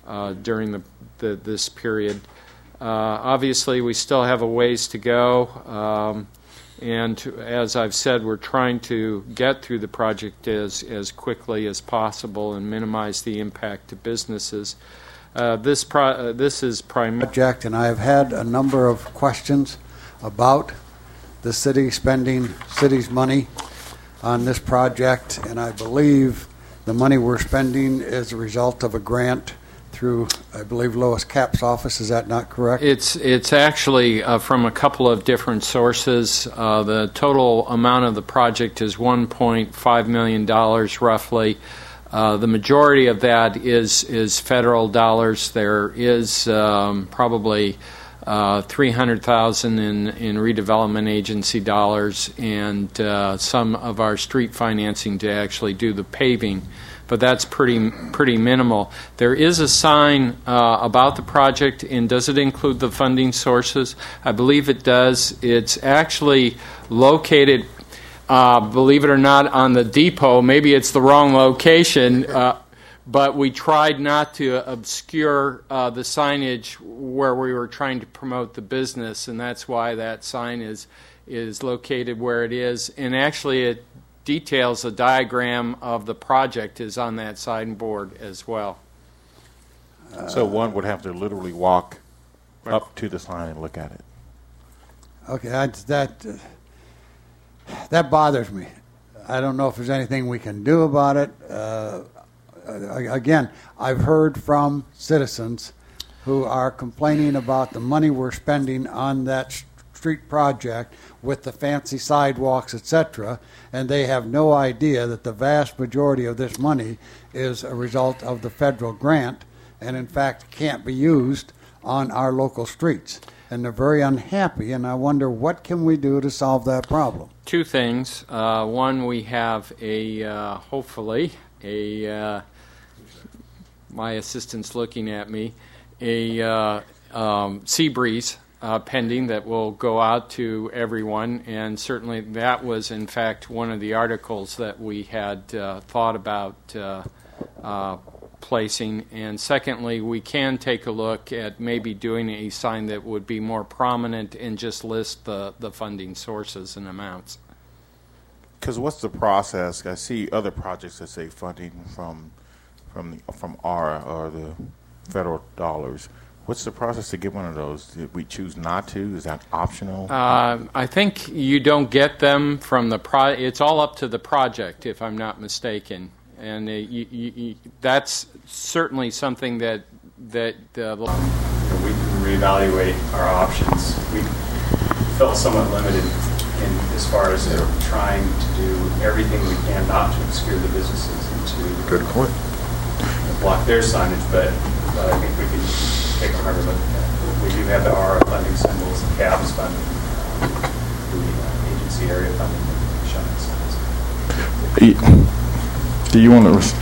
Speaker 10: uh, during the, the this period. Uh, obviously, we still have a ways to go, um, and to, as I've said, we're trying to get through the project as, as quickly as possible and minimize the impact to businesses. Uh, this pro- uh, this is primarily
Speaker 9: project, and I have had a number of questions about the city spending city's money on this project, and I believe the money we're spending is a result of a grant through, I believe, Lois Capps' office. Is that not correct?
Speaker 10: It's it's actually uh, from a couple of different sources. Uh, the total amount of the project is one point five million dollars roughly. Uh, the majority of that is is federal dollars. There is um, probably uh, three hundred thousand dollars in, in redevelopment agency dollars, and uh, some of our street financing to actually do the paving. But that's pretty pretty minimal. There is a sign uh, about the project, and does it include the funding sources? I believe it does. It's actually located, uh, believe it or not, on the depot. Maybe it's the wrong location, uh, but we tried not to obscure uh, the signage where we were trying to promote the business, and that's why that sign is is located where it is. And actually, it details, a diagram of the project is on that signboard as well.
Speaker 1: So one would have to literally walk up to the sign and look at it.
Speaker 9: Okay, I, that uh, that bothers me. I don't know if there's anything we can do about it. Uh, again, I've heard from citizens who are complaining about the money we're spending on that street project with the fancy sidewalks, et cetera, and they have no idea that the vast majority of this money is a result of the federal grant and, in fact, can't be used on our local streets. And they're very unhappy, and I wonder what can we do to solve that problem?
Speaker 10: Two things. Uh, one, we have a, uh, hopefully, a, uh, my assistant's looking at me, a uh, um, sea breeze Uh, pending that will go out to everyone, and certainly that was in fact one of the articles that we had uh, thought about uh, uh, placing. And secondly, we can take a look at maybe doing a sign that would be more prominent and just list the, the funding sources and amounts.
Speaker 1: Because what's the process? I see other projects that say funding from from the, from A R A or the federal dollars. What's the process to get one of those? Did we choose not to? Is that optional?
Speaker 10: Uh, I think you don't get them from the pro. It's all up to the project, if I'm not mistaken, and uh, you, you, you, that's certainly something that that uh,
Speaker 17: we can reevaluate our options. We felt somewhat limited in as far as uh, trying to do everything we can not to obscure the businesses and to
Speaker 1: good point.
Speaker 17: block their signage, but, but I think we can take a harder look at that. We do have the A R A funding symbols, the CABS funding, uh, the uh, agency area funding, and showing signs.
Speaker 1: Do you want to? Res-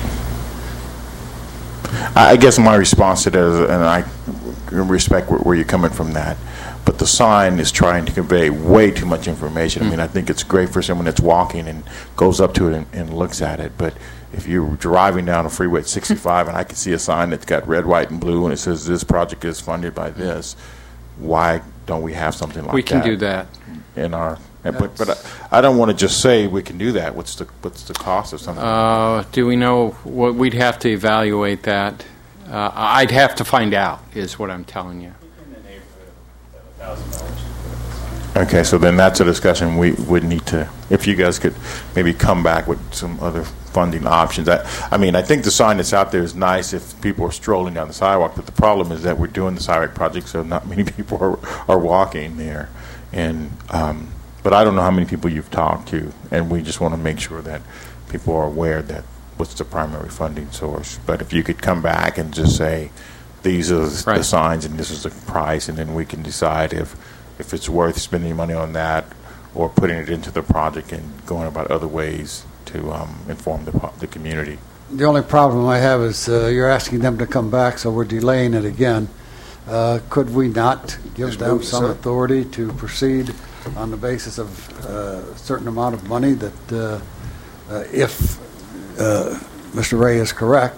Speaker 1: I guess my response to that is, and I respect where, where you're coming from that, but the sign is trying to convey way too much information. I mean, I think it's great for someone that's walking and goes up to it and, and looks at it, but if you're driving down a freeway at sixty-five and I can see a sign that's got red, white, and blue and it says this project is funded by this, why don't we have something like that?
Speaker 10: We can do that.
Speaker 1: In our, but but I, I don't want to just say we can do that. What's the what's the cost of something?
Speaker 10: Uh, do we know what we'd have to evaluate that? Uh, I'd have to find out, is what I'm telling you.
Speaker 17: In the neighborhood of a thousand dollars.
Speaker 1: Okay, so then that's a discussion we would need to, if you guys could maybe come back with some other funding options. I, I mean, I think the sign that's out there is nice if people are strolling down the sidewalk, but the problem is that we're doing the sidewalk project, so not many people are, are walking there. And um, but I don't know how many people you've talked to, and we just want to make sure that people are aware that what's the primary funding source. But if you could come back and just say, these are the,
Speaker 10: right.
Speaker 1: the signs and this is the price, and then we can decide if if it's worth spending money on that or putting it into the project and going about other ways to um, inform the, the community.
Speaker 9: The only problem I have is uh, you're asking them to come back, so we're delaying it again. Uh, could we not give
Speaker 2: Just
Speaker 9: them
Speaker 2: move,
Speaker 9: some
Speaker 2: sir.
Speaker 9: authority to proceed on the basis of uh, a certain amount of money that uh, uh, if uh, Mister Ray is correct,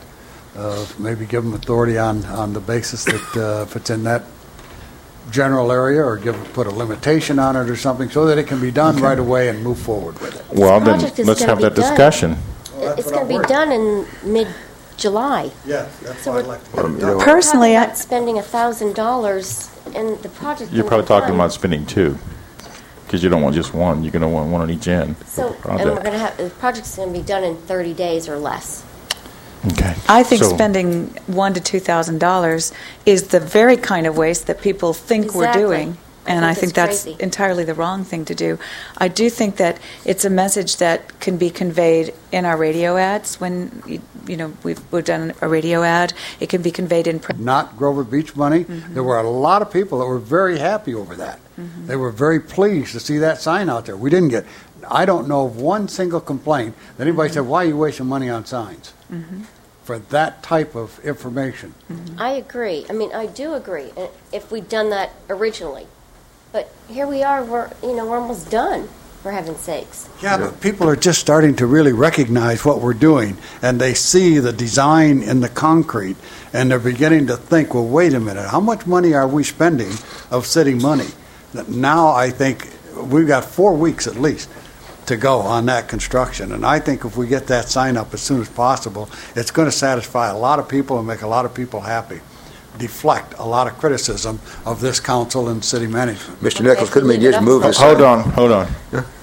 Speaker 9: uh, maybe give them authority on, on the basis that uh, if it's in that general area, or give put a limitation on it or something, so that it can be done
Speaker 1: Okay.
Speaker 9: right away and move forward with it.
Speaker 1: Well, then,
Speaker 5: project is
Speaker 1: let's
Speaker 5: gonna
Speaker 1: have
Speaker 5: be
Speaker 1: that
Speaker 5: done.
Speaker 1: discussion.
Speaker 9: Well,
Speaker 5: It's
Speaker 9: what
Speaker 5: going to
Speaker 9: I'm
Speaker 5: be done in mid-July.
Speaker 9: Yeah, that's
Speaker 5: So
Speaker 9: why I'd
Speaker 5: we're-
Speaker 9: like to get it
Speaker 2: you
Speaker 9: done.
Speaker 2: know-
Speaker 4: Personally,
Speaker 5: We're
Speaker 4: I-
Speaker 5: talking about spending a thousand dollars, and the project.
Speaker 1: You're probably talking about spending two, because you don't want just one. You're going to want one on each end.
Speaker 5: So,
Speaker 1: of the
Speaker 5: and we're
Speaker 1: project.
Speaker 5: going to have the project's going to be done in thirty days or less.
Speaker 1: Okay.
Speaker 4: I think
Speaker 1: So-
Speaker 4: spending one to two thousand dollars is the very kind of waste that people think we're
Speaker 5: Exactly.
Speaker 4: doing, and I
Speaker 5: think
Speaker 4: think
Speaker 5: it's
Speaker 4: that's
Speaker 5: crazy.
Speaker 4: entirely the wrong thing to do. I do think that it's a message that can be conveyed in our radio ads. When you, you know we've we've done a radio ad, it can be conveyed in. Pre-
Speaker 9: Not Grover Beach money.
Speaker 4: Mm-hmm.
Speaker 9: There were a lot of people that were very happy over that.
Speaker 4: Mm-hmm.
Speaker 9: They were very pleased to see that sign out there. We didn't get, I don't know of one single complaint that anybody
Speaker 4: Mm-hmm.
Speaker 9: said, why are you wasting money on signs?
Speaker 4: Mhm.
Speaker 9: For that type of information.
Speaker 5: I agree. I mean, I do agree. uh, If we'd done that originally, but here we are. We're you know we're almost done. For heaven's sakes.
Speaker 9: Yeah, but people are just starting to really recognize what we're doing, and they see the design in the concrete, and they're beginning to think, well, wait a minute, how much money are we spending of city money? Now I think we've got four weeks at least to go on that construction, and I think if we get that sign up as soon as possible, it's going to satisfy a lot of people and make a lot of people happy. Deflect a lot of criticism of this council and city management.
Speaker 2: Mister Nichols, couldn't we just move this?
Speaker 1: Hold on, hold on.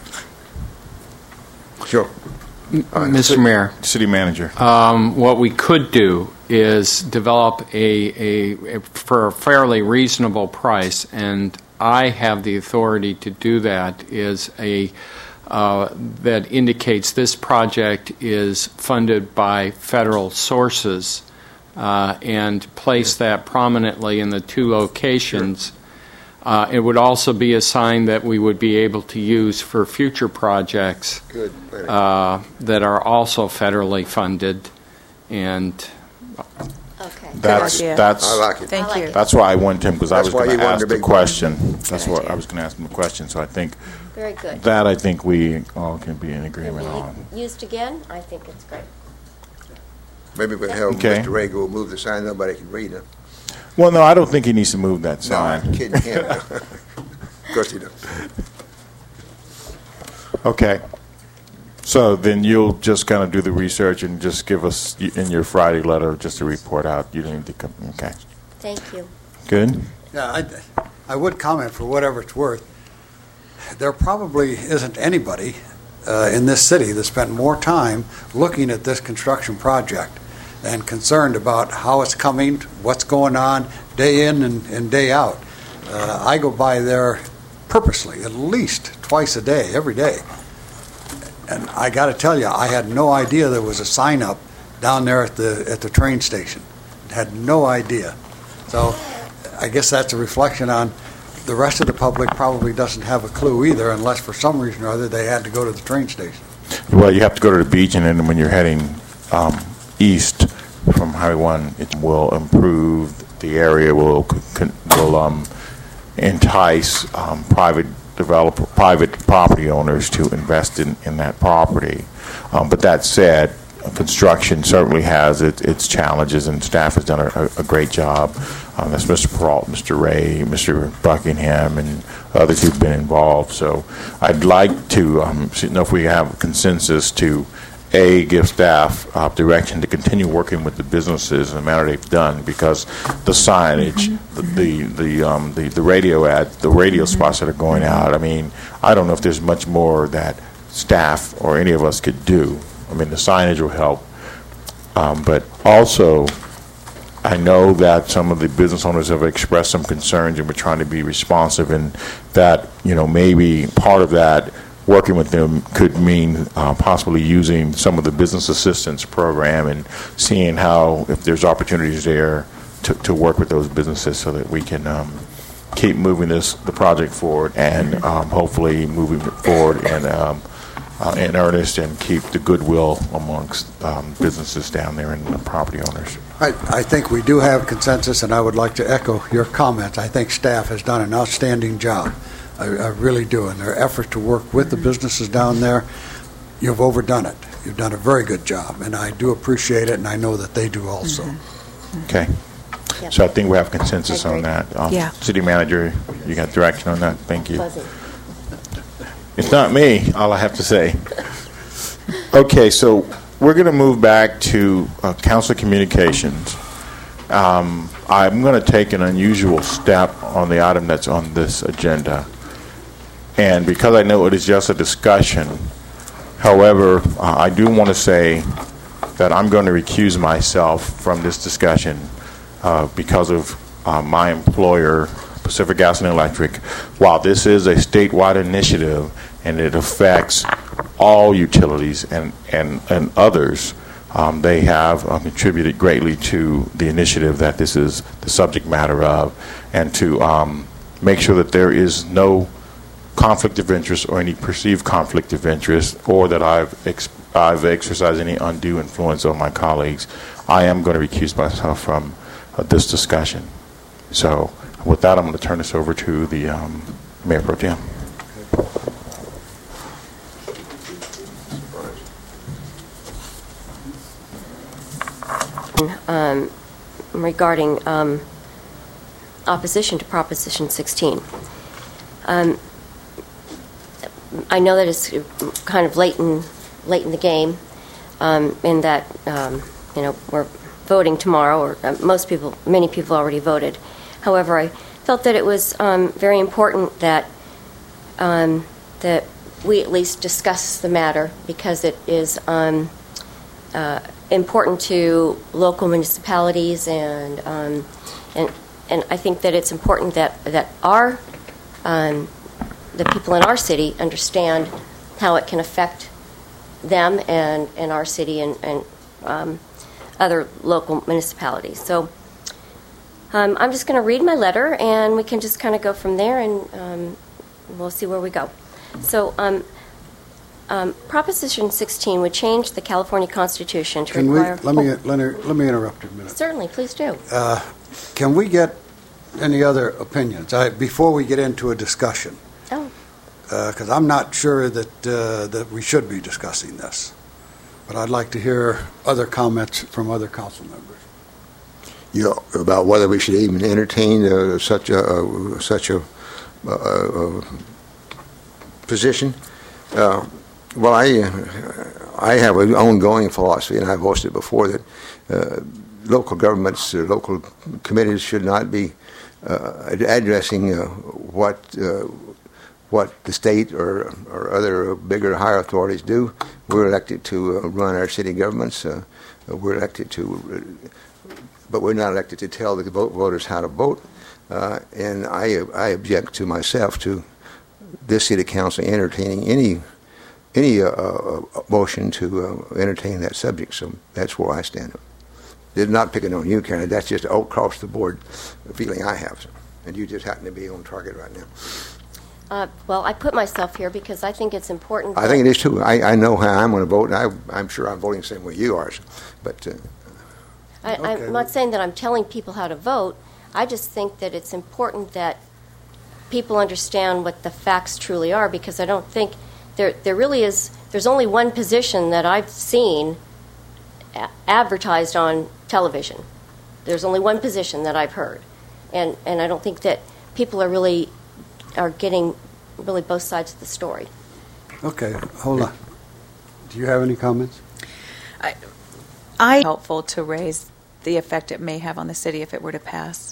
Speaker 2: Sure.
Speaker 10: Mister Mayor.
Speaker 1: City manager.
Speaker 10: Um, what we could do is develop a, a, a for a fairly reasonable price, and I have the authority to do that, is a uh, that indicates this project is funded by federal sources, uh, and place that prominently in the two locations. Uh, it would also be a sign that we would be able to use for future projects
Speaker 2: Good.
Speaker 10: uh, that are also federally funded, and
Speaker 5: Okay.
Speaker 1: That's
Speaker 4: idea.
Speaker 1: that's.
Speaker 2: I like it.
Speaker 4: Thank
Speaker 5: I like
Speaker 4: you.
Speaker 5: it.
Speaker 1: That's why I went to him, because I
Speaker 2: That's
Speaker 1: was
Speaker 2: why
Speaker 1: going
Speaker 2: you
Speaker 1: to
Speaker 2: wanted
Speaker 1: ask
Speaker 2: a
Speaker 1: the
Speaker 2: big
Speaker 1: question. That's
Speaker 4: Good
Speaker 1: what
Speaker 4: idea.
Speaker 1: I was going to ask him the question. So I think
Speaker 5: Very good.
Speaker 1: that I think we all can be in
Speaker 5: Can
Speaker 1: agreement
Speaker 5: be
Speaker 1: on.
Speaker 5: used again. I think it's great.
Speaker 2: Maybe we can have
Speaker 1: Okay.
Speaker 2: Mister Ray go move the sign, nobody can read it.
Speaker 1: Well, no, I don't think he needs to move that
Speaker 2: No,
Speaker 1: sign.
Speaker 2: I'm kidding him. Of course he does.
Speaker 1: Okay. So then you'll just kind of do the research and just give us in your Friday letter just a report out. You don't need to come. Okay.
Speaker 5: Thank you.
Speaker 1: Good.
Speaker 9: Yeah, I, I would comment, for whatever it's worth, there probably isn't anybody uh, in this city that spent more time looking at this construction project and concerned about how it's coming, what's going on, day in and, and day out. Uh, I go by there purposely, at least twice a day, every day. And I got to tell you, I had no idea there was a sign up down there at the at the train station. Had no idea. So I guess that's a reflection on the rest of the public probably doesn't have a clue either, unless for some reason or other they had to go to the train station.
Speaker 1: Well, you have to go to the beach, and then when you're heading um, east from Highway one, it will improve the area. Will con- will um, entice um, private developer, private property owners to invest in, in that property. Um, but that said, construction certainly has it, its challenges, and staff has done a, a great job. Um, that's Mister Peralt, Mister Ray, Mister Buckingham, and others who've been involved. So I'd like to um, see, know if we have consensus to, A, give staff uh, direction to continue working with the businesses in the manner they've done, because the signage, the the the, um, the the radio ads, the radio spots that are going out. I mean, I don't know if there's much more that staff or any of us could do. I mean, the signage will help, um, but also I know that some of the business owners have expressed some concerns, and we're trying to be responsive, and that, you know, maybe part of that working with them could mean uh, possibly using some of the business assistance program and seeing how, if there's opportunities there to, to work with those businesses so that we can um, keep moving this the project forward, and um, hopefully moving it forward in, um, uh, in earnest, and keep the goodwill amongst um, businesses down there and the property owners.
Speaker 9: I, I think we do have consensus, and I would like to echo your comments. I think staff has done an outstanding job. I, I really do. And their effort to work with the businesses down there, you've overdone it. You've done a very good job, and I do appreciate it, and I know that they do also.
Speaker 1: Mm-hmm. Okay. Yep. So I think we have consensus on that. Um,
Speaker 4: yeah.
Speaker 1: City Manager, you got direction on that? Thank you. It's not me, all I have to say. Okay, so we're going to move back to uh, council communications. Um, I'm going to take an unusual step on the item that's on this agenda. And because I know it is just a discussion, however, uh, I do want to say that I'm going to recuse myself from this discussion uh, because of uh, my employer, Pacific Gas and Electric. While this is a statewide initiative and it affects all utilities and, and, and others, um, they have uh, contributed greatly to the initiative that this is the subject matter of, and to um, make sure that there is no conflict of interest or any perceived conflict of interest, or that I've ex- I've exercised any undue influence on my colleagues. I am going to recuse myself from uh, this discussion. So with that, I'm going to turn this over to the um, Mayor Pro Tem.
Speaker 5: Um, regarding um, opposition to Proposition sixteen. Um, I know that it's kind of late in, late in the game, um, in that, um, you know, we're voting tomorrow, or uh, most people, many people already voted. However, I felt that it was um, very important that um, that we at least discuss the matter, because it is um, uh, important to local municipalities, and um, and and I think that it's important that that our um, the people in our city understand how it can affect them and, and our city and, and um, other local municipalities. So um, I'm just going to read my letter, and we can just kind of go from there, and um, we'll see where we go. So um, um, Proposition sixteen would change the California Constitution to
Speaker 9: Can
Speaker 5: require...
Speaker 9: we, let me, let me, let me interrupt you a minute.
Speaker 5: Certainly, please do.
Speaker 9: Uh, can we get any other opinions I, before we get into a discussion?
Speaker 5: Oh.
Speaker 9: Because uh, I'm not sure that uh, that we should be discussing this, but I'd like to hear other comments from other council members.
Speaker 2: You know, about whether we should even entertain uh, such a uh, such a uh, uh, position. Uh, well, I uh, I have an ongoing philosophy, and I've voiced it before, that uh, local governments, uh, local committees should not be uh, addressing uh, what. Uh, what the state or, or other bigger, higher authorities do. We're elected to uh, run our city governments. Uh, we're elected to, uh, but we're not elected to tell the vote voters how to vote. Uh, and I, I object to myself to this city council entertaining any any uh, uh, motion to uh, entertain that subject. So that's where I stand. They're not picking on you, Karen. That's just an across the board feeling I have. And you just happen to be on target right now.
Speaker 5: Uh, well, I put myself here because I think it's important.
Speaker 2: I think it is too. I, I know how I'm going to vote, and I, I'm sure I'm voting the same way you are. But uh,
Speaker 5: I,
Speaker 2: okay.
Speaker 5: I'm not saying that I'm telling people how to vote. I just think that it's important that people understand what the facts truly are, because I don't think there there really is. There's only one position that I've seen a- advertised on television. There's only one position that I've heard, and and I don't think that people are really. are getting really both sides of the story.
Speaker 9: Okay, hold on. Do you have any comments?
Speaker 4: I, I helpful to raise the effect it may have on the city if it were to pass.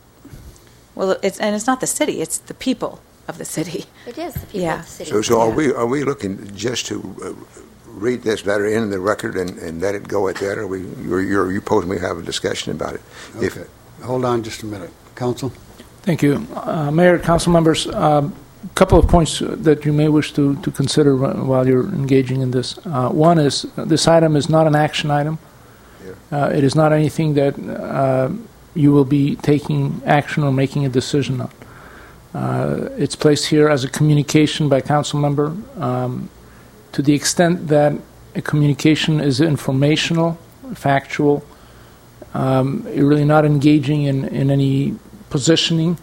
Speaker 4: Well, it's and it's not the city; it's the people of the city.
Speaker 5: It is the people
Speaker 4: yeah.
Speaker 5: of the city.
Speaker 2: So, so are
Speaker 4: yeah.
Speaker 2: we are we looking just to uh, read this letter in the record and, and let it go at that, or we you're, you're you posing we have a discussion about it?
Speaker 9: Okay,
Speaker 2: If,
Speaker 9: hold on just a minute, Council.
Speaker 13: Thank you. Uh, Mayor, council members, a um, couple of points that you may wish to, to consider while you're engaging in this. Uh, one is uh, this item is not an action item. Yeah. Uh, it is not anything that uh, you will be taking action or making a decision on. Uh, it's placed here as a communication by council member. Um, to the extent that a communication is informational, factual, um, you're really not engaging in, in any positioning,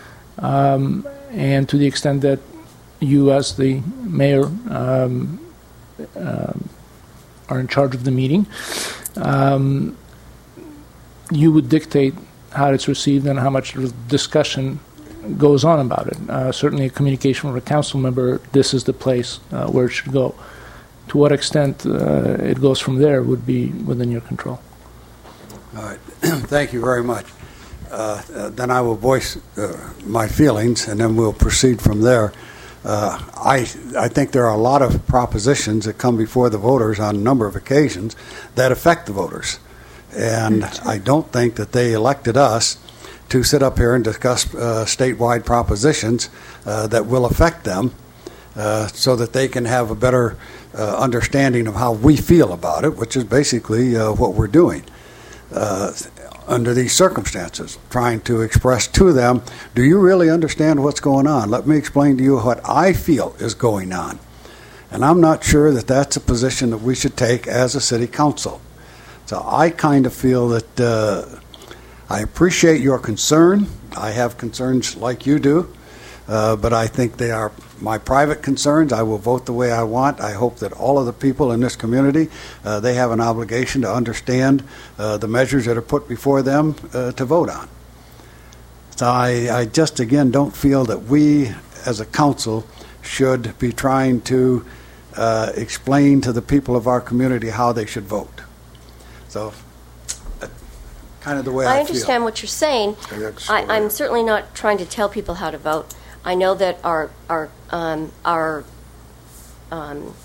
Speaker 13: um, and to the extent that you, as the mayor, um, uh, are in charge of the meeting. Um, you would dictate how it's received and how much discussion goes on about it. Uh, certainly a communication with a council member, this is the place uh, where it should go. To what extent uh, it goes from there would be within your control.
Speaker 9: All right. Thank you very much. Uh, uh, then I will voice uh, my feelings, and then we'll proceed from there. Uh, I I think there are a lot of propositions that come before the voters on a number of occasions that affect the voters. And I don't think that they elected us to sit up here and discuss uh, statewide propositions uh, that will affect them uh, so that they can have a better uh, understanding of how we feel about it, which is basically uh, what we're doing. Uh, under these circumstances, trying to express to them, do you really understand what's going on? Let me explain to you what I feel is going on. And I'm not sure that that's a position that we should take as a city council. So I kind of feel that uh, I appreciate your concern. I have concerns like you do, uh, but I think they are my private concerns. I will vote the way I want. I hope that all of the people in this community, uh, they have an obligation to understand uh, the measures that are put before them uh, to vote on. So I, I just, again, don't feel that we as a council should be trying to uh, explain to the people of our community how they should vote. So uh, kind of the way I,
Speaker 5: I
Speaker 9: feel.
Speaker 5: understand what you're saying. I, I'm certainly not trying to tell people how to vote. I know that our our um, our um,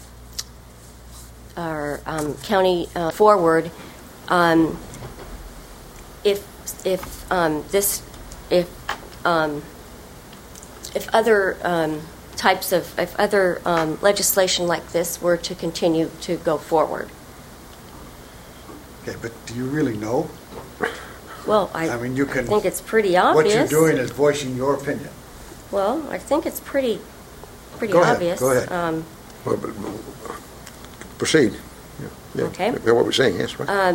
Speaker 5: our um, county uh, forward, um, if if um, this if um, if other um, types of if other um, legislation like this were to continue to go forward.
Speaker 9: Okay, but do you really know?
Speaker 5: Well, I,
Speaker 9: I mean, you can,
Speaker 5: think it's pretty obvious.
Speaker 9: What you're doing is voicing your opinion.
Speaker 5: Well, I think it's pretty, pretty
Speaker 2: Go ahead,
Speaker 5: obvious.
Speaker 2: go ahead.
Speaker 5: Um,
Speaker 2: Well, but- but- Proceed. Yeah, yeah.
Speaker 5: Okay.
Speaker 2: Yeah, what we're saying, yes, right.
Speaker 5: um,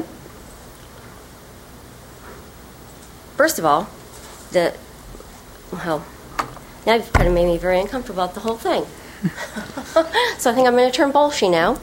Speaker 5: first of all, the well, now you've kind of made me very uncomfortable about the whole thing. So I think I'm going to turn bolshy now.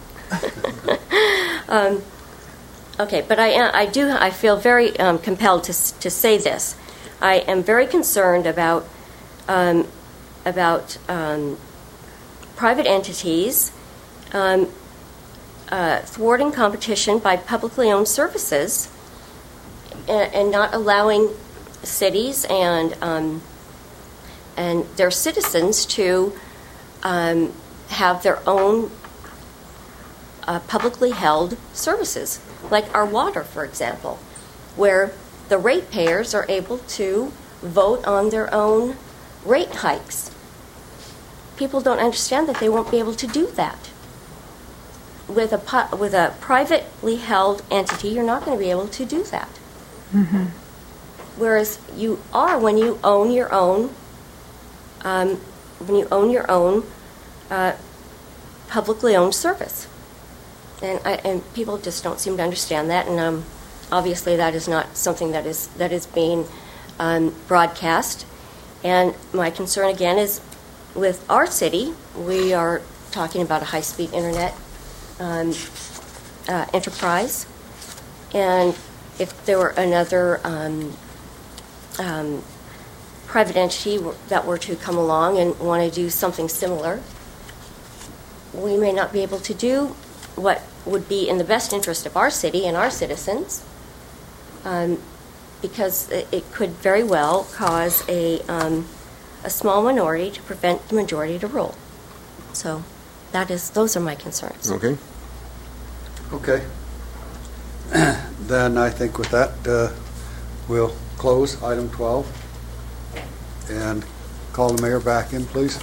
Speaker 5: um, okay, but I, I do. I feel very um, compelled to to say this. I am very concerned about. Um, about um, private entities um, uh, thwarting competition by publicly owned services and, and not allowing cities and um, and their citizens to um, have their own uh, publicly held services, like our water, for example, where the ratepayers are able to vote on their own rate hikes. People don't understand that they won't be able to do that. With a pu- with a privately held entity, you're not going to be able to do that.
Speaker 4: Mm-hmm.
Speaker 5: Whereas you are when you own your own, um, when you own your own uh, publicly owned service, and I, and people just don't seem to understand that. And um, obviously, that is not something that is that is being um, broadcast. And my concern again is with our city, we are talking about a high-speed internet um, uh, enterprise. And if there were another um, um, private entity that were to come along and want to do something similar, we may not be able to do what would be in the best interest of our city and our citizens. Um, because it could very well cause a um, a small minority to prevent the majority to rule. So that is those are my concerns.
Speaker 2: Okay.
Speaker 9: Okay. Then I think with that, uh, we'll close item twelve and call the mayor back in, please.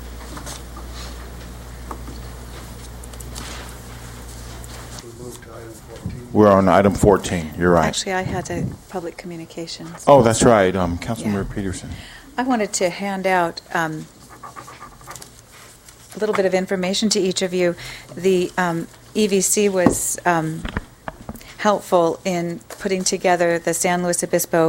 Speaker 1: We're on item fourteen. You're right.
Speaker 4: Actually, I had a public communications.
Speaker 1: Oh, that's right. Um, Councilmember
Speaker 4: Yeah.
Speaker 1: Peterson.
Speaker 4: I wanted to hand out um, a little bit of information to each of you. The um, E V C was um, helpful in putting together the San Luis Obispo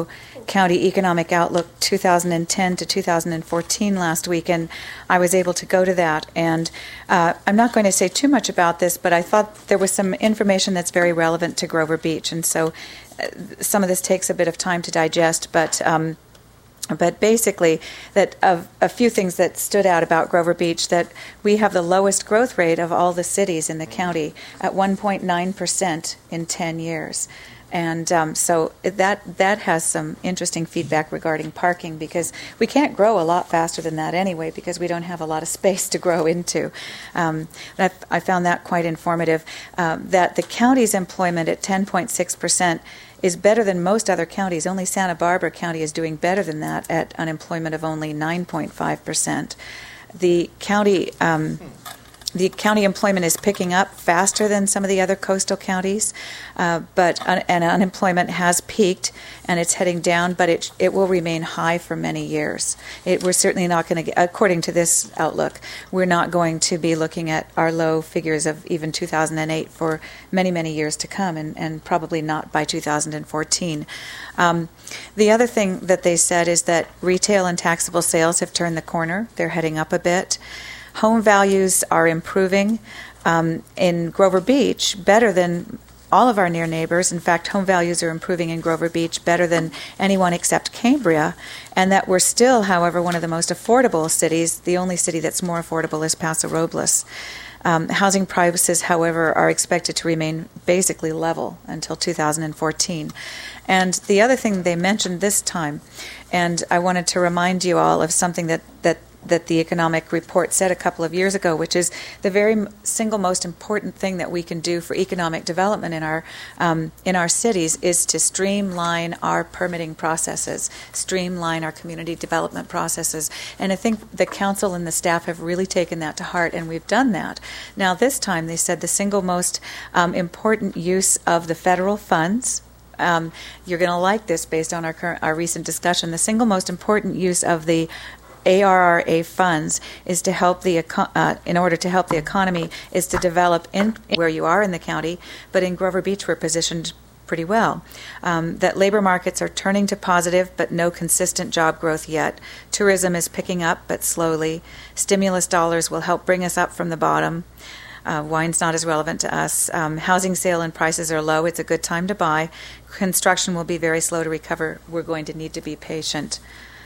Speaker 4: County Economic Outlook two thousand ten to two thousand fourteen last week, and I was able to go to that. And uh, I'm not going to say too much about this, but I thought there was some information that's very relevant to Grover Beach, and so uh, some of this takes a bit of time to digest, but um, But basically, that of a few things that stood out about Grover Beach, that we have the lowest growth rate of all the cities in the county at one point nine percent in ten years. And um, so that that has some interesting feedback regarding parking, because we can't grow a lot faster than that anyway, because we don't have a lot of space to grow into. Um, I, I found that quite informative, um, that the county's employment at ten point six percent is better than most other counties. Only Santa Barbara County is doing better than that at unemployment of only nine point five percent. The county um, the county employment is picking up faster than some of the other coastal counties, uh, but un- and unemployment has peaked and it's heading down, but it it will remain high for many years. It, we're certainly not going to, according to this outlook, we're not going to be looking at our low figures of even two thousand eight for many, many years to come, and, and probably not by two thousand fourteen. Um, the other thing that they said is that retail and taxable sales have turned the corner. They're heading up a bit. Home values are improving um, in Grover Beach better than all of our near neighbors. In fact, home values are improving in Grover Beach better than anyone except Cambria, and that we're still, however, one of the most affordable cities. The only city that's more affordable is Paso Robles. Um, housing prices, however, are expected to remain basically level until two thousand fourteen. And the other thing they mentioned this time, and I wanted to remind you all of something that, that that the economic report said a couple of years ago, which is the very single most important thing that we can do for economic development in our um, in our cities is to streamline our permitting processes, streamline our community development processes. And I think the council and the staff have really taken that to heart, and we've done that. Now, this time they said the single most um, important use of the federal funds, um, you're going to like this based on our current, our recent discussion, the single most important use of the A R R A funds is to help the eco- uh, in order to help the economy is to develop in where you are in the county, but in Grover Beach we're positioned pretty well. Um, that labor markets are turning to positive, but no consistent job growth yet. Tourism is picking up, but slowly. Stimulus dollars will help bring us up from the bottom. Uh, wine's not as relevant to us. Um, housing sale and prices are low. It's a good time to buy. Construction will be very slow to recover. We're going to need to be patient.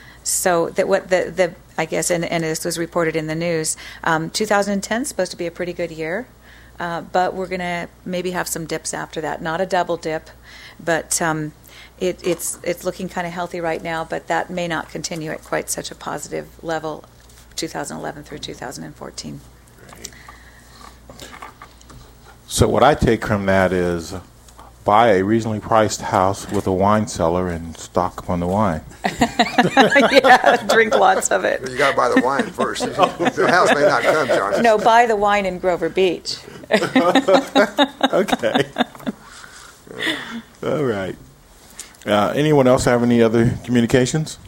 Speaker 4: So that what the, the I guess, and, and this was reported in the news, um, two thousand ten is supposed to be a pretty good year, uh, but we're going to maybe have some dips after that. Not a double dip, but um, it, it's it's looking kind of healthy right now, but that may not continue at quite such a positive level, two thousand eleven through two thousand fourteen.
Speaker 1: So what I take from that is buy a reasonably priced house with a wine cellar and stock up on the wine.
Speaker 4: Yeah, drink lots of it.
Speaker 2: You got to buy the wine first. The house may not come, John.
Speaker 4: No, buy the wine in Grover Beach.
Speaker 1: Okay. All right. Uh, anyone else have any other communications?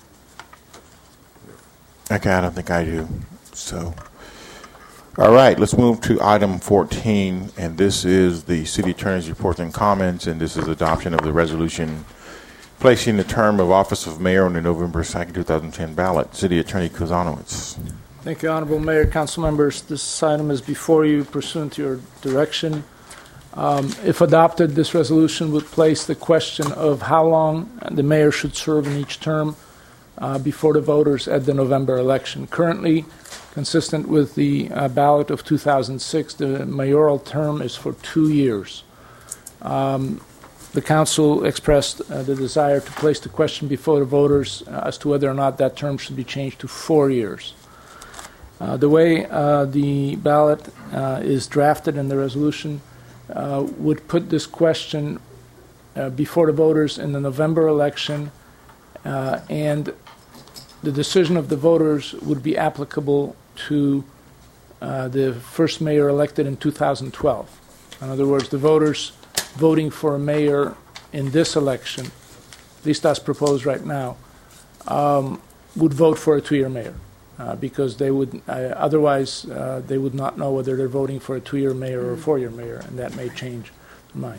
Speaker 1: Okay, I don't think I do. So, all right, let's move to item fourteen, and this is the city attorney's report and comments, and this is adoption of the resolution placing the term of office of mayor on the November second, two thousand ten ballot. City Attorney Kuzanowicz.
Speaker 13: Thank you, Honorable Mayor, council members. This item is before you pursuant to your direction. Um, if adopted, this resolution would place the question of how long the mayor should serve in each term uh, before the voters at the November election. Currently, consistent with the uh, ballot of two thousand six, the mayoral term is for two years. Um, the council expressed uh, the desire to place the question before the voters uh, as to whether or not that term should be changed to four years. Uh, the way uh, the ballot uh, is drafted in the resolution uh, would put this question uh, before the voters in the November election, uh, and the decision of the voters would be applicable to uh, the first mayor elected in two thousand twelve. In other words, the voters voting for a mayor in this election, at least as proposed right now, um, would vote for a two-year mayor uh, because they would uh, otherwise uh, they would not know whether they're voting for a two-year mayor or a four-year mayor, and that may change their mind.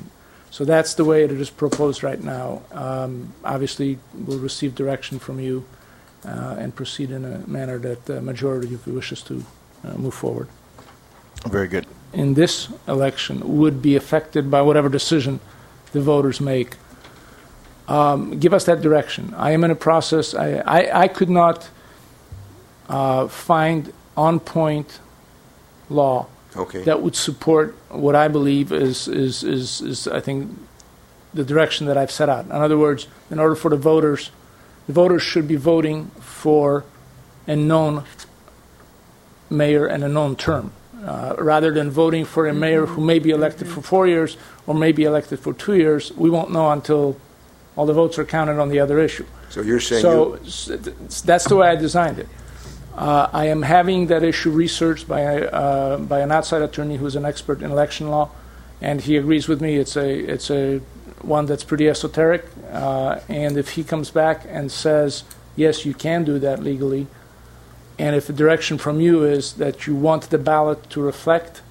Speaker 13: So that's the way it is proposed right now. Um, obviously, we'll receive direction from you uh, and proceed in a manner that the majority of you wishes to uh, move forward.
Speaker 1: Very good.
Speaker 13: In this election would be affected by whatever decision the voters make. Um, give us that direction. I am in a process. I, I, I could not uh, find on-point law
Speaker 2: Okay.
Speaker 13: that would support what I believe is, is, is, is, I think, the direction that I've set out. In other words, in order for the voters, the voters should be voting for a known mayor and a known term, uh, rather than voting for a mayor who may be elected for four years or may be elected for two years. We won't know until all the votes are counted on the other issue.
Speaker 2: So you're saying
Speaker 13: So
Speaker 2: you-
Speaker 13: s- that's the way I designed it. Uh, I am having that issue researched by a, uh, by an outside attorney who is an expert in election law, and he agrees with me. It's a it's a one that's pretty esoteric, uh, and if he comes back and says yes, you can do that legally, and if the direction from you is that you want the ballot to reflect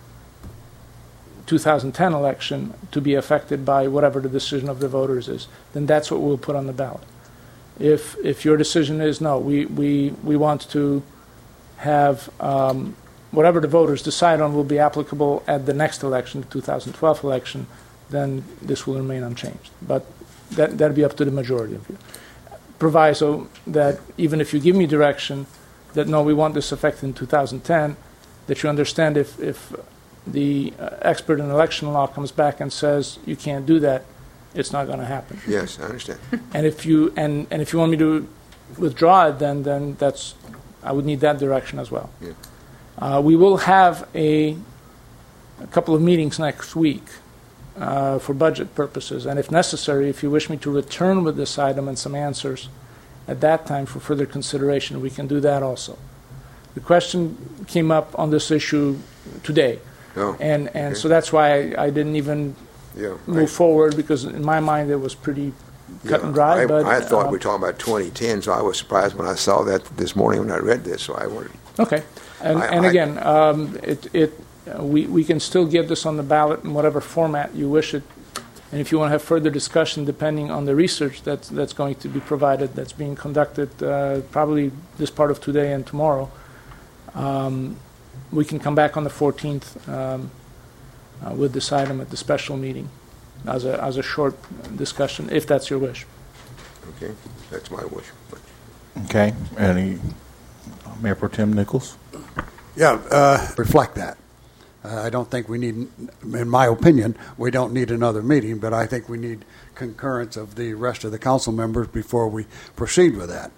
Speaker 13: two thousand ten election to be affected by whatever the decision of the voters is, then that's what we'll put on the ballot. If if your decision is no, we, we, we want to have um, whatever the voters decide on will be applicable at the next election, the two thousand twelve election, then this will remain unchanged. But that that'll be up to the majority of you. Proviso that even if you give me direction that no, we want this effect in two thousand ten, that you understand if if the uh, expert in election law comes back and says you can't do that, it's not going to happen.
Speaker 2: Yes, I understand.
Speaker 13: And if you and, and if you want me to withdraw it, then then that's I would need that direction as well.
Speaker 2: Yeah.
Speaker 13: Uh, we will have a, a couple of meetings next week uh, for budget purposes, and if necessary, if you wish me to return with this item and some answers at that time for further consideration, we can do that also. The question came up on this issue today,
Speaker 2: Oh,
Speaker 13: and and
Speaker 2: okay.
Speaker 13: so that's why I, I didn't even
Speaker 2: Yeah,
Speaker 13: move
Speaker 2: I-
Speaker 13: forward, because in my mind it was pretty cut
Speaker 2: Yeah,
Speaker 13: and dry.
Speaker 2: I,
Speaker 13: but
Speaker 2: I thought
Speaker 13: uh,
Speaker 2: we were talking about twenty ten, so I was surprised when I saw that this morning when I read this. So I wondered.
Speaker 13: Okay, and,
Speaker 2: I-
Speaker 13: and
Speaker 2: I-
Speaker 13: again, um, it, it, uh, we, we can still get this on the ballot in whatever format you wish it, and if you want to have further discussion, depending on the research that's that's going to be provided, that's being conducted uh, probably this part of today and tomorrow, um, we can come back on the fourteenth um, uh, with this item at the special meeting as a as a short discussion, if that's your wish.
Speaker 2: Okay, that's my wish.
Speaker 1: Okay. Any Mayor Pro Tem Nichols?
Speaker 9: Yeah, uh, reflect that. Uh, I don't think we need, in my opinion, we don't need another meeting, but I think we need concurrence of the rest of the council members before we proceed with that.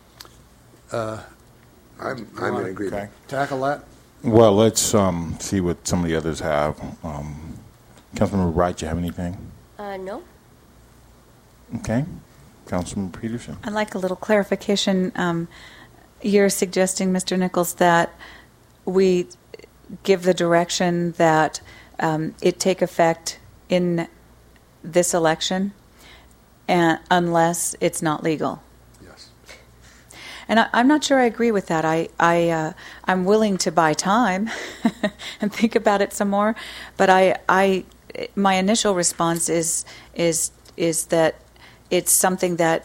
Speaker 9: Uh,
Speaker 2: I'm
Speaker 9: you
Speaker 2: I'm in
Speaker 9: wanna
Speaker 2: agreement.
Speaker 9: Tackle that?
Speaker 1: Well, let's um, see what some of the others have. Um, Councilmember Wright, you have anything?
Speaker 5: Uh, no.
Speaker 1: Okay. Councilman Peterson.
Speaker 4: I'd like a little clarification. Um, you're suggesting, Mister Nichols, that we give the direction that um, it take effect in this election, and unless it's not legal.
Speaker 9: Yes.
Speaker 4: And I, I'm not sure I agree with that. I, I, uh, I'm willing to buy time and think about it some more. But I, I, my initial response is is is that it's something that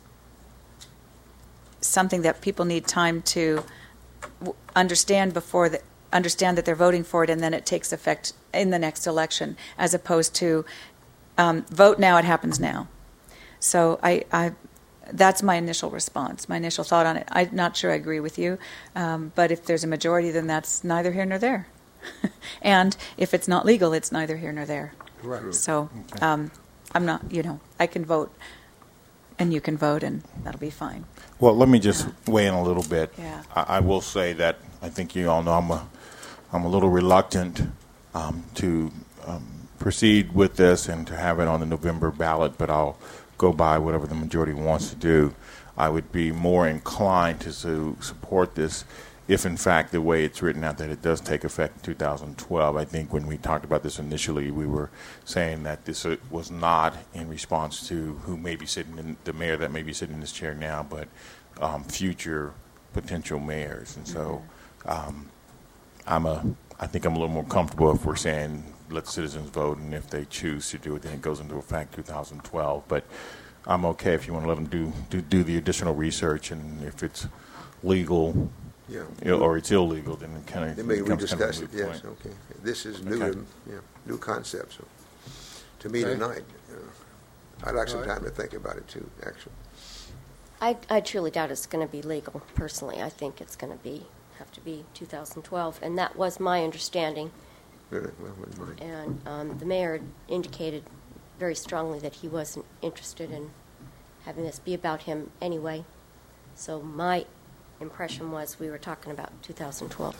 Speaker 4: something that people need time to w- understand before the, understand that they're voting for it, and then it takes effect in the next election, as opposed to um, vote now, it happens now. So I, I, that's my initial response, my initial thought on it. I'm not sure I agree with you, um, but if there's a majority, then that's neither here nor there. And if it's not legal, it's neither here nor there.
Speaker 9: Right.
Speaker 4: So um, I'm not, you know, I can vote, and you can vote, and that'll be fine.
Speaker 1: Well, let me just weigh in a little bit.
Speaker 4: Yeah.
Speaker 1: I, I will say that I think you all know I'm a, I'm a little reluctant um, to um, proceed with this and to have it on the November ballot, but I'll go by whatever the majority wants to do. I would be more inclined to su- support this if, in fact, the way it's written out, that it does take effect in two thousand twelve. I think when we talked about this initially, we were saying that this uh, was not in response to who may be sitting in, the mayor that may be sitting in this chair now, but um, future potential mayors. And so um, I'm a, I think I'm a little more comfortable if we're saying let citizens vote, and if they choose to do it, then it goes into effect two thousand twelve. But I'm okay if you want to let them do, do, do the additional research, and if it's legal
Speaker 2: Yeah.
Speaker 1: or it's illegal, then it kind of
Speaker 2: Then maybe we
Speaker 1: becomes kind of a
Speaker 2: discuss it,
Speaker 1: moot
Speaker 2: yes,
Speaker 1: point.
Speaker 2: okay. This is new,
Speaker 1: Okay.
Speaker 2: to- yeah, new concept, so, to me
Speaker 9: Okay.
Speaker 2: tonight. uh, I'd like some
Speaker 9: All right.
Speaker 2: time to think about it, too, actually.
Speaker 5: I, I truly doubt it's going to be legal, personally. I think it's going to be, have to be two thousand twelve, and that was my understanding.
Speaker 2: Really, well, wouldn't mind.
Speaker 5: And um, the mayor indicated very strongly that he wasn't interested in having this be about him anyway. So my impression was we were talking about two thousand twelve.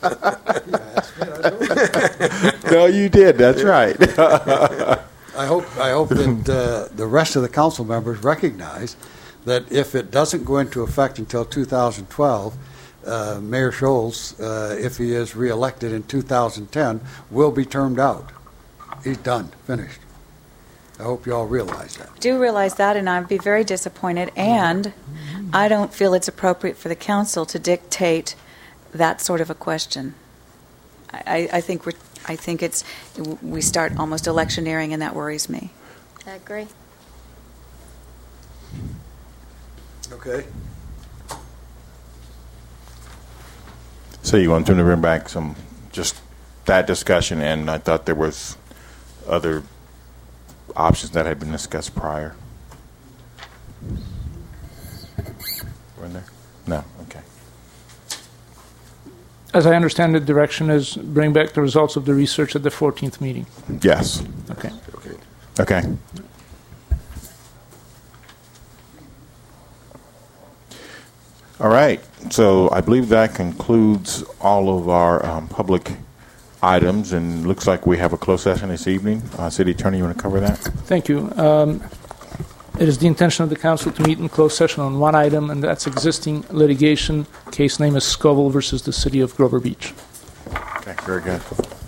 Speaker 1: No, you did. That's right.
Speaker 9: I hope I hope that uh, the rest of the council members recognize that if it doesn't go into effect until two thousand twelve, uh, Mayor Scholes, uh, if he is reelected in two thousand ten, will be termed out. He's done, finished. I hope you all realize that.
Speaker 4: Do realize that, and I'd be very disappointed. And I don't feel it's appropriate for the council to dictate that sort of a question. I, I think we're. I think it's. We start almost electioneering, and that worries me.
Speaker 5: I agree.
Speaker 9: Okay.
Speaker 1: So you want them to bring back some, just that discussion, and I thought there was other options that had been discussed prior. Were in there? No. Okay.
Speaker 13: As I understand, the direction is bring back the results of the research at the fourteenth meeting.
Speaker 1: Yes.
Speaker 13: Okay.
Speaker 2: Okay.
Speaker 1: Okay. All right. So I believe that concludes all of our um, public items, and looks like we have a closed session this evening. Uh, City Attorney, you want to cover that?
Speaker 13: Thank you. Um, it is the intention of the council to meet in closed session on one item, and that's existing litigation. Case name is Scoville versus the City of Grover Beach.
Speaker 1: Okay, very good.